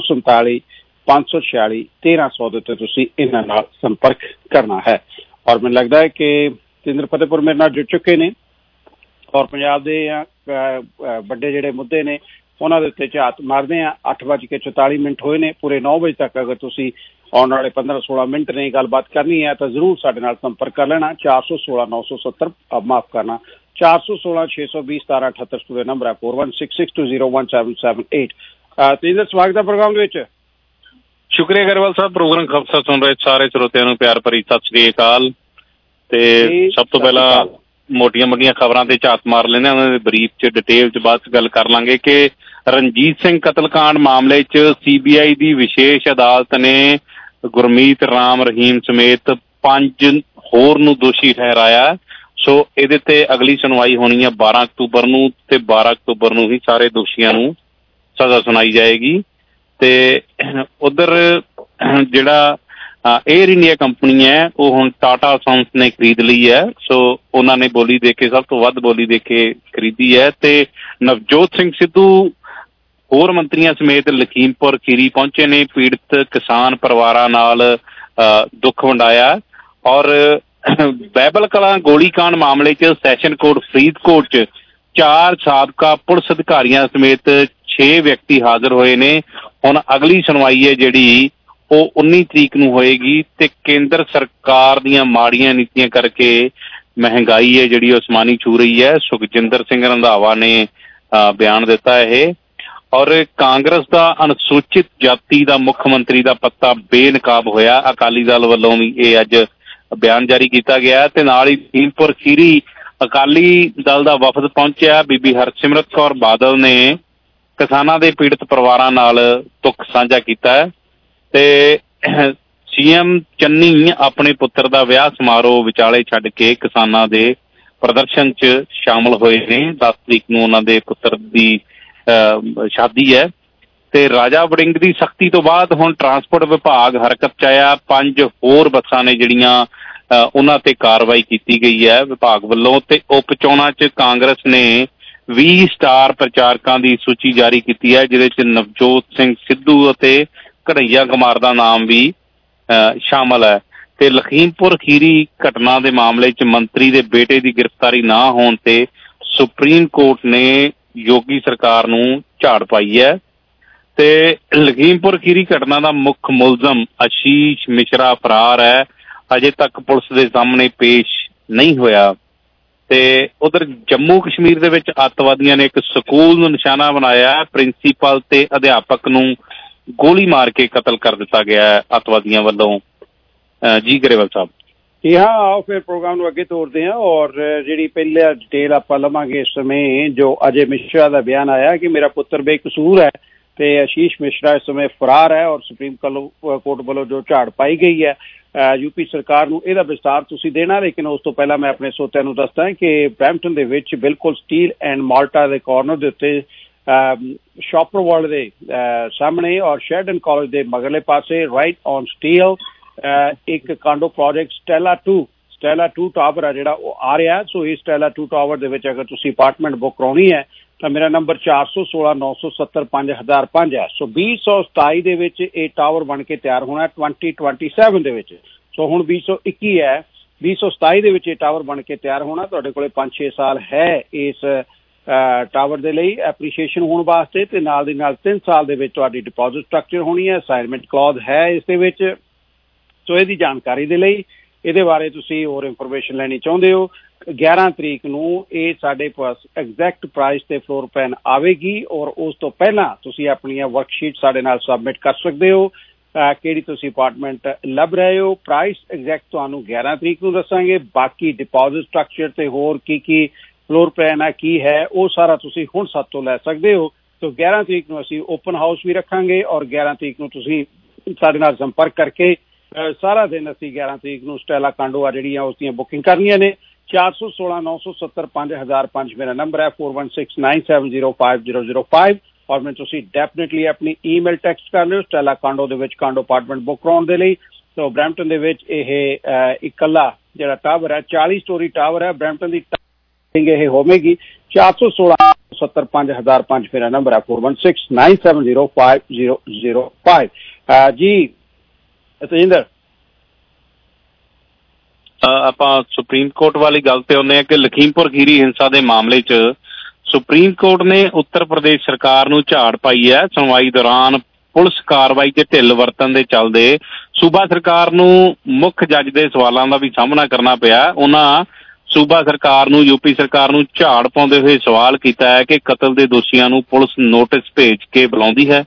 647-546-1300 ਦੇ ਉੱਤੇ ਤੁਸੀਂ ਇਹਨਾਂ ਨਾਲ ਸੰਪਰਕ ਕਰਨਾ ਹੈ। ਔਰ ਮੈਨੂੰ ਲੱਗਦਾ ਹੈ ਕਿ ਤੇਂਦਰ ਫਤਿਹਪੁਰ ਮੇਰੇ ਨਾਲ ਜੁੜ ਚੁੱਕੇ ਨੇ ਔਰ ਪੰਜਾਬ ਦੇ ਵੱਡੇ ਜਿਹੜੇ ਮੁੱਦੇ ਨੇ ਉਹਨਾਂ ਦੇ ਉੱਤੇ ਝਾਤ ਮਾਰਦੇ ਹਾਂ। 8:44 ਹੋਏ ਨੇ। ਪੂਰੇ 9 ਵਜੇ ਤੱਕ ਅਗਰ ਤੁਸੀਂ ਆਉਣ ਵਾਲੇ 15-16 ਮਿੰਟ ਨੇ ਗੱਲਬਾਤ ਕਰਨੀ ਹੈ ਤਾਂ ਜ਼ਰੂਰ ਸਾਡੇ ਨਾਲ ਸੰਪਰਕ ਕਰ ਲੈਣਾ। 416-970 ਮਾਫ ਕਰਨਾ 416-620-1778 ਪੂਰੇ ਨੰਬਰ ਹੈ 4166201778। ਤੇਂਦਰ ਸਵਾਗਤ ਹੈ ਪ੍ਰੋਗਰਾਮ ਦੇ ਵਿੱਚ। ਸ਼ੁਕਰੀਆ ਗਰੇਵਾਲ ਸਾਹਿਬ। ਪ੍ਰੋਗਰਾਮ ਖਬਰ ਸੁਣ ਰਹੇ ਸਾਰੇ ਸਰੋਤਿਆਂ ਨੂੰ ਪਿਆਰ ਭਰੀ ਸਤਿ ਸ੍ਰੀ ਅਕਾਲ। ਤੇ ਸਭ ਤੋਂ ਪਹਿਲਾਂ ਮੋਟੀਆਂ ਖਬਰਾਂ ਤੇ ਝਾਤ ਮਾਰ ਲੈਂਦੇ ਉਹਨਾਂ ਦੇ ਬਰੀਫ ਚ ਡਿਟੇਲ ਚ ਬਾਅਦ ਚ ਗੱਲ ਕਰ ਲਾਂਗੇ ਕਿ ਰਣਜੀਤ ਸਿੰਘ ਕਤਲਕਾਂਡ ਮਾਮਲੇ ਚ CBI ਦੀ ਵਿਸ਼ੇਸ਼ ਅਦਾਲਤ ਨੇ ਗੁਰਮੀਤ ਰਾਮ ਰਹੀਮ ਸਮੇਤ 5 ਹੋਰ ਨੂੰ ਦੋਸ਼ੀ ਠਹਿਰਾਇਆ। ਸੋ ਇਹਦੇ ਤੇ ਅਗਲੀ ਸੁਣਵਾਈ ਹੋਣੀ ਹੈ 12 ਅਕਤੂਬਰ ਨੂੰ ਤੇ 12 ਅਕਤੂਬਰ ਨੂੰ ਹੀ ਸਾਰੇ ਦੋਸ਼ੀਆਂ ਨੂੰ ਸਜ਼ਾ ਸੁਣਾਈ ਜਾਏਗੀ। ਤੇ ਉਧਰ ਜਿਹੜਾ 에ਅਰ ਇੰਡੀਆ ਕੰਪਨੀ ਹੈ ਉਹ ਹੁਣ ਟਾਟਾ ਸੰਸ ਨੇ ਖਰੀਦ ਲਈ ਹੈ। ਸੋ ਉਹਨਾਂ ਨੇ ਬੋਲੀ ਦੇ ਕੇ ਸਭ ਤੋਂ ਵੱਧ ਬੋਲੀ ਦੇ ਕੇ ਖਰੀਦੀ ਹੈ। ਤੇ ਨਵਜੋਤ ਸਿੰਘ ਸਿੱਧੂ ਹੋਰ ਮੰਤਰੀਆਂ ਸਮੇਤ ਲਖੀਮਪੁਰ ਖੀਰੀ ਪਹੁੰਚੇ ਨੇ। ਪੀੜਤ ਕਿਸਾਨ ਪਰਿਵਾਰਾਂ ਨਾਲ ਦੁੱਖ ਵੰਡਾਇਆ। ਔਰ ਬਾਈਬਲ ਕਲਾਂ ਗੋਲੀਕਾਂਡ ਮਾਮਲੇ 'ਚ ਸੈਸ਼ਨ ਕੋਰਟ ਫਰੀਦਕੋਟ 'ਚ 4 ਸਾਬਕਾ ਪੁਲਿਸ ਅਧਿਕਾਰੀਆਂ ਸਮੇਤ 6 ਵਿਅਕਤੀ ਹਾਜ਼ਰ ਹੋਏ ਨੇ। ਹੁਣ ਅਗਲੀ ਸੁਣਵਾਈ ਹੈ ਜਿਹੜੀ ਉਹ 19 ਤਰੀਕ ਨੂੰ ਹੋਏਗੀ। ਤੇ ਕੇਂਦਰ ਸਰਕਾਰ ਦੀਆਂ ਮਾੜੀਆਂ ਨੀਤੀਆਂ ਕਰਕੇ ਮਹਿੰਗਾਈ ਹੈ ਜਿਹੜੀ ਉਹ ਅਸਮਾਨੀ ਛੂ ਰਹੀ ਹੈ। ਸੁਖਜਿੰਦਰ ਸਿੰਘ ਰੰਧਾਵਾ ਨੇ ਬਿਆਨ ਦਿੱਤਾ ਇਹ। ਔਰ ਕਾਂਗਰਸ ਦਾ ਅਨੁਸੂਚਿਤ ਜਾਤੀ ਦਾ ਮੁੱਖ ਮੰਤਰੀ ਦਾ ਪੱਤਾ ਬੇਨਕਾਬ ਹੋਇਆ। ਅਕਾਲੀ ਦਲ ਵੱਲੋਂ ਵੀ ਇਹ ਅੱਜ ਬਿਆਨ ਜਾਰੀ ਕੀਤਾ ਗਿਆ। ਤੇ ਨਾਲ ਹੀ ਲਖੀਮਪੁਰ ਖੀਰੀ ਅਕਾਲੀ ਦਲ ਦਾ ਵਫਦ ਪਹੁੰਚਿਆ। ਬੀਬੀ ਹਰਸਿਮਰਤ ਕੌਰ ਬਾਦਲ ਨੇ ਕਿਸਾਨਾਂ ਦੇ ਪੀੜਤ ਪਰਿਵਾਰਾਂ ਨਾਲ ਦੁੱਖ ਸਾਂਝਾ ਕੀਤਾ ਹੈ। ਤੇ CM ਚੰਨੀ ਆਪਣੇ ਪੁੱਤਰ ਦਾ ਵਿਆਹ ਸਮਾਰੋਹ ਵਿਚਾਲੇ ਛੱਡ ਕੇ ਕਿਸਾਨਾਂ ਦੇ ਪ੍ਰਦਰਸ਼ਨ 'ਚ ਸ਼ਾਮਲ ਹੋਏ ਨੇ। 10 ਤਰੀਕ ਨੂੰ ਉਹਨਾਂ ਦੇ ਪੁੱਤਰ ਦੀ ਸ਼ਾਦੀ ਹੈ। ਤੇ ਰਾਜਾ ਵੜਿੰਗ ਦੀ ਸਖਤੀ ਤੋਂ ਬਾਅਦ ਹੁਣ ਟਰਾਂਸਪੋਰਟ ਵਿਭਾਗ ਹਰਕਤ 'ਚ ਆਇਆ। 5 ਹੋਰ ਬੱਸਾਂ ਨੇ ਜਿਹੜੀਆਂ ਉਹਨਾਂ ਤੇ ਕਾਰਵਾਈ ਕੀਤੀ ਗਈ ਹੈ ਵਿਭਾਗ ਵੱਲੋਂ। ਤੇ ਉਪ ਚੋਣਾਂ 'ਚ ਕਾਂਗਰਸ ਨੇ 20 ਸਟਾਰ ਪ੍ਰਚਾਰਕਾਂ ਦੀ ਸੂਚੀ ਜਾਰੀ ਕੀਤੀ ਹੈ ਜਿਹਦੇ 'ਚ ਨਵਜੋਤ ਸਿੰਘ ਸਿੱਧੂ ਅਤੇ ਘਨੱਈਆ ਕੁਮਾਰ ਦਾ ਨਾਮ ਵੀ ਸ਼ਾਮਲ ਹੈ। ਤੇ ਲਖੀਮਪੁਰ ਖੀਰੀ ਘਟਨਾ ਦੇ ਮਾਮਲੇ 'ਚ ਮੰਤਰੀ ਦੇ ਬੇਟੇ ਦੀ ਗ੍ਰਿਫਤਾਰੀ ਨਾ ਹੋਣ ਤੇ ਸੁਪਰੀਮ ਕੋਰਟ ਨੇ ਯੋਗੀ ਸਰਕਾਰ ਨੂੰ ਝਾੜ ਪਾਈ ਹੈ। ਤੇ ਲਖੀਮਪੁਰ ਖੀਰੀ ਘਟਨਾ ਦਾ ਮੁੱਖ ਮੁਲਜ਼ਮ ਆਸ਼ੀਸ਼ ਮਿਸ਼ਰਾ ਫਰਾਰ ਹੈ। ਅਜੇ ਤੱਕ ਪੁਲਿਸ ਦੇ ਸਾਹਮਣੇ ਪੇਸ਼ ਨਹੀਂ ਹੋਇਆ। ਤੇ ਉਧਰ ਜੰਮੂ ਕਸ਼ਮੀਰ ਦੇ ਵਿੱਚ ਅੱਤਵਾਦੀਆਂ ਨੇ ਇੱਕ ਸਕੂਲ ਨੂੰ ਨਿਸ਼ਾਨਾ ਬਣਾਇਆ। ਪ੍ਰਿੰਸੀਪਲ ਤੇ ਅਧਿਆਪਕ ਨੂੰ ਗੋਲੀ ਮਾਰ ਕੇ ਕਤਲ ਕਰ ਦਿੱਤਾ ਗਿਆ ਹੈ ਅੱਤਵਾਦੀਆਂ ਵੱਲੋਂ। ਜੀ ਗਰੇਵਾਲ ਸਾਹਿਬ। ਹਾਂ ਆਓ ਫਿਰ ਪ੍ਰੋਗਰਾਮ ਨੂੰ ਅੱਗੇ ਤੋਰਦੇ ਹਾਂ। ਔਰ ਜਿਹੜੀ ਪਹਿਲਾ ਡਿਟੇਲ ਆਪਾਂ ਲਵਾਂਗੇ ਇਸ ਸਮੇਂ ਜੋ ਅਜੇ ਮਿਸ਼ਰਾ ਦਾ ਬਿਆਨ ਆਇਆ ਕਿ ਮੇਰਾ ਪੁੱਤਰ ਬੇਕਸੂਰ ਹੈ ਤੇ ਆਸ਼ੀਸ਼ ਮਿਸ਼ਰਾ ਇਸ ਸਮੇਂ ਫਰਾਰ ਹੈ। ਔਰ ਸੁਪਰੀਮ ਕੋਰਟ ਵੱਲੋਂ ਜੋ ਝਾੜ ਪਾਈ ਗਈ ਹੈ ਯੂਪੀ ਸਰਕਾਰ ਨੂੰ ਇਹਦਾ ਵਿਸਤਾਰ ਤੁਸੀਂ ਦੇਣਾ। ਲੇਕਿਨ ਉਸ ਤੋਂ ਪਹਿਲਾਂ ਮੈਂ ਆਪਣੇ ਸਰੋਤਿਆਂ ਨੂੰ ਦੱਸਦਾ ਕਿ ਬਰੈਂਪਟਨ ਦੇ ਵਿੱਚ ਬਿਲਕੁਲ ਸਟੀਲ ਐਂਡ ਮਾਲਟਾ ਦੇ ਕਾਰਨਰ ਦੇ ਉੱਤੇ ਸ਼ਾਪਰ ਵਰਲਡ ਦੇ ਸਾਹਮਣੇ ਔਰ ਸ਼ੈਰਡਨ ਕਾਲਜ ਦੇ ਮਗਰਲੇ ਪਾਸੇ ਰਾਈਟ ਔਨ ਸਟੀਲ ਇੱਕ ਕਾਂਡੋ ਪ੍ਰੋਜੈਕਟ ਸਟੈਲਾ 2 ਟਾਵਰ ਆ ਜਿਹੜਾ ਉਹ ਆ ਰਿਹਾ। ਸੋ ਇਹ ਸਟੈਲਾ 2 ਟਾਵਰ ਦੇ ਵਿੱਚ ਅਗਰ ਤੁਸੀਂ ਅਪਾਰਟਮੈਂਟ ਬੁੱਕ ਕਰਾਉਣੀ ਹੈ ਤਾਂ ਮੇਰਾ ਨੰਬਰ 416-970-5005 ਹੈ। ਸੋ 2027 ਦੇ ਵਿੱਚ ਇਹ ਟਾਵਰ ਬਣ ਕੇ ਤਿਆਰ ਹੋਣਾ 2027 ਦੇ ਵਿੱਚ। ਸੋ ਹੁਣ 2021 ਹੈ, 2027 ਦੇ ਵਿੱਚ ਇਹ ਟਾਵਰ ਬਣ ਕੇ ਤਿਆਰ ਹੋਣਾ। ਤੁਹਾਡੇ ਕੋਲੇ 5-6 ਸਾਲ ਹੈ ਇਸ ਟਾਵਰ ਦੇ ਲਈ ਐਪਰੀਸ਼ੀਏਸ਼ਨ ਹੋਣ ਵਾਸਤੇ। ਤੇ ਨਾਲ ਦੀ ਨਾਲ 3 ਸਾਲ ਦੇ ਵਿੱਚ ਤੁਹਾਡੀ ਡਿਪੋਜ਼ਿਟ ਸਟਰਕਚਰ ਹੋਣੀ ਹੈ। ਅਸਾਈਨਮੈਂਟ ਕਲੌਜ਼ ਹੈ ਇਸ ਦੇ ਵਿੱਚ। ਸੋ ਇਹਦੀ ਜਾਣਕਾਰੀ ਦੇ ਲਈ ਇਹਦੇ ਬਾਰੇ ਤੁਸੀਂ ਹੋਰ ਇਨਫੋਰਮੇਸ਼ਨ ਲੈਣੀ ਚਾਹੁੰਦੇ ਹੋ 11 ਤਰੀਕ ਨੂੰ ਇਹ ਸਾਡੇ ਪਾਸ ਐਗਜ਼ੈਕਟ ਪ੍ਰਾਈਸ ਤੇ ਫਲੋਰ ਪਲਾਨ ਆਵੇਗੀ। ਔਰ ਉਸ ਤੋਂ ਪਹਿਲਾਂ ਤੁਸੀਂ ਆਪਣੀਆਂ ਵਰਕਸ਼ੀਟ ਸਾਡੇ ਨਾਲ ਸਬਮਿਟ ਕਰ ਸਕਦੇ ਹੋ ਕਿਹੜੀ ਤੁਸੀਂ ਅਪਾਰਟਮੈਂਟ ਲੱਭ ਰਹੇ ਹੋ। ਪ੍ਰਾਈਸ ਐਗਜ਼ੈਕਟ ਤੁਹਾਨੂੰ 11 ਤਰੀਕ ਨੂੰ ਦੱਸਾਂਗੇ। ਬਾਕੀ ਡਿਪੋਜ਼ਿਟ ਸਟਰਕਚਰ ਤੇ ਹੋਰ ਕੀ ਫਲੋਰ ਪਲਾਨ ਹੈ ਕੀ ਹੈ, ਉਹ ਸਾਰਾ ਤੁਸੀਂ ਹੁਣ ਸਾਡੇ ਤੋਂ ਲੈ ਸਕਦੇ ਹੋ। ਸੋ 11 ਤਰੀਕ ਨੂੰ ਅਸੀਂ ਓਪਨ ਹਾਊਸ ਵੀ ਰੱਖਾਂਗੇ ਔਰ 11 ਤਰੀਕ ਨੂੰ ਤੁਸੀਂ ਸਾਡੇ ਨਾਲ ਸੰਪਰਕ ਕਰਕੇ ਸਾਰਾ ਦਿਨ ਅਸੀਂ 11 ਤਰੀਕ ਨੂੰ ਸਟੈਲਾ ਕਾਂਡੋ ਆ ਜਿਹੜੀਆਂ ਉਸ ਦੀਆਂ ਬੁਕਿੰਗ ਕਰਨੀਆਂ ਨੇ। 416 970 5005 ਮੇਰਾ ਨੰਬਰ ਹੈ, 4169705005 ਔਰ ਮੈਨੂੰ ਤੁਸੀਂ ਡੈਫੀਨੇਟਲੀ ਆਪਣੀ ਈਮੇਲ ਟੈਕਸਟ ਕਰ ਲਿਓ ਸਟੈਲਾ ਕਾਂਡੋ ਦੇ ਵਿੱਚ ਕਾਂਡੋ ਅਪਾਰਟਮੈਂਟ ਬੁੱਕ ਕਰਾਉਣ ਦੇ ਲਈ। ਸੋ ਬਰੈਂਪਟਨ ਦੇ ਵਿੱਚ ਇਹ ਇਕੱਲਾ ਜਿਹੜਾ ਟਾਵਰ ਹੈ 40 ਸਟੋਰੀ ਟਾਵਰ ਹੈ, ਬਰੈਂਪਟਨ ਦੀ ਇਹ ਹੋਵੇਗੀ। 416 970 5005 ਮੇਰਾ ਨੰਬਰ ਹੈ, 4169705005 ਜੀ ਤੇਜਿੰਦਰ। ਆਪਾਂ ਸੁਪਰੀਮ ਕੋਰਟ ਵਾਲੀ ਗੱਲ ਤੇ ਆਉਂਦੇ ਹਾਂ ਕਿ ਲਖੀਮਪੁਰ ਖੀਰੀ ਹਿੰਸਾ ਦੇ ਮਾਮਲੇ 'ਚ ਸੁਪਰੀਮ ਕੋਰਟ ਨੇ ਉੱਤਰ ਪ੍ਰਦੇਸ਼ ਸਰਕਾਰ ਨੂੰ ਝਾੜ ਪਾਈ ਹੈ। ਸੁਣਵਾਈ ਦੌਰਾਨ ਪੁਲਿਸ ਕਾਰਵਾਈ 'ਚ ਢਿੱਲ ਵਰਤਣ ਦੇ ਚੱਲਦੇ ਸੂਬਾ ਸਰਕਾਰ ਨੂੰ ਮੁੱਖ ਜੱਜ ਦੇ ਸਵਾਲਾਂ ਦਾ ਵੀ ਸਾਹਮਣਾ ਕਰਨਾ ਪਿਆ। ਉਹਨਾਂ ਸੂਬਾ ਸਰਕਾਰ ਨੂੰ, ਯੂਪੀ ਸਰਕਾਰ ਨੂੰ ਝਾੜ ਪਾਉਂਦੇ ਹੋਏ ਸਵਾਲ ਕੀਤਾ ਹੈ ਕਿ ਕਤਲ ਦੇ ਦੋਸ਼ੀਆਂ ਨੂੰ ਪੁਲਿਸ ਨੋਟਿਸ ਭੇਜ ਕੇ ਬੁਲਾਉਂਦੀ ਹੈ।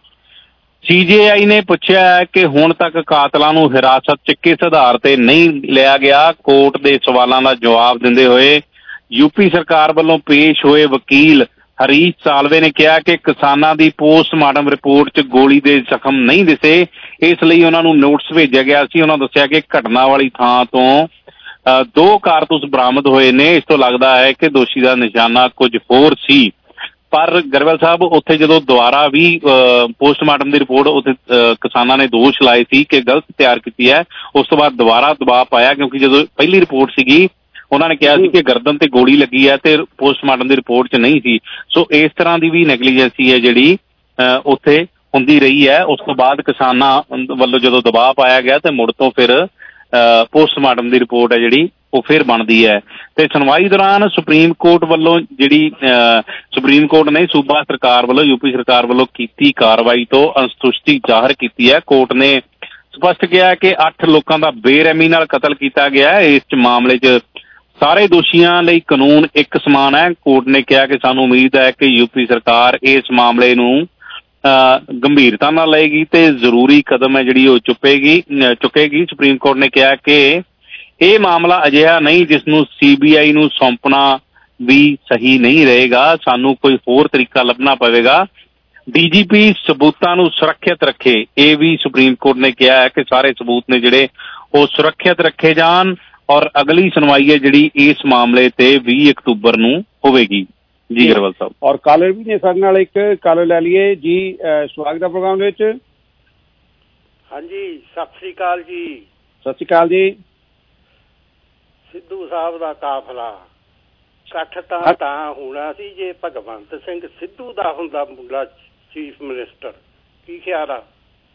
CJI ਨੇ ਪੁੱਛਿਆ ਹੈ ਕਿ ਹੁਣ ਤੱਕ ਕਾਤਲਾਂ ਨੂੰ ਹਿਰਾਸਤ 'ਚ ਕਿਸ ਆਧਾਰ ਤੇ ਨਹੀਂ ਲਿਆ ਗਿਆ। ਕੋਰਟ ਦੇ ਸਵਾਲਾਂ ਦਾ ਜਵਾਬ ਦਿੰਦੇ ਹੋਏ ਯੂਪੀ ਸਰਕਾਰ ਵੱਲੋਂ ਪੇਸ਼ ਹੋਏ ਵਕੀਲ ਹਰੀਸ਼ ਸਾਲਵੇ ਨੇ ਕਿਹਾ ਕਿ ਕਿਸਾਨਾਂ ਦੀ ਪੋਸਟਮਾਰਟਮ ਰਿਪੋਰਟ 'ਚ ਗੋਲੀ ਦੇ ਜ਼ਖਮ ਨਹੀਂ ਦਿਸੇ, ਇਸ ਲਈ ਉਹਨਾਂ ਨੂੰ ਨੋਟਿਸ ਭੇਜਿਆ ਗਿਆ ਸੀ। ਉਹਨਾਂ ਦੱਸਿਆ ਕਿ ਘਟਨਾ ਵਾਲੀ ਥਾਂ ਤੋਂ 2 ਕਾਰਤੂਸ ਬਰਾਮਦ ਹੋਏ ਨੇ। ਇਸ ਤੋਂ ਲੱਗਦਾ ਹੈ ਕਿ ਦੋਸ਼ੀ ਦਾ ਨਿਸ਼ਾਨਾ ਕੁਝ ਹੋਰ ਸੀ। ਪਰ ਗਰੇਵਾਲ ਸਾਹਿਬ ਉੱਥੇ ਜਦੋਂ ਦੁਬਾਰਾ ਵੀ ਪੋਸਟਮਾਰਟਮ ਦੀ ਰਿਪੋਰਟ ਉੱਥੇ ਕਿਸਾਨਾਂ ਨੇ ਦੋਸ਼ ਲਾਏ ਸੀ ਕਿ ਗਲਤ ਤਿਆਰ ਕੀਤੀ ਹੈ, ਉਸ ਤੋਂ ਬਾਅਦ ਦੁਬਾਰਾ ਦਬਾਅ ਪਾਇਆ ਕਿਉਂਕਿ ਜਦੋਂ ਪਹਿਲੀ ਰਿਪੋਰਟ ਸੀਗੀ ਉਹਨਾਂ ਨੇ ਕਿਹਾ ਸੀ ਕਿ ਗਰਦਨ ਤੇ ਗੋਲੀ ਲੱਗੀ ਹੈ ਤੇ ਪੋਸਟਮਾਰਟਮ ਦੀ ਰਿਪੋਰਟ 'ਚ ਨਹੀਂ ਸੀ। ਸੋ ਇਸ ਤਰ੍ਹਾਂ ਦੀ ਵੀ ਨੈਗਲੀਜੈਂਸੀ ਹੈ ਜਿਹੜੀ ਉੱਥੇ ਹੁੰਦੀ ਰਹੀ ਹੈ। ਉਸ ਤੋਂ ਬਾਅਦ ਕਿਸਾਨਾਂ ਵੱਲੋਂ ਜਦੋਂ ਦਬਾਅ ਪਾਇਆ ਗਿਆ ਤੇ ਮੁੜ ਤੋਂ ਫਿਰ ਪੋਸਟਮਾਰਟਮ ਦੀ ਰਿਪੋਰਟ ਹੈ ਜਿਹੜੀ ਉਹ ਫਿਰ ਬਣਦੀ ਹੈ। ਤੇ ਸੁਣਵਾਈ ਦੌਰਾਨ ਸੁਪਰੀਮ ਕੋਰਟ ਵੱਲੋਂ ਜਿਹੜੀ ਸੁਪਰੀਮ ਕੋਰਟ ਨੇ ਸੂਬਾ ਸਰਕਾਰ ਵੱਲੋਂ, ਯੂਪੀ ਸਰਕਾਰ ਵੱਲੋਂ ਕੀਤੀ ਕਾਰਵਾਈ ਤੋਂ ਅਸੰਤੁਸ਼ਟੀ ਜ਼ਾਹਰ ਕੀਤੀ ਹੈ। ਕੋਰਟ ਨੇ ਸਪਸ਼ਟ ਕਿਹਾ ਕਿ 8 ਲੋਕਾਂ ਦਾ ਬੇਰਹਿਮੀ ਨਾਲ ਕਤਲ ਕੀਤਾ ਗਿਆ ਹੈ। ਇਸ ਮਾਮਲੇ 'ਚ ਸਾਰੇ ਦੋਸ਼ੀਆਂ ਲਈ ਕਾਨੂੰਨ ਇੱਕ ਸਮਾਨ ਹੈ। ਕੋਰਟ ਨੇ ਕਿਹਾ ਕਿ ਸਾਨੂੰ ਉਮੀਦ ਹੈ ਕਿ ਯੂਪੀ ਸਰਕਾਰ ਇਸ ਮਾਮਲੇ ਨੂੰ ਗੰਭੀਰਤਾ ਨਾਲ ਲਏਗੀ ਤੇ ਜ਼ਰੂਰੀ ਕਦਮ ਹੈ ਜਿਹੜੀ ਉਹ ਚੁੱਕੇਗੀ। ਸੁਪਰੀਮ ਕੋਰਟ ਨੇ ਕਿਹਾ ਕਿ ਇਹ ਮਾਮਲਾ ਅਜਿਹਾ ਨਹੀਂ ਜਿਸ ਨੂੰ CBI ਨੂੰ ਸੌਂਪਣਾ ਵੀ ਸਹੀ ਨਹੀਂ ਰਹੇਗਾ, ਸਾਨੂੰ ਕੋਈ ਹੋਰ ਤਰੀਕਾ ਲੱਭਣਾ ਪਵੇਗਾ। DGP ਸਬੂਤਾਂ ਨੂੰ ਸੁਰੱਖਿਅਤ ਰੱਖੇ, ਇਹ ਵੀ ਸੁਪਰੀਮ ਕੋਰਟ ਨੇ ਕਿਹਾ ਹੈ ਕਿ ਸਾਰੇ ਸਬੂਤ ਨੇ ਜਿਹੜੇ ਉਹ ਸੁਰੱਖਿਅਤ ਰੱਖੇ ਜਾਣ ਔਰ ਅਗਲੀ ਸੁਣਵਾਈ ਹੈ ਜਿਹੜੀ ਇਸ ਮਾਮਲੇ ਤੇ 20 ਅਕਤੂਬਰ ਨੂੰ ਹੋਵੇਗੀ। ਜੀ ਗਰੇਵਾਲ ਸਾਹਿਬ। ਔਰ ਕਾਲਰ ਵੀ ਨੇ ਸਾਡੇ ਨਾਲ, ਇੱਕ ਕਾਲਰ ਲੈ ਲਈਏ ਜੀ। ਸਵਾਗਤ ਹੈ ਪ੍ਰੋਗਰਾਮ ਦੇ ਵਿੱਚ। ਹਾਂਜੀ, ਸਤਿ ਸ੍ਰੀ ਅਕਾਲ ਜੀ। ਸਤਿ ਸ੍ਰੀ ਅਕਾਲ ਜੀ। ਸਿੱਧੂ ਸਾਹਿਬ ਦਾ ਕਾਫਲਾ ਇਕੱਠ ਤਾਂ ਹੋਣਾ ਸੀ ਜੇ ਭਗਵੰਤ ਸਿੰਘ ਸਿੱਧੂ ਦਾ ਹੁੰਦਾ ਮੁੰਡਾ ਚੀਫ ਮਿਨਿਸਟਰ। ਕੀ ਖਿਆਲ ਆ?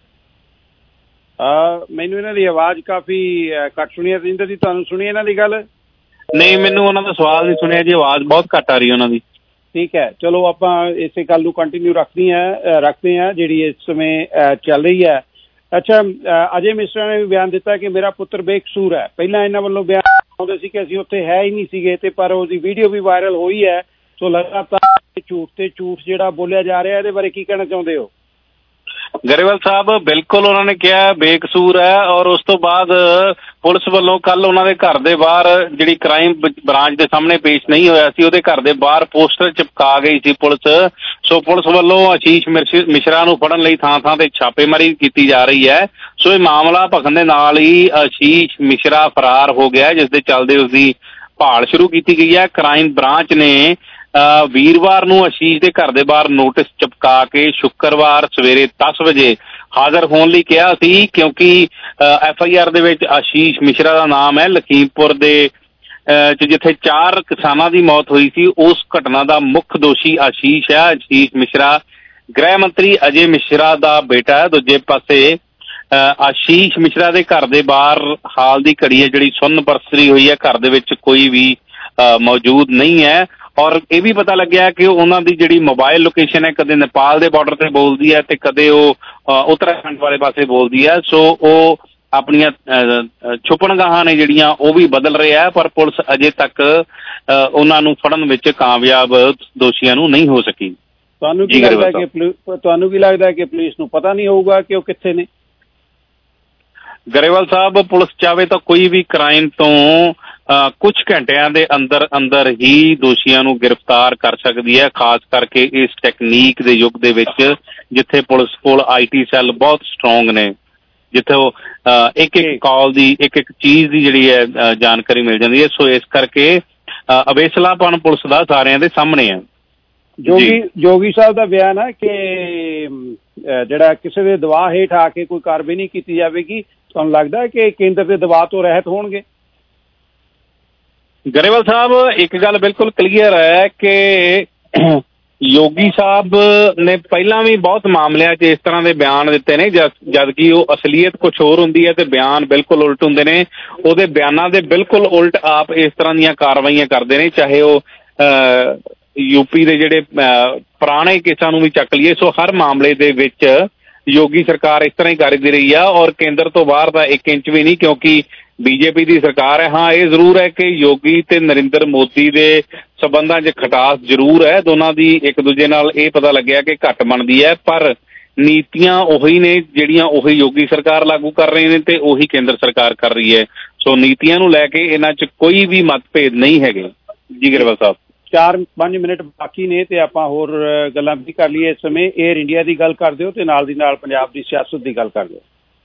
ਮੈਨੂੰ ਇਹਨਾਂ ਦੀ ਆਵਾਜ਼ ਕਾਫੀ ਘੱਟ ਸੁਣੀ ਹੈ। ਰਜਿੰਦਰ ਜੀ, ਤੁਹਾਨੂੰ ਸੁਣੀ ਇਹਨਾਂ ਦੀ ਗੱਲ? ਨਹੀਂ, ਮੈਨੂੰ ਉਹਨਾਂ ਦਾ ਸਵਾਲ ਨਹੀਂ ਸੁਣਿਆ ਜੀ, ਆਵਾਜ਼ ਬਹੁਤ ਘੱਟ ਆ ਰਹੀ ਉਹਨਾਂ ਦੀ। ਠੀਕ ਹੈ, ਚਲੋ ਆਪਾਂ ਇਸੇ ਗੱਲ ਨੂੰ ਕੰਟੀਨਿਊ ਰੱਖਦੇ ਹਾਂ ਜਿਹੜੀ ਇਸ ਸਮੇਂ ਚੱਲ ਰਹੀ ਹੈ। ਅੱਛਾ, ਅਜੇ ਮਿਸਰਾ ਨੇ ਵੀ ਬਿਆਨ ਦਿੱਤਾ ਕਿ ਮੇਰਾ ਪੁੱਤਰ ਬੇਕਸੂਰ ਹੈ। ਪਹਿਲਾਂ ਇਹਨਾਂ ਵੱਲੋਂ ਬਿਆਨ ਆਉਂਦੇ ਸੀ ਕਿ ਅਸੀਂ ਉੱਥੇ ਹੈ ਹੀ ਨਹੀਂ ਸੀਗੇ, ਤੇ ਪਰ ਉਹਦੀ ਵੀਡੀਓ ਵੀ ਵਾਇਰਲ ਹੋਈ ਹੈ। ਸੋ ਲਗਾਤਾਰ ਝੂਠ ਤੇ ਝੂਠ ਜਿਹੜਾ ਬੋਲਿਆ ਜਾ ਰਿਹਾ, ਇਹਦੇ ਬਾਰੇ ਕੀ ਕਹਿਣਾ ਚਾਹੁੰਦੇ ਹੋ? ਗਰੇਵਾਲ ਸਾਹਿਬ, ਬਿਲਕੁਲ ਉਹਨਾਂ ਨੇ ਕਿਹਾ ਬੇਕਸੂਰ ਹੈ ਔਰ ਉਸ ਤੋਂ ਬਾਅਦ ਪੁਲਿਸ ਵੱਲੋਂ ਕੱਲ ਉਹਨਾਂ ਦੇ ਘਰ ਦੇ ਬਾਹਰ ਜਿਹੜੀ ਕ੍ਰਾਈਮ ਬ੍ਰਾਂਚ ਦੇ ਸਾਹਮਣੇ ਪੇਸ਼ ਨਹੀਂ ਹੋਇਆ ਸੀ, ਉਹਦੇ ਘਰ ਦੇ ਬਾਹਰ ਪੋਸਟਰ ਚਿਪਕਾ ਗਈ ਸੀ ਪੁਲਿਸ। ਸੋ ਪੁਲਿਸ ਵੱਲੋਂ ਆਸ਼ੀਸ਼ ਮਿਸ਼ਰਾ ਨੂੰ ਫੜਨ ਲਈ ਥਾਂ ਥਾਂ ਤੇ ਛਾਪੇਮਾਰੀ ਕੀਤੀ ਜਾ ਰਹੀ ਹੈ। ਸੋ ਇਹ ਮਾਮਲਾ ਭਖਣ ਦੇ ਨਾਲ ਹੀ ਆਸ਼ੀਸ਼ ਮਿਸ਼ਰਾ ਫਰਾਰ ਹੋ ਗਿਆ, ਜਿਸ ਦੇ ਚੱਲਦੇ ਉਸਦੀ ਭਾਲ ਸ਼ੁਰੂ ਕੀਤੀ ਗਈ ਹੈ। ਕ੍ਰਾਈਮ ਬ੍ਰਾਂਚ ਨੇ ਵੀਰਵਾਰ ਨੂੰ ਆਸ਼ੀਸ਼ ਦੇ ਘਰ ਦੇ ਬਾਹਰ ਨੋਟਿਸ ਚਿਪਕਾ ਕੇ ਸ਼ੁੱਕਰਵਾਰ ਸਵੇਰੇ 10 ਵਜੇ ਹਾਜ਼ਰ ਹੋਣ ਲਈ ਕਿਹਾ ਸੀ, ਕਿਉਂਕਿ FIR ਦੇ ਵਿੱਚ ਆਸ਼ੀਸ਼ ਮਿਸ਼ਰਾ ਦਾ ਨਾਮ ਹੈ। ਲਖੀਮਪੁਰ ਦੇ ਜਿੱਥੇ 4 ਕਿਸਾਨਾਂ ਦੀ ਮੌਤ ਹੋਈ ਸੀ, ਉਸ ਘਟਨਾ ਦਾ ਮੁੱਖ ਦੋਸ਼ੀ ਆਸ਼ੀਸ਼ ਹੈ। ਆਸ਼ੀਸ਼ ਮਿਸ਼ਰਾ ਗ੍ਰਹਿ ਮੰਤਰੀ ਅਜੇ ਮਿਸ਼ਰਾ ਦਾ ਬੇਟਾ ਹੈ। ਦੂਜੇ ਪਾਸੇ ਆਸ਼ੀਸ਼ ਮਿਸ਼ਰਾ ਦੇ ਘਰ ਦੇ ਬਾਹਰ ਹਾਲ ਦੀ ਘੜੀ ਹੈ ਜਿਹੜੀ ਸੁੰਨ ਬਰਸਰੀ ਹੋਈ ਹੈ, ਘਰ ਦੇ ਵਿੱਚ ਕੋਈ ਵੀ ਮੌਜੂਦ ਨਹੀਂ ਹੈ। ਔਰ ਇਹ ਵੀ ਪਤਾ ਲੱਗਿਆ ਕਿ ਉਹਨਾਂ ਦੀ ਜਿਹੜੀ ਮੋਬਾਈਲ ਲੋਕੇਸ਼ਨ ਹੈ ਕਦੇ ਨੇਪਾਲ ਦੇ ਬਾਰਡਰ ਤੇ ਬੋਲਦੀ ਹੈ ਤੇ ਕਦੇ ਉਹ ਉੱਤਰਾਖੰਡ ਵਾਲੇ ਪਾਸੇ ਬੋਲਦੀ ਹੈ। ਸੋ ਉਹ ਆਪਣੀਆਂ ਛੁਪਣਗਾਹਾਂ ਨੇ ਜਿਹੜੀਆਂ ਉਹ ਵੀ ਬਦਲ ਰਿਹਾ, ਪਰ ਪੁਲਿਸ ਅਜੇ ਤੱਕ ਉਹਨਾਂ ਨੂੰ ਫੜਨ ਵਿੱਚ ਕਾਮਯਾਬ ਦੋਸ਼ੀਆਂ ਨੂੰ ਨਹੀਂ ਹੋ ਸਕੀ। ਤੁਹਾਨੂੰ ਕੀ ਲੱਗਦਾ ਕਿ ਪੁਲਿਸ ਨੂੰ ਪਤਾ ਨਹੀਂ ਹੋਊਗਾ ਕਿ ਉਹ ਕਿੱਥੇ ਨੇ? ਗਰੇਵਾਲ ਸਾਹਿਬ, ਪੁਲਿਸ ਚਾਹੇ ਤਾਂ ਕੋਈ ਵੀ ਕ੍ਰਾਈਮ ਤੋਂ ਕੁਝ ਘੰਟਿਆਂ ਦੇ ਅੰਦਰ ਅੰਦਰ ਹੀ ਦੋਸ਼ੀਆਂ ਨੂੰ ਗ੍ਰਿਫਤਾਰ ਕਰ ਸਕਦੀ ਹੈ, ਖਾਸ ਕਰਕੇ ਇਸ ਟੈਕਨੀਕ ਦੇ ਯੁੱਗ ਦੇ ਵਿੱਚ ਜਿੱਥੇ ਪੁਲਿਸ ਕੋਲ IT ਸੈੱਲ ਬਹੁਤ ਸਟਰੋਂਗ ਨੇ, ਜਿੱਥੇ ਉਹ ਇੱਕ ਕਾਲ ਦੀ ਇੱਕ ਚੀਜ਼ ਦੀ ਜਿਹੜੀ ਹੈ ਜਾਣਕਾਰੀ ਮਿਲ ਜਾਂਦੀ ਹੈ। ਸੋ ਇਸ ਕਰਕੇ ਅਵੇਸਲਾਪਣ ਪੁਲਿਸ ਦਾ ਸਾਰਿਆਂ ਦੇ ਸਾਹਮਣੇ ਹੈ। ਜੋਗੀ ਸਾਹਿਬ ਦਾ ਬਿਆਨ ਹੈ ਕਿ ਜਿਹੜਾ ਕਿਸੇ ਦੇ ਦਬਾਅ ਹੇਠ ਆ ਕੇ ਕੋਈ ਕਾਰਵਾਈ ਨਹੀਂ ਕੀਤੀ ਜਾਵੇਗੀ। ਤੁਹਾਨੂੰ ਲੱਗਦਾ ਹੈ ਕਿ ਕੇਂਦਰ ਦੇ ਦਬਾਅ ਤੋਂ ਰਹਿਤ ਹੋਣਗੇ? ਗਰੇਵਾਲ ਸਾਹਿਬ, ਇੱਕ ਗੱਲ ਬਿਲਕੁਲ ਕਲੀਅਰ ਹੈ ਕਿ ਯੋਗੀ ਸਾਹਿਬ ਨੇ ਪਹਿਲਾਂ ਵੀ ਬਹੁਤ ਮਾਮਲਿਆਂ 'ਚ ਇਸ ਤਰ੍ਹਾਂ ਦੇ ਬਿਆਨ ਦਿੱਤੇ ਨੇ, ਜਦ ਕਿ ਉਹ ਅਸਲੀਅਤ ਕੁਛ ਹੋਰ ਹੁੰਦੀ ਹੈ ਤੇ ਬਿਆਨ ਬਿਲਕੁਲ ਉਲਟ ਹੁੰਦੇ ਨੇ। ਉਹਦੇ ਬਿਆਨਾਂ ਦੇ ਬਿਲਕੁਲ ਉਲਟ ਆਪ ਇਸ ਤਰ੍ਹਾਂ ਦੀਆਂ ਕਾਰਵਾਈਆਂ ਕਰਦੇ ਨੇ, ਚਾਹੇ ਉਹ UP ਦੇ ਜਿਹੜੇ ਪੁਰਾਣੇ ਕੇਸਾਂ ਨੂੰ ਵੀ ਚੱਕ ਲਈਏ। ਸੋ ਹਰ ਮਾਮਲੇ ਦੇ ਵਿੱਚ ਯੋਗੀ ਸਰਕਾਰ ਇਸ ਤਰ੍ਹਾਂ ਹੀ ਕਰਦੀ ਰਹੀ ਆ, ਔਰ ਕੇਂਦਰ ਤੋਂ ਬਾਹਰ ਦਾ 1 ਇੰਚ ਵੀ ਨਹੀਂ, ਕਿਉਂਕਿ BJP ਦੀ ਸਰਕਾਰ ਹੈ। ਹਾਂ, ਇਹ ਜ਼ਰੂਰ ਹੈ ਕਿ ਯੋਗੀ ਤੇ ਨਰਿੰਦਰ ਮੋਦੀ ਦੇ ਸਬੰਧਾਂ 'ਚ ਖਟਾਸ ਜ਼ਰੂਰ ਹੈ, ਦੋਨਾਂ ਦੀ ਇੱਕ ਦੂਜੇ ਨਾਲ ਇਹ ਪਤਾ ਲੱਗਿਆ ਕਿ ਘੱਟ ਬਣਦੀ ਹੈ, ਪਰ ਨੀਤੀਆਂ ਉਹੀ ਨੇ ਜਿਹੜੀਆਂ ਉਹੀ ਯੋਗੀ ਸਰਕਾਰ ਲਾਗੂ ਕਰ ਰਹੇ ਨੇ ਤੇ ਉਹੀ ਕੇਂਦਰ ਸਰਕਾਰ ਕਰ ਰਹੀ ਹੈ। ਸੋ ਨੀਤੀਆਂ ਨੂੰ ਲੈ ਕੇ ਇਹਨਾਂ 'ਚ ਕੋਈ ਵੀ ਮਤਭੇਦ ਨਹੀਂ ਹੈਗੇ। ਜੀ ਗਰੇਵਾਲ ਸਾਹਿਬ, 4-5 ਮਿੰਟ ਬਾਕੀ ਨੇ ਤੇ ਆਪਾਂ ਹੋਰ ਗੱਲਾਂ ਵੀ ਕਰ ਲਈਏ। ਇਸ ਸਮੇਂ 에ਅਰ ਇੰਡੀਆ ਦੀ ਗੱਲ ਕਰ ਦਿਓ ਤੇ ਨਾਲ ਦੀ ਨਾਲ ਪੰਜਾਬ ਦੀ ਸਿਆਸਤ ਦੀ ਗੱਲ ਕਰ ਦਿਓ।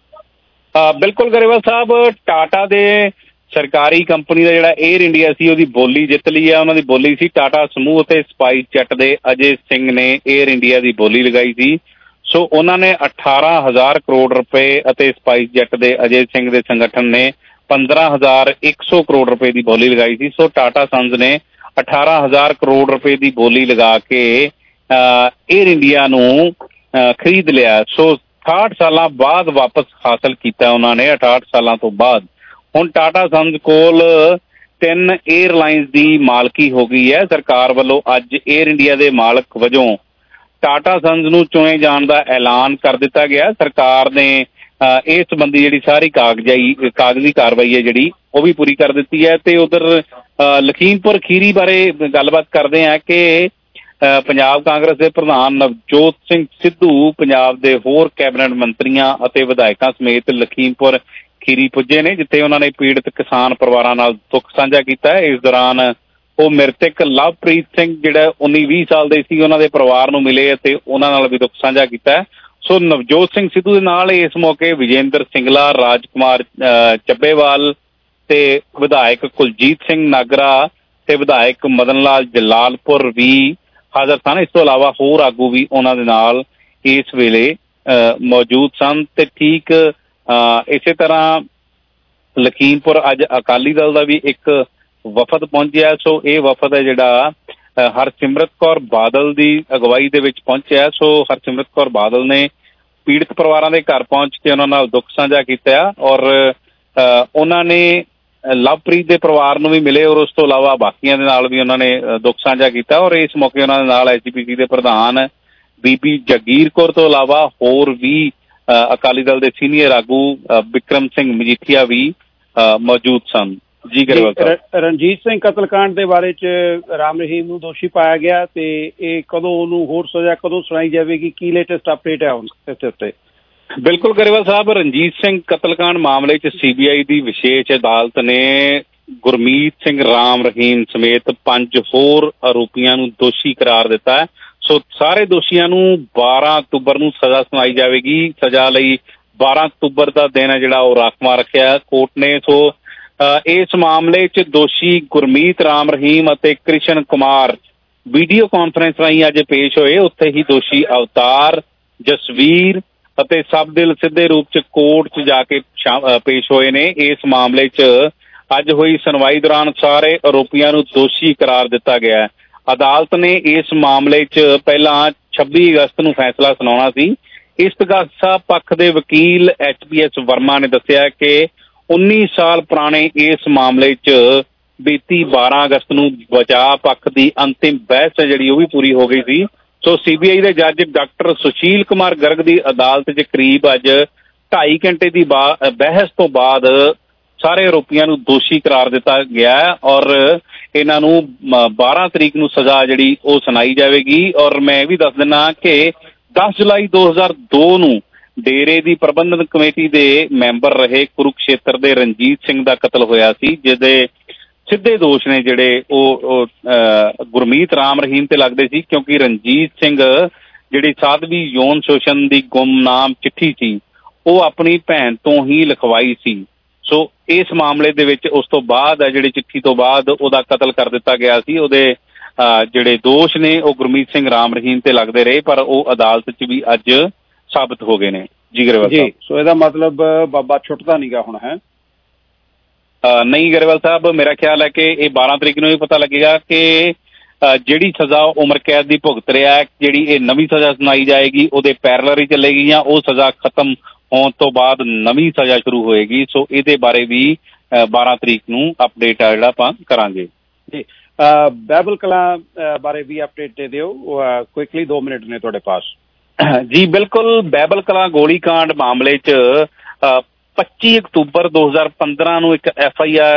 ਬਿਲਕੁਲ ਗਰੇਵਾਲ ਸਾਹਿਬ, ਟਾਟਾ ਦੇ ਸਰਕਾਰੀ ਕੰਪਨੀ ਦਾ ਜਿਹੜਾ 에ਅਰ ਇੰਡੀਆ ਸੀ ਉਹਦੀ ਬੋਲੀ ਜਿੱਤ ਲਈ ਹੈ। ਉਹਨਾਂ ਦੀ ਬੋਲੀ ਸੀ ਟਾਟਾ ਸਮੂਹ ਅਤੇ ਸਪਾਈਸ ਜੈੱਟ ਦੇ ਅਜੇ ਸਿੰਘ ਨੇ 에ਅਰ ਇੰਡੀਆ ਦੀ ਬੋਲੀ ਲਗਾਈ ਸੀ। ਸੋ ਉਹਨਾਂ ਨੇ 18,000 ਕਰੋੜ ਰੁਪਏ ਅਤੇ ਸਪਾਈਸ ਜੈੱਟ ਦੇ ਅਜੇ ਸਿੰਘ ਦੇ ਸੰਗਠਨ ਨੇ 15,100 ਕਰੋੜ ਰੁਪਏ ਦੀ ਬੋਲੀ ਲਗਾਈ ਸੀ। ਸੋ ਟਾਟਾ ਸੰਸ ਨੇ 18,000 ਕਰੋੜ ਰੁਪਏ ਦੀ ਬੋਲੀ ਲਗਾ ਕੇ 에ਅਰ ਇੰਡੀਆ ਨੂੰ ਖਰੀਦ ਲਿਆ। ਸੋ 68 ਸਾਲਾਂ ਬਾਅਦ ਵਾਪਸ ਹਾਸਲ ਕੀਤਾ ਉਹਨਾਂ ਨੇ। 68 ਸਾਲਾਂ ਤੋਂ ਬਾਅਦ ਹੁਣ ਟਾਟਾ ਸੰਸ ਕੋਲ 3 에ਅਰਲਾਈਨਸ ਦੀ ਮਾਲਕੀ ਹੋ ਗਈ ਹੈ। ਸਰਕਾਰ ਵੱਲੋਂ ਅੱਜ 에ਅਰ ਇੰਡੀਆ ਦੇ ਮਾਲਕ ਵਜੋਂ ਟਾਟਾ ਸੰਸ ਨੂੰ ਚੁਣੇ ਜਾਣ ਦਾ ਐਲਾਨ ਕਰ ਦਿੱਤਾ ਗਿਆ। ਸਰਕਾਰ ਨੇ ਇਸ ਸੰਬੰਧੀ ਜਿਹੜੀ ਸਾਰੀ ਕਾਗਜ਼ੀ ਕਾਰਵਾਈ ਹੈ ਜਿਹੜੀ ਉਹ ਵੀ ਪੂਰੀ ਕਰ ਦਿੱਤੀ ਹੈ। ਤੇ ਉਧਰ ਲਖੀਮਪੁਰ ਖੀਰੀ ਬਾਰੇ ਗੱਲਬਾਤ ਕਰਦੇ ਹਾਂ ਕਿ ਪੰਜਾਬ ਕਾਂਗਰਸ ਦੇ ਪ੍ਰਧਾਨ ਨਵਜੋਤ ਸਿੰਘ ਸਿੱਧੂ ਪੰਜਾਬ ਦੇ ਹੋਰ ਕੈਬਨਿਟ ਮੰਤਰੀਆਂ ਅਤੇ ਵਿਧਾਇਕਾਂ ਸਮੇਤ ਲਖੀਮਪੁਰ ਖੀਰੀ ਪੁੱਜੇ ਨੇ, ਜਿੱਥੇ ਉਹਨਾਂ ਨੇ ਪੀੜਤ ਕਿਸਾਨ ਪਰਿਵਾਰਾਂ ਨਾਲ ਦੁੱਖ ਸਾਂਝਾ ਕੀਤਾ ਹੈ। ਇਸ ਦੌਰਾਨ ਉਹ ਮ੍ਰਿਤਕ ਲਵਪ੍ਰੀਤ ਸਿੰਘ ਜਿਹੜਾ 19-20 ਸਾਲ ਦੇ ਸੀ ਉਹਨਾਂ ਦੇ ਪਰਿਵਾਰ ਨੂੰ ਮਿਲੇ ਅਤੇ ਉਹਨਾਂ ਨਾਲ ਵੀ ਦੁੱਖ ਸਾਂਝਾ ਕੀਤਾ ਹੈ। ਸੋ ਨਵਜੋਤ ਸਿੰਘ ਸਿੱਧੂ ਦੇ ਨਾਲ ਇਸ ਮੌਕੇ ਵਿਜੇਂਦਰ ਸਿੰਗਲਾ, ਰਾਜਕੁਮਾਰ ਚੱਬੇਵਾਲ ਤੇ ਵਿਧਾਇਕ ਕੁਲਜੀਤ ਸਿੰਘ ਨਾਗਰਾ ਤੇ ਵਿਧਾਇਕ ਮਦਨ ਲਾਲ ਜਲਾਲਪੁਰ ਵੀ ਹਾਜ਼ਰ ਸਨ। ਇਸ ਤੋਂ ਇਲਾਵਾ ਹੋਰ ਆਗੂ ਵੀ ਉਹਨਾਂ ਦੇ ਨਾਲ ਇਸ ਵੇਲੇ ਮੌਜੂਦ ਸਨ। ਤੇ ਠੀਕ ਇਸੇ ਤਰ੍ਹਾਂ ਲਖੀਮਪੁਰ ਅੱਜ ਅਕਾਲੀ ਦਲ ਦਾ ਵੀ ਇੱਕ ਵਫਦ ਪਹੁੰਚਿਆ। ਸੋ ਇਹ ਵਫਦ ਹੈ ਜਿਹੜਾ ਹਰਸਿਮਰਤ ਕੌਰ ਬਾਦਲ ਦੀ ਅਗਵਾਈ ਦੇ ਵਿੱਚ ਪਹੁੰਚਿਆ। ਸੋ ਹਰਸਿਮਰਤ ਕੌਰ ਬਾਦਲ ਨੇ ਪੀੜਤ ਪਰਿਵਾਰਾਂ ਦੇ ਘਰ ਪਹੁੰਚ ਕੇ ਉਹਨਾਂ ਨਾਲ ਦੁੱਖ ਸਾਂਝਾ ਕੀਤਾ ਔਰ ਉਹਨਾਂ ਨੇ ਲਵਪ੍ਰੀਤ ਦੇ ਪਰਿਵਾਰ ਨੂੰ ਵੀ ਮਿਲੇ ਔਰ ਉਸ ਤੋਂ ਇਲਾਵਾ ਬਾਕੀਆਂ ਦੇ ਨਾਲ ਵੀ ਉਹਨਾਂ ਨੇ ਦੁੱਖ ਸਾਂਝਾ ਕੀਤਾ। ਔਰ ਇਸ ਮੌਕੇ ਉਹਨਾਂ ਦੇ ਨਾਲ HPC ਦੇ ਪ੍ਰਧਾਨ ਬੀਬੀ ਜਗੀਰ ਕੌਰ ਤੋਂ ਇਲਾਵਾ ਹੋਰ ਵੀ ਅਕਾਲੀ ਦਲ ਦੇ ਸੀਨੀਅਰ ਆਗੂ ਬਿਕਰਮ ਸਿੰਘ ਮਜੀਠੀਆ ਵੀ ਮੌਜੂਦ ਸਨ। ਜੀ ਗਰੇਵਾਲ ਸਾਹਿਬ, ਰਣਜੀਤ ਸਿੰਘ ਕਤਲਕਾਂਡ ਦੇ ਬਾਰੇ ਚ ਰਾਮ ਰਹੀਮ ਨੂੰ ਦੋਸ਼ੀ ਪਾਇਆ ਗਿਆ ਤੇ ਇਹ ਕਦੋਂ ਉਹਨੂੰ ਹੋਰ ਸਜ਼ਾ ਕਦੋਂ ਸੁਣਾਈ ਜਾਵੇਗੀ? ਕੀ ਲੇਟੈਸਟ ਅਪਡੇਟ ਹੈ ਇਸ ਉੱਤੇ? ਬਿਲਕੁਲ ਗਰੇਵਾਲ ਸਾਹਿਬ, ਰਣਜੀਤ ਸਿੰਘ ਕਤਲਕਾਂਡ ਮਾਮਲੇ 'ਚ CBI ਦੀ ਵਿਸ਼ੇਸ਼ ਅਦਾਲਤ ਨੇ ਗੁਰਮੀਤ ਸਿੰਘ, ਰਾਮ ਰਹੀਮ ਸਮੇਤ 5 ਹੋਰ ਆਰੋਪੀਆਂ ਨੂੰ ਦੋਸ਼ੀ ਕਰਾਰ ਦਿੱਤਾ ਹੈ। ਸੋ ਸਾਰੇ ਦੋਸ਼ੀਆਂ ਨੂੰ 12 ਅਕਤੂਬਰ ਨੂੰ ਸਜ਼ਾ ਸੁਣਾਈ ਜਾਵੇਗੀ। ਸਜ਼ਾ ਲਈ 12 ਅਕਤੂਬਰ ਦਾ ਦਿਨ ਹੈ ਜਿਹੜਾ ਉਹ ਰਾਖਵਾਂ ਰੱਖਿਆ ਕੋਰਟ ਨੇ। ਸੋ ਇਸ ਮਾਮਲੇ 'ਚ ਦੋਸ਼ੀ ਗੁਰਮੀਤ, ਰਾਮ ਰਹੀਮ ਅਤੇ ਕ੍ਰਿਸ਼ਨ ਕੁਮਾਰ ਵੀਡੀਓ ਕਾਨਫਰੰਸ ਰਾਹੀਂ ਅੱਜ ਪੇਸ਼ ਹੋਏ। ਉੱਥੇ ਹੀ ਦੋਸ਼ੀ ਅਵਤਾਰ, ਜਸਵੀਰ ਅਤੇ ਸਬਦਿਲ ਸਿੱਧੇ ਰੂਪ 'ਚ ਕੋਰਟ 'ਚ ਜਾ ਕੇ ਪੇਸ਼ ਹੋਏ ਨੇ। ਇਸ ਮਾਮਲੇ 'ਚ ਅੱਜ ਹੋਈ ਸੁਣਵਾਈ ਦੌਰਾਨ ਸਾਰੇ ਆਰੋਪੀਆਂ ਨੂੰ ਦੋਸ਼ੀ ਕਰਾਰ ਦਿੱਤਾ ਗਿਆ। ਅਦਾਲਤ ਨੇ ਇਸ ਮਾਮਲੇ 'ਚ ਪਹਿਲਾਂ 26 ਅਗਸਤ ਨੂੰ ਫੈਸਲਾ ਸੁਣਾਉਣਾ ਸੀ। ਇਸਤਗਾਸਾ ਪੱਖ ਦੇ ਵਕੀਲ HPS ਵਰਮਾ ਨੇ ਦੱਸਿਆ ਕਿ 19 ਸਾਲ ਪੁਰਾਣੇ ਇਸ ਮਾਮਲੇ 'ਚ ਬੀਤੀ 12 ਅਗਸਤ ਨੂੰ ਬਚਾਅ ਪੱਖ ਦੀ ਅੰਤਿਮ ਬਹਿਸ ਹੈ ਜਿਹੜੀ ਉਹ ਵੀ ਪੂਰੀ ਹੋ ਗਈ ਸੀ। ਸੋ CBI ਦੇ ਜੱਜ ਡਾਕਟਰ ਸੁਸ਼ੀਲ ਕੁਮਾਰ ਗਰਗ ਦੀ ਅਦਾਲਤ 'ਚ ਕਰੀਬ ਅੱਜ 2.5 ਘੰਟੇ ਦੀ ਬਹਿਸ ਤੋਂ ਬਾਅਦ ਸਾਰੇ ਆਰੋਪੀਆਂ ਨੂੰ ਦੋਸ਼ੀ ਕਰਾਰ ਦਿੱਤਾ ਗਿਆ ਔਰ ਇਹਨਾਂ ਨੂੰ 12 ਤਰੀਕ ਨੂੰ ਸਜ਼ਾ ਜਿਹੜੀ ਉਹ ਸੁਣਾਈ ਜਾਵੇਗੀ। ਔਰ ਮੈਂ ਇਹ ਵੀ ਦੱਸ ਦਿੰਦਾ ਕਿ 10 ਜੁਲਾਈ 2002 ਨੂੰ ਡੇਰੇ ਦੀ ਪ੍ਰਬੰਧਨ ਕਮੇਟੀ ਦੇ ਮੈਂਬਰ ਰਹੇ ਕੁਰੂਕਸ਼ੇਤਰ ਦੇ ਰਣਜੀਤ ਸਿੰਘ ਦਾ ਕਤਲ ਹੋਇਆ ਸੀ, ਜਿਹਦੇ ਸਿੱਧੇ ਦੋਸ਼ ਨੇ ਜਿਹੜੇ ਉਹ ਗੁਰਮੀਤ ਰਾਮ ਰਹੀਮ ਤੇ ਲੱਗਦੇ ਸੀ, ਕਿਉਂਕਿ ਰਣਜੀਤ ਸਿੰਘ ਜਿਹੜੀ ਸਾਧਵੀ ਯੌਨ ਸ਼ੋਸ਼ਣ ਦੀ ਗੁੰਮਨਾਮ ਚਿੱਠੀ ਸੀ ਉਹ ਆਪਣੀ ਭੈਣ ਤੋਂ ਹੀ ਲਿਖਵਾਈ ਸੀ। ਸੋ ਇਸ ਮਾਮਲੇ ਦੇ ਵਿੱਚ ਉਸ ਤੋਂ ਬਾਅਦ ਹੈ ਜਿਹੜੀ ਚਿੱਠੀ ਤੋਂ ਬਾਅਦ ਉਹਦਾ ਕਤਲ ਕਰ ਦਿੱਤਾ ਗਿਆ ਸੀ। ਉਹਦੇ ਜਿਹੜੇ ਦੋਸ਼ ਨੇ ਉਹ ਗੁਰਮੀਤ ਸਿੰਘ ਰਾਮ ਰਹੀਮ ਤੇ ਲੱਗਦੇ ਰਹੇ, ਪਰ ਉਹ ਅਦਾਲਤ 'ਚ ਵੀ ਅੱਜ ਸਾਬਤ ਹੋ ਗਏ ਨੇ। ਜੀ ਗਰੇਵਾਲ ਸਾਹਿਬ, ਸੋ ਇਹਦਾ ਮਤਲਬ ਬਾਬਾ ਛੁੱਟਦਾ ਨੀਗਾ ਹੁਣ ਹੈ? ਨਹੀਂ ਗਰੇਵਾਲ ਸਾਹਿਬ, ਮੇਰਾ ਖਿਆਲ ਹੈ ਕਿ ਇਹ 12 ਤਰੀਕ ਨੂੰ ਵੀ ਪਤਾ ਲੱਗੇਗਾ ਕਿ ਜਿਹੜੀ ਸਜ਼ਾ ਉਮਰ ਕੈਦ ਦੀ ਭੁਗਤ ਰਿਹਾ, ਜਿਹੜੀ ਇਹ ਨਵੀਂ ਸਜ਼ਾ ਸੁਣਾਈ ਜਾਏਗੀ ਉਹਦੇ ਪੈਰਲਰ ਹੀ ਚੱਲੇਗੀ ਜਾਂ ਉਹ ਸਜ਼ਾ ਖਤਮ ਹੋਣ ਤੋਂ ਬਾਅਦ ਨਵੀਂ ਸਜ਼ਾ ਸ਼ੁਰੂ ਹੋਏਗੀ। ਸੋ ਇਹਦੇ ਬਾਰੇ ਵੀ 12 ਤਰੀਕ ਨੂੰ ਅਪਡੇਟ ਆ ਜਿਹੜਾ ਆਪਾਂ ਕਰਾਂਗੇ। ਜੀ, ਬਹਿਬਲ ਕਲਾਂ ਬਾਰੇ ਵੀ ਅਪਡੇਟ ਦੇ ਦਿਓ ਕੁਇਕਲੀ, 2 ਮਿੰਟ ਨੇ ਤੁਹਾਡੇ ਪਾਸ। ਜੀ ਬਿਲਕੁਲ, ਬਹਿਬਲ ਕਲਾਂ ਗੋਲੀकांड ਮਾਮਲੇ 'ਚ 25 ਅਕਤੂਬਰ 2015 ਨੂੰ ਇੱਕ FIR